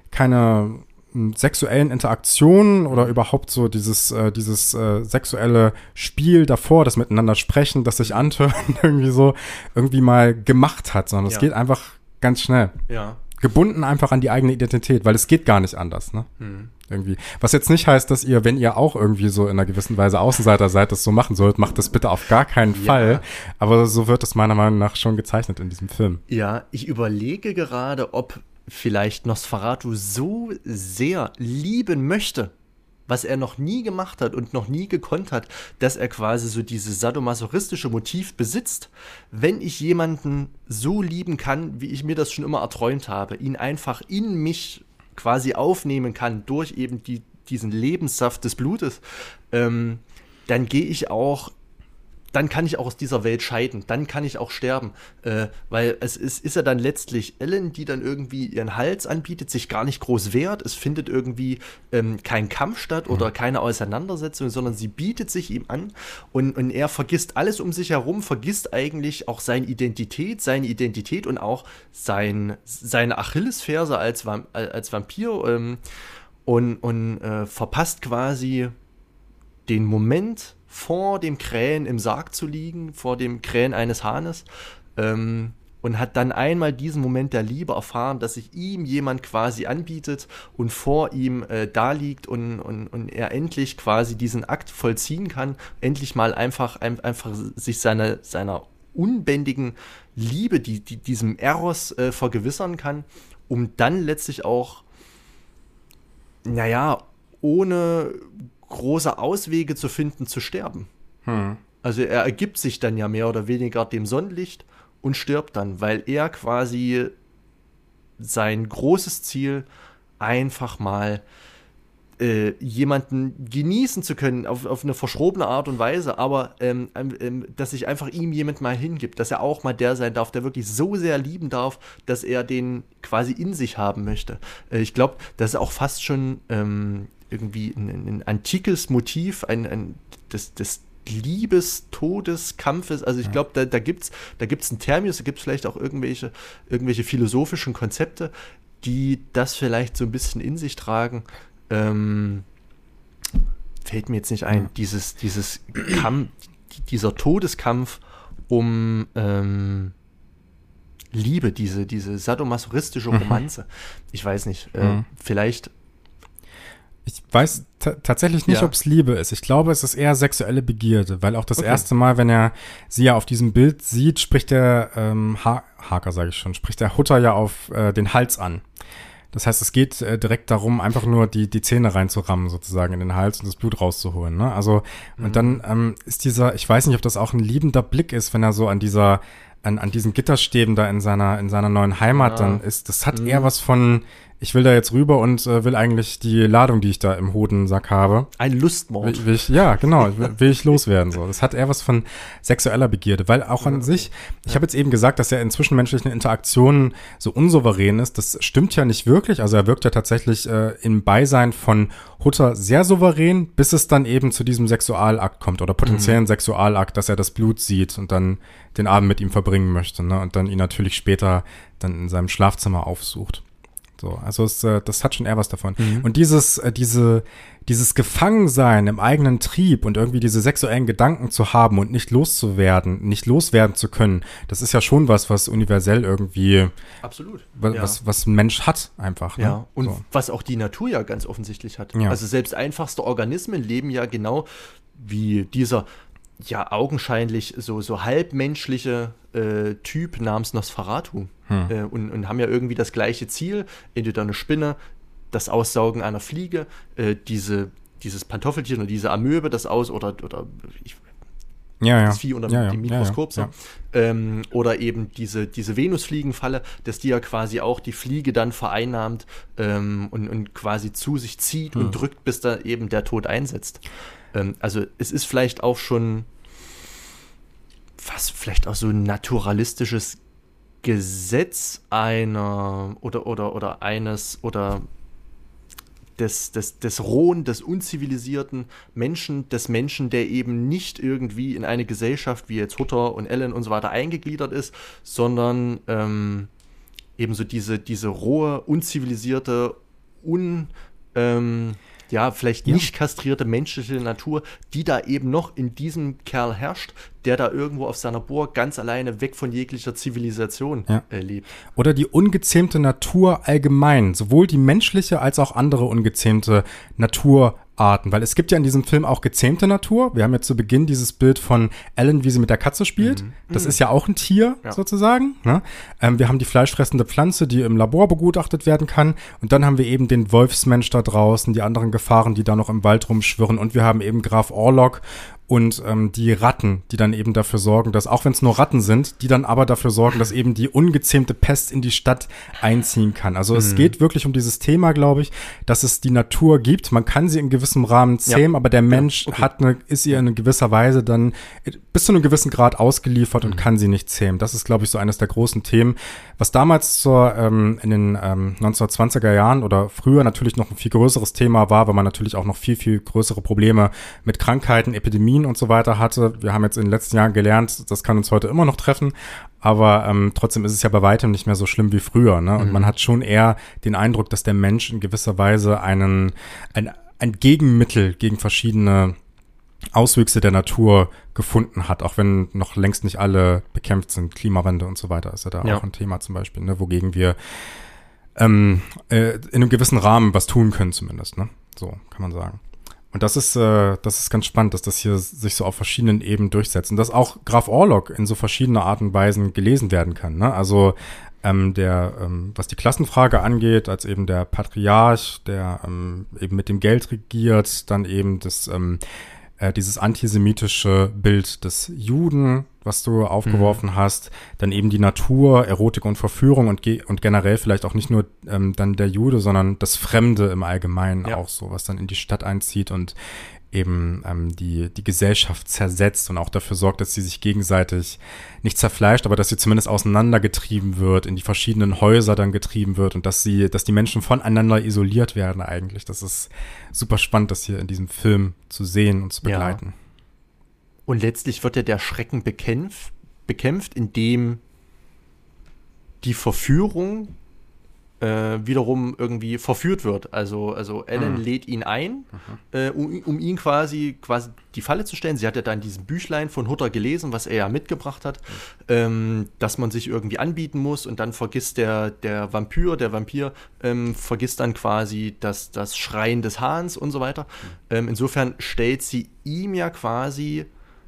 keine sexuellen Interaktionen oder überhaupt so dieses äh, dieses äh, sexuelle Spiel davor, das Miteinander sprechen, das sich anhören, irgendwie so irgendwie mal gemacht hat, sondern es ja. geht einfach ganz schnell. Ja. Gebunden einfach an die eigene Identität, weil es geht gar nicht anders, ne? Hm. Irgendwie. Was jetzt nicht heißt, dass ihr, wenn ihr auch irgendwie so in einer gewissen Weise Außenseiter seid, das so machen sollt, macht das bitte auf gar keinen ja. Fall. Aber so wird es meiner Meinung nach schon gezeichnet in diesem Film. Ja, ich überlege gerade, ob vielleicht Nosferatu so sehr lieben möchte, was er noch nie gemacht hat und noch nie gekonnt hat, dass er quasi so dieses sadomasochistische Motiv besitzt. Wenn ich jemanden so lieben kann, wie ich mir das schon immer erträumt habe, ihn einfach in mich quasi aufnehmen kann durch eben die, diesen Lebenssaft des Blutes, ähm, dann gehe ich auch dann kann ich auch aus dieser Welt scheiden, dann kann ich auch sterben, äh, weil es ist, ist ja dann letztlich Ellen, die dann irgendwie ihren Hals anbietet, sich gar nicht groß wehrt, es findet irgendwie ähm, kein Kampf statt oder keine Auseinandersetzung, sondern sie bietet sich ihm an und, und er vergisst alles um sich herum, vergisst eigentlich auch seine Identität, seine Identität und auch sein, seine Achillesferse als, Vam- als Vampir ähm, und, und äh, verpasst quasi den Moment, vor dem Krähen im Sarg zu liegen, vor dem Krähen eines Hahnes, ähm, und hat dann einmal diesen Moment der Liebe erfahren, dass sich ihm jemand quasi anbietet und vor ihm äh, da liegt und, und, und er endlich quasi diesen Akt vollziehen kann, endlich mal einfach, ein, einfach sich seine, seiner unbändigen Liebe, die, die, diesem Eros äh, vergewissern kann, um dann letztlich auch, naja, ohne große Auswege zu finden, zu sterben. Hm. Also er ergibt sich dann ja mehr oder weniger dem Sonnenlicht und stirbt dann, weil er quasi sein großes Ziel einfach mal äh, jemanden genießen zu können, auf, auf eine verschrobene Art und Weise, aber ähm, ähm, dass sich einfach ihm jemand mal hingibt, dass er auch mal der sein darf, der wirklich so sehr lieben darf, dass er den quasi in sich haben möchte. Äh, ich glaube, das ist auch fast schon ähm, irgendwie ein, ein antikes Motiv, ein, ein, des, des Liebes, Todes, Kampfes. Also ich glaube, da, da gibt es da gibt's einen Terminus, da gibt es vielleicht auch irgendwelche, irgendwelche philosophischen Konzepte, die das vielleicht so ein bisschen in sich tragen. Ähm, fällt mir jetzt nicht ein. Ja. Dieses, dieses Kampf, dieser Todeskampf um ähm, Liebe, diese, diese sadomasochistische Romanze. Mhm. Ich weiß nicht, äh, mhm. vielleicht Ich weiß t- tatsächlich nicht, ja. ob es Liebe ist. Ich glaube, es ist eher sexuelle Begierde, weil auch das okay. erste Mal, wenn er sie ja auf diesem Bild sieht, spricht der ähm, ha- Haker, sage ich schon, spricht der Hutter ja auf äh, den Hals an. Das heißt, es geht äh, direkt darum, einfach nur die die Zähne reinzurammen sozusagen in den Hals und das Blut rauszuholen. Ne? Also mhm. und dann ähm, ist dieser, ich weiß nicht, ob das auch ein liebender Blick ist, wenn er so an dieser an an diesen Gitterstäben da in seiner in seiner neuen Heimat ja. dann ist. Das hat mhm. eher was von, ich will da jetzt rüber und äh, will eigentlich die Ladung, die ich da im Hodensack habe. Ein Lustmord. Will, will ich, ja, genau, will, will ich loswerden. So. Das hat eher was von sexueller Begierde, weil auch an ja, okay. sich, ich ja. habe jetzt eben gesagt, dass er in zwischenmenschlichen Interaktionen so unsouverän ist. Das stimmt ja nicht wirklich. Also er wirkt ja tatsächlich äh, im Beisein von Hutter sehr souverän, bis es dann eben zu diesem Sexualakt kommt oder potenziellen mhm. Sexualakt, dass er das Blut sieht und dann den Abend mit ihm verbringen möchte, ne? Und dann ihn natürlich später dann in seinem Schlafzimmer aufsucht. So, also es, äh, das hat schon eher was davon. Mhm. Und dieses, äh, diese, dieses Gefangensein im eigenen Trieb und irgendwie diese sexuellen Gedanken zu haben und nicht loszuwerden, nicht loswerden zu können, das ist ja schon was, was universell irgendwie, absolut, was, ja. was, was ein Mensch hat einfach. Ne? Ja, und so. Was auch die Natur ja ganz offensichtlich hat. Ja. Also selbst einfachste Organismen leben ja genau wie dieser ja augenscheinlich so, so halbmenschliche äh, Typ namens Nosferatu hm. äh, und, und haben ja irgendwie das gleiche Ziel, entweder eine Spinne, das Aussaugen einer Fliege, äh, diese, dieses Pantoffeltier oder diese Amöbe, das aus, oder, oder ich, ja, das ja. Vieh unter ja, dem Mikroskop, ja, ja, so. Ja. Ähm, oder eben diese, diese Venusfliegenfalle, dass die ja quasi auch die Fliege dann vereinnahmt ähm, und, und quasi zu sich zieht hm. und drückt, bis da eben der Tod einsetzt. Ähm, also es ist vielleicht auch schon fast vielleicht auch so ein naturalistisches Gesetz einer oder oder oder eines oder des, des, des rohen, des unzivilisierten Menschen, des Menschen, der eben nicht irgendwie in eine Gesellschaft wie jetzt Hutter und Ellen und so weiter eingegliedert ist, sondern ähm, eben so diese, diese rohe, unzivilisierte, un, ähm, ja, vielleicht ja. nicht kastrierte menschliche Natur, die da eben noch in diesem Kerl herrscht, der da irgendwo auf seiner Burg ganz alleine weg von jeglicher Zivilisation ja. äh, lebt. Oder die ungezähmte Natur allgemein, sowohl die menschliche als auch andere ungezähmte Naturarten, weil es gibt ja in diesem Film auch gezähmte Natur. Wir haben ja zu Beginn dieses Bild von Ellen, wie sie mit der Katze spielt. Mhm. Das mhm. ist ja auch ein Tier ja. sozusagen. Ne? Ähm, wir haben die fleischfressende Pflanze, die im Labor begutachtet werden kann. Und dann haben wir eben den Wolfsmensch da draußen, die anderen Gefahren, die da noch im Wald rumschwirren. Und wir haben eben Graf Orlok und ähm, die Ratten, die dann eben dafür sorgen, dass, auch wenn es nur Ratten sind, die dann aber dafür sorgen, dass eben die ungezähmte Pest in die Stadt einziehen kann. Also mhm. es geht wirklich um dieses Thema, glaube ich, dass es die Natur gibt. Man kann sie in gewissem Rahmen zähmen, ja. aber der Mensch ja. okay. hat eine, ist ihr in gewisser Weise dann bis zu einem gewissen Grad ausgeliefert und kann sie nicht zähmen. Das ist, glaube ich, so eines der großen Themen, was damals zur, ähm, in den ähm, neunzehnhundertzwanziger Jahren oder früher natürlich noch ein viel größeres Thema war, weil man natürlich auch noch viel, viel größere Probleme mit Krankheiten, Epidemien und so weiter hatte. Wir haben jetzt in den letzten Jahren gelernt, das kann uns heute immer noch treffen, aber ähm, trotzdem ist es ja bei weitem nicht mehr so schlimm wie früher, ne? Und mhm. man hat schon eher den Eindruck, dass der Mensch in gewisser Weise einen, ein, ein Gegenmittel gegen verschiedene Auswüchse der Natur gefunden hat, auch wenn noch längst nicht alle bekämpft sind. Klimawandel und so weiter ist ja da ja. auch ein Thema zum Beispiel, ne, wogegen wir ähm, äh, in einem gewissen Rahmen was tun können zumindest, ne? So kann man sagen. Und das ist, äh, das ist ganz spannend, dass das hier sich so auf verschiedenen Ebenen durchsetzt und dass auch Graf Orlok in so verschiedene Arten und Weisen gelesen werden kann, ne? Also ähm, der, ähm, was die Klassenfrage angeht, als eben der Patriarch, der ähm, eben mit dem Geld regiert, dann eben das ähm, äh, dieses antisemitische Bild des Juden, was du aufgeworfen mhm. hast, dann eben die Natur, Erotik und Verführung und, ge- und generell vielleicht auch nicht nur ähm, dann der Jude, sondern das Fremde im Allgemeinen ja. auch so, was dann in die Stadt einzieht und eben ähm, die die Gesellschaft zersetzt und auch dafür sorgt, dass sie sich gegenseitig nicht zerfleischt, aber dass sie zumindest auseinandergetrieben wird, in die verschiedenen Häuser dann getrieben wird und dass sie, dass die Menschen voneinander isoliert werden eigentlich. Das ist super spannend, das hier in diesem Film zu sehen und zu begleiten. Ja. Und letztlich wird ja der Schrecken bekämpft, bekämpft, indem die Verführung äh, wiederum irgendwie verführt wird. Also, also Ellen mhm. lädt ihn ein, mhm. äh, um, um ihn quasi, quasi die Falle zu stellen. Sie hat ja dann diesen Büchlein von Hutter gelesen, was er ja mitgebracht hat, mhm. ähm, dass man sich irgendwie anbieten muss und dann vergisst der, der Vampir, der Vampir ähm, vergisst dann quasi das, das Schreien des Hahns und so weiter. Mhm. Ähm, insofern stellt sie ihm ja quasi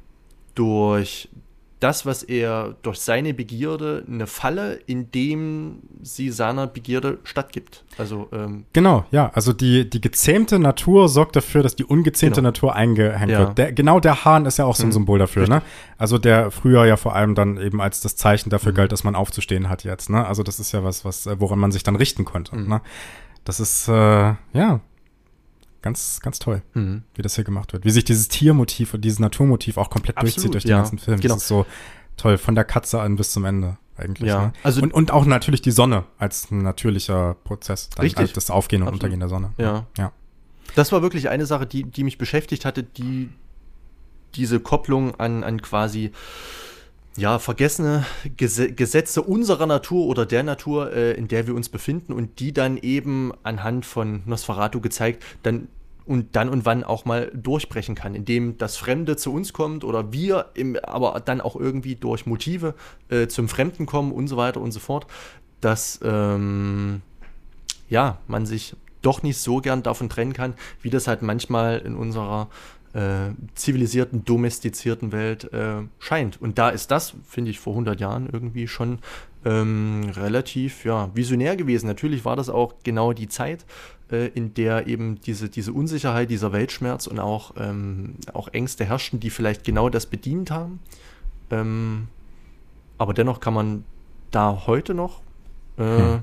durch das, was er durch seine Begierde eine Falle, indem sie seiner Begierde stattgibt. Also ähm, genau, ja. Also die, die gezähmte Natur sorgt dafür, dass die ungezähmte genau. Natur eingehängt ja. wird. Der, genau der Hahn ist ja auch so ein mhm. Symbol dafür, Richtig. ne? Also der früher ja vor allem dann eben als das Zeichen dafür mhm. galt, dass man aufzustehen hat jetzt, ne? Also das ist ja was, was woran man sich dann richten konnte, mhm. ne? Das ist, äh, ja, ganz, ganz toll, mhm. wie das hier gemacht wird. Wie sich dieses Tiermotiv und dieses Naturmotiv auch komplett Absolut, durchzieht durch den ja. ganzen Film. Genau. Das ist so toll, von der Katze an bis zum Ende eigentlich. Ja. Ne? Also und, und auch natürlich die Sonne als ein natürlicher Prozess. Dann Richtig. Halt das Aufgehen und Absolut. Untergehen der Sonne. Ja. ja. Das war wirklich eine Sache, die, die mich beschäftigt hatte, die diese Kopplung an, an quasi ja, vergessene Ges- Gesetze unserer Natur oder der Natur, äh, in der wir uns befinden und die dann eben anhand von Nosferatu gezeigt, dann und dann und wann auch mal durchbrechen kann, indem das Fremde zu uns kommt oder wir im, aber dann auch irgendwie durch Motive äh, zum Fremden kommen und so weiter und so fort, dass ähm, ja, man sich doch nicht so gern davon trennen kann, wie das halt manchmal in unserer Äh, zivilisierten, domestizierten Welt äh, scheint. Und da ist das, finde ich, vor hundert Jahren irgendwie schon ähm, relativ ja, visionär gewesen. Natürlich war das auch genau die Zeit, äh, in der eben diese, diese Unsicherheit, dieser Weltschmerz und auch, ähm, auch Ängste herrschten, die vielleicht genau das bedient haben. Ähm, aber dennoch kann man da heute noch äh, hm.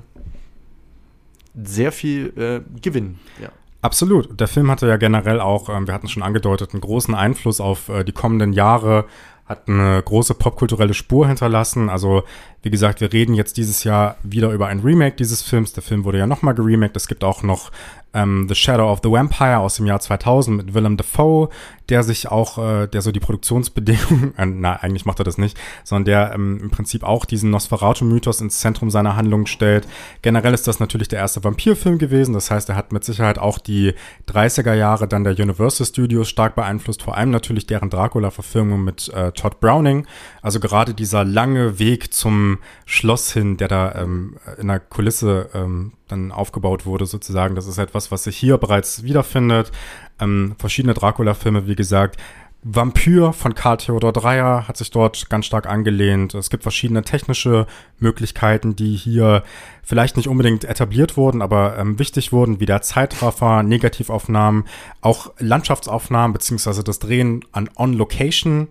sehr viel äh, gewinnen. Ja. Absolut. Der Film hatte ja generell auch, ähm, wir hatten es schon angedeutet, einen großen Einfluss auf äh, die kommenden Jahre, hat eine große popkulturelle Spur hinterlassen. Also, wie gesagt, wir reden jetzt dieses Jahr wieder über ein Remake dieses Films. Der Film wurde ja nochmal geremaked. Es gibt auch noch ähm, The Shadow of the Vampire aus dem Jahr zweitausend mit Willem Dafoe, der sich auch, äh, der so die Produktionsbedingungen, äh, na, eigentlich macht er das nicht, sondern der ähm, im Prinzip auch diesen Nosferatu-Mythos ins Zentrum seiner Handlung stellt. Generell ist das natürlich der erste Vampirfilm gewesen. Das heißt, er hat mit Sicherheit auch die dreißiger Jahre dann der Universal Studios stark beeinflusst, vor allem natürlich deren Dracula-Verfilmung mit äh, Todd Browning. Also gerade dieser lange Weg zum Schloss hin, der da ähm, in der Kulisse ähm, dann aufgebaut wurde sozusagen. Das ist etwas, was sich hier bereits wiederfindet. Ähm, verschiedene Dracula-Filme, wie gesagt. Vampyr von Karl Theodor Dreyer hat sich dort ganz stark angelehnt. Es gibt verschiedene technische Möglichkeiten, die hier vielleicht nicht unbedingt etabliert wurden, aber ähm, wichtig wurden, wie der Zeitraffer, Negativaufnahmen, auch Landschaftsaufnahmen beziehungsweise das Drehen an On-Location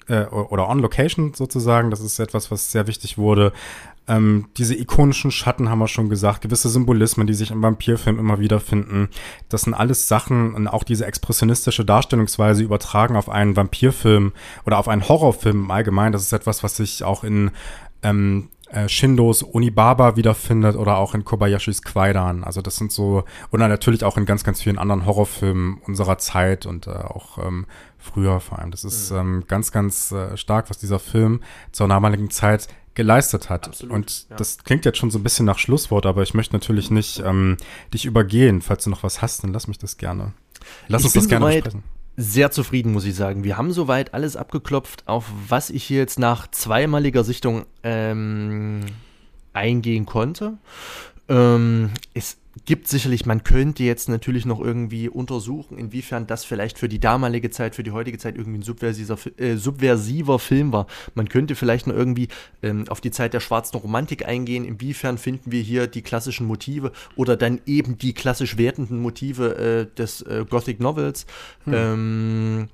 äh, oder on Location sozusagen. Das ist etwas, was sehr wichtig wurde. Ähm, diese ikonischen Schatten haben wir schon gesagt, gewisse Symbolismen, die sich im Vampirfilm immer wieder finden. Das sind alles Sachen und auch diese expressionistische Darstellungsweise übertragen auf einen Vampirfilm oder auf einen Horrorfilm im Allgemeinen. Das ist etwas, was sich auch in ähm, äh, Shindos Onibaba wiederfindet oder auch in Kobayashis Kwaidan. Also das sind so, oder natürlich auch in ganz, ganz vielen anderen Horrorfilmen unserer Zeit und äh, auch ähm, früher vor allem. Das ist mhm. ähm, ganz, ganz äh, stark, was dieser Film zur damaligen Zeit geleistet hat. Absolut, und ja. Das klingt jetzt schon so ein bisschen nach Schlusswort, aber ich möchte natürlich nicht ähm, dich übergehen. Falls du noch was hast, dann lass mich das gerne. Lass ich uns das gerne besprechen. Sehr zufrieden, muss ich sagen. Wir haben soweit alles abgeklopft, auf was ich hier jetzt nach zweimaliger Sichtung ähm, eingehen konnte. Ähm, es gibt sicherlich, man könnte jetzt natürlich noch irgendwie untersuchen, inwiefern das vielleicht für die damalige Zeit, für die heutige Zeit irgendwie ein subversiver, äh, subversiver Film war. Man könnte vielleicht noch irgendwie ähm, auf die Zeit der schwarzen Romantik eingehen, inwiefern finden wir hier die klassischen Motive oder dann eben die klassisch wertenden Motive äh, des äh, Gothic Novels. Hm. Ähm,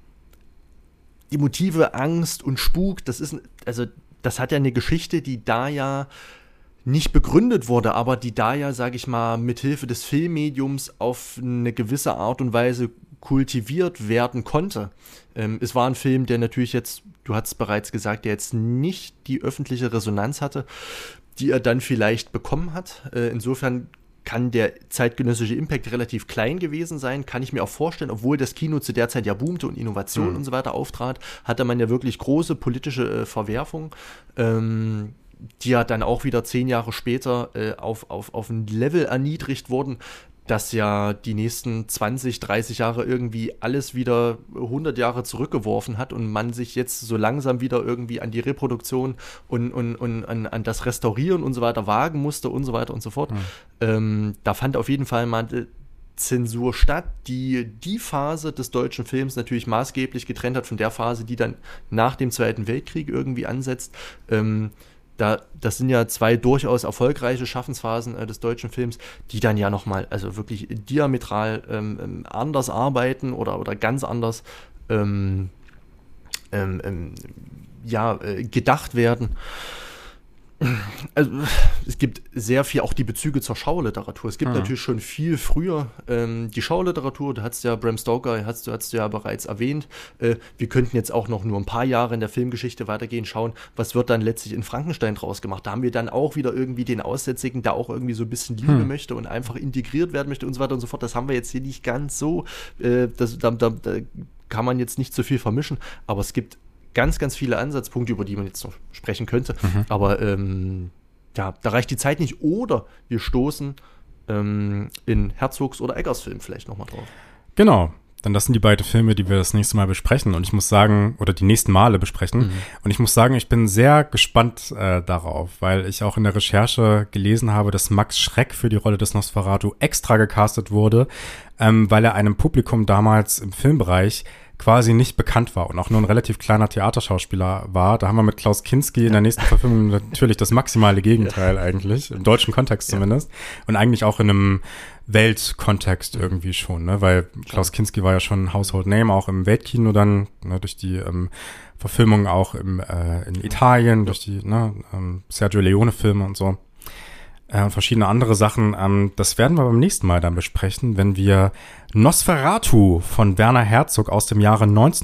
die Motive Angst und Spuk, das ist, also das hat ja eine Geschichte, die da ja nicht begründet wurde, aber die da ja, sage ich mal, mithilfe des Filmmediums auf eine gewisse Art und Weise kultiviert werden konnte. Ähm, es war ein Film, der natürlich jetzt, du hast es bereits gesagt, der jetzt nicht die öffentliche Resonanz hatte, die er dann vielleicht bekommen hat. Äh, insofern kann der zeitgenössische Impact relativ klein gewesen sein, kann ich mir auch vorstellen, obwohl das Kino zu der Zeit ja boomte und Innovation mhm. und so weiter auftrat, hatte man ja wirklich große politische äh, Verwerfungen, ähm, die ja dann auch wieder zehn Jahre später äh, auf, auf, auf ein Level erniedrigt wurden, dass ja die nächsten zwanzig, dreißig Jahre irgendwie alles wieder hundert Jahre zurückgeworfen hat und man sich jetzt so langsam wieder irgendwie an die Reproduktion und, und, und an, an das Restaurieren und so weiter wagen musste und so weiter und so fort. Mhm. Ähm, da fand auf jeden Fall mal Zensur statt, die die Phase des deutschen Films natürlich maßgeblich getrennt hat von der Phase, die dann nach dem Zweiten Weltkrieg irgendwie ansetzt. Ähm, Da, das sind ja zwei durchaus erfolgreiche Schaffensphasen äh, des deutschen Films, die dann ja nochmal, also wirklich diametral ähm, anders arbeiten oder, oder ganz anders ähm, ähm, ähm, ja, äh, gedacht werden. Also, es gibt sehr viel, auch die Bezüge zur Schauliteratur. Es gibt mhm. natürlich schon viel früher ähm, die Schauliteratur, du hast ja Bram Stoker, hast du, hast du ja bereits erwähnt. Äh, wir könnten jetzt auch noch nur ein paar Jahre in der Filmgeschichte weitergehen, schauen, was wird dann letztlich in Frankenstein draus gemacht. Da haben wir dann auch wieder irgendwie den Aussätzigen, der auch irgendwie so ein bisschen Liebe mhm. möchte und einfach integriert werden möchte und so weiter und so fort. Das haben wir jetzt hier nicht ganz so. Äh, das, da, da, da kann man jetzt nicht so viel vermischen, aber es gibt ganz, ganz viele Ansatzpunkte, über die man jetzt noch sprechen könnte. Mhm. Aber ähm, ja, da reicht die Zeit nicht. Oder wir stoßen ähm, in Herzogs oder Eggers Film vielleicht nochmal drauf. Genau. Dann das sind die beiden Filme, die wir das nächste Mal besprechen. Und ich muss sagen, oder die nächsten Male besprechen. Mhm. Und ich muss sagen, ich bin sehr gespannt äh, darauf, weil ich auch in der Recherche gelesen habe, dass Max Schreck für die Rolle des Nosferatu extra gecastet wurde, ähm, weil er einem Publikum damals im Filmbereich quasi nicht bekannt war und auch nur ein relativ kleiner Theaterschauspieler war. Da haben wir mit Klaus Kinski in der nächsten Verfilmung natürlich das maximale Gegenteil eigentlich, im deutschen Kontext zumindest. Und eigentlich auch in einem Weltkontext irgendwie schon, ne? Weil Klaus Kinski war ja schon ein Household Name, auch im Weltkino dann, ne? Durch die ähm, Verfilmung auch im, äh, in Italien, durch die ne? ähm, Sergio Leone-Filme und so. Äh, und verschiedene andere Sachen. Ähm, das werden wir beim nächsten Mal dann besprechen, wenn wir Nosferatu von Werner Herzog aus dem Jahre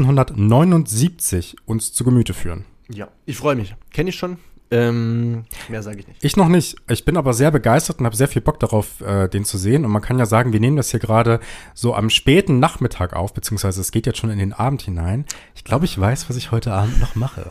neunzehnhundertneunundsiebzig uns zu Gemüte führen. Ja, ich freue mich. Kenne ich schon. Ähm, mehr sage ich nicht. Ich noch nicht. Ich bin aber sehr begeistert und habe sehr viel Bock darauf, äh, den zu sehen. Und man kann ja sagen, wir nehmen das hier gerade so am späten Nachmittag auf, beziehungsweise es geht jetzt schon in den Abend hinein. Ich glaube, ich weiß, was ich heute Abend noch mache.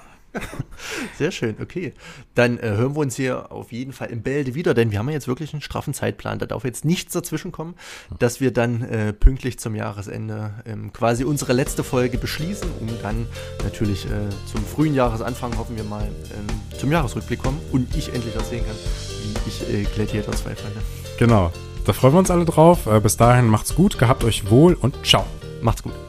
Sehr schön, okay. Dann äh, hören wir uns hier auf jeden Fall im Bälde wieder, denn wir haben ja jetzt wirklich einen straffen Zeitplan. Da darf jetzt nichts dazwischen kommen, dass wir dann äh, pünktlich zum Jahresende ähm, quasi unsere letzte Folge beschließen, um dann natürlich äh, zum frühen Jahresanfang, hoffen wir mal, ähm, zum Jahresrückblick kommen und ich endlich erzählen kann, wie ich äh, Gladiator zwei fand. Genau, da freuen wir uns alle drauf. Äh, bis dahin macht's gut, gehabt euch wohl und ciao. Macht's gut.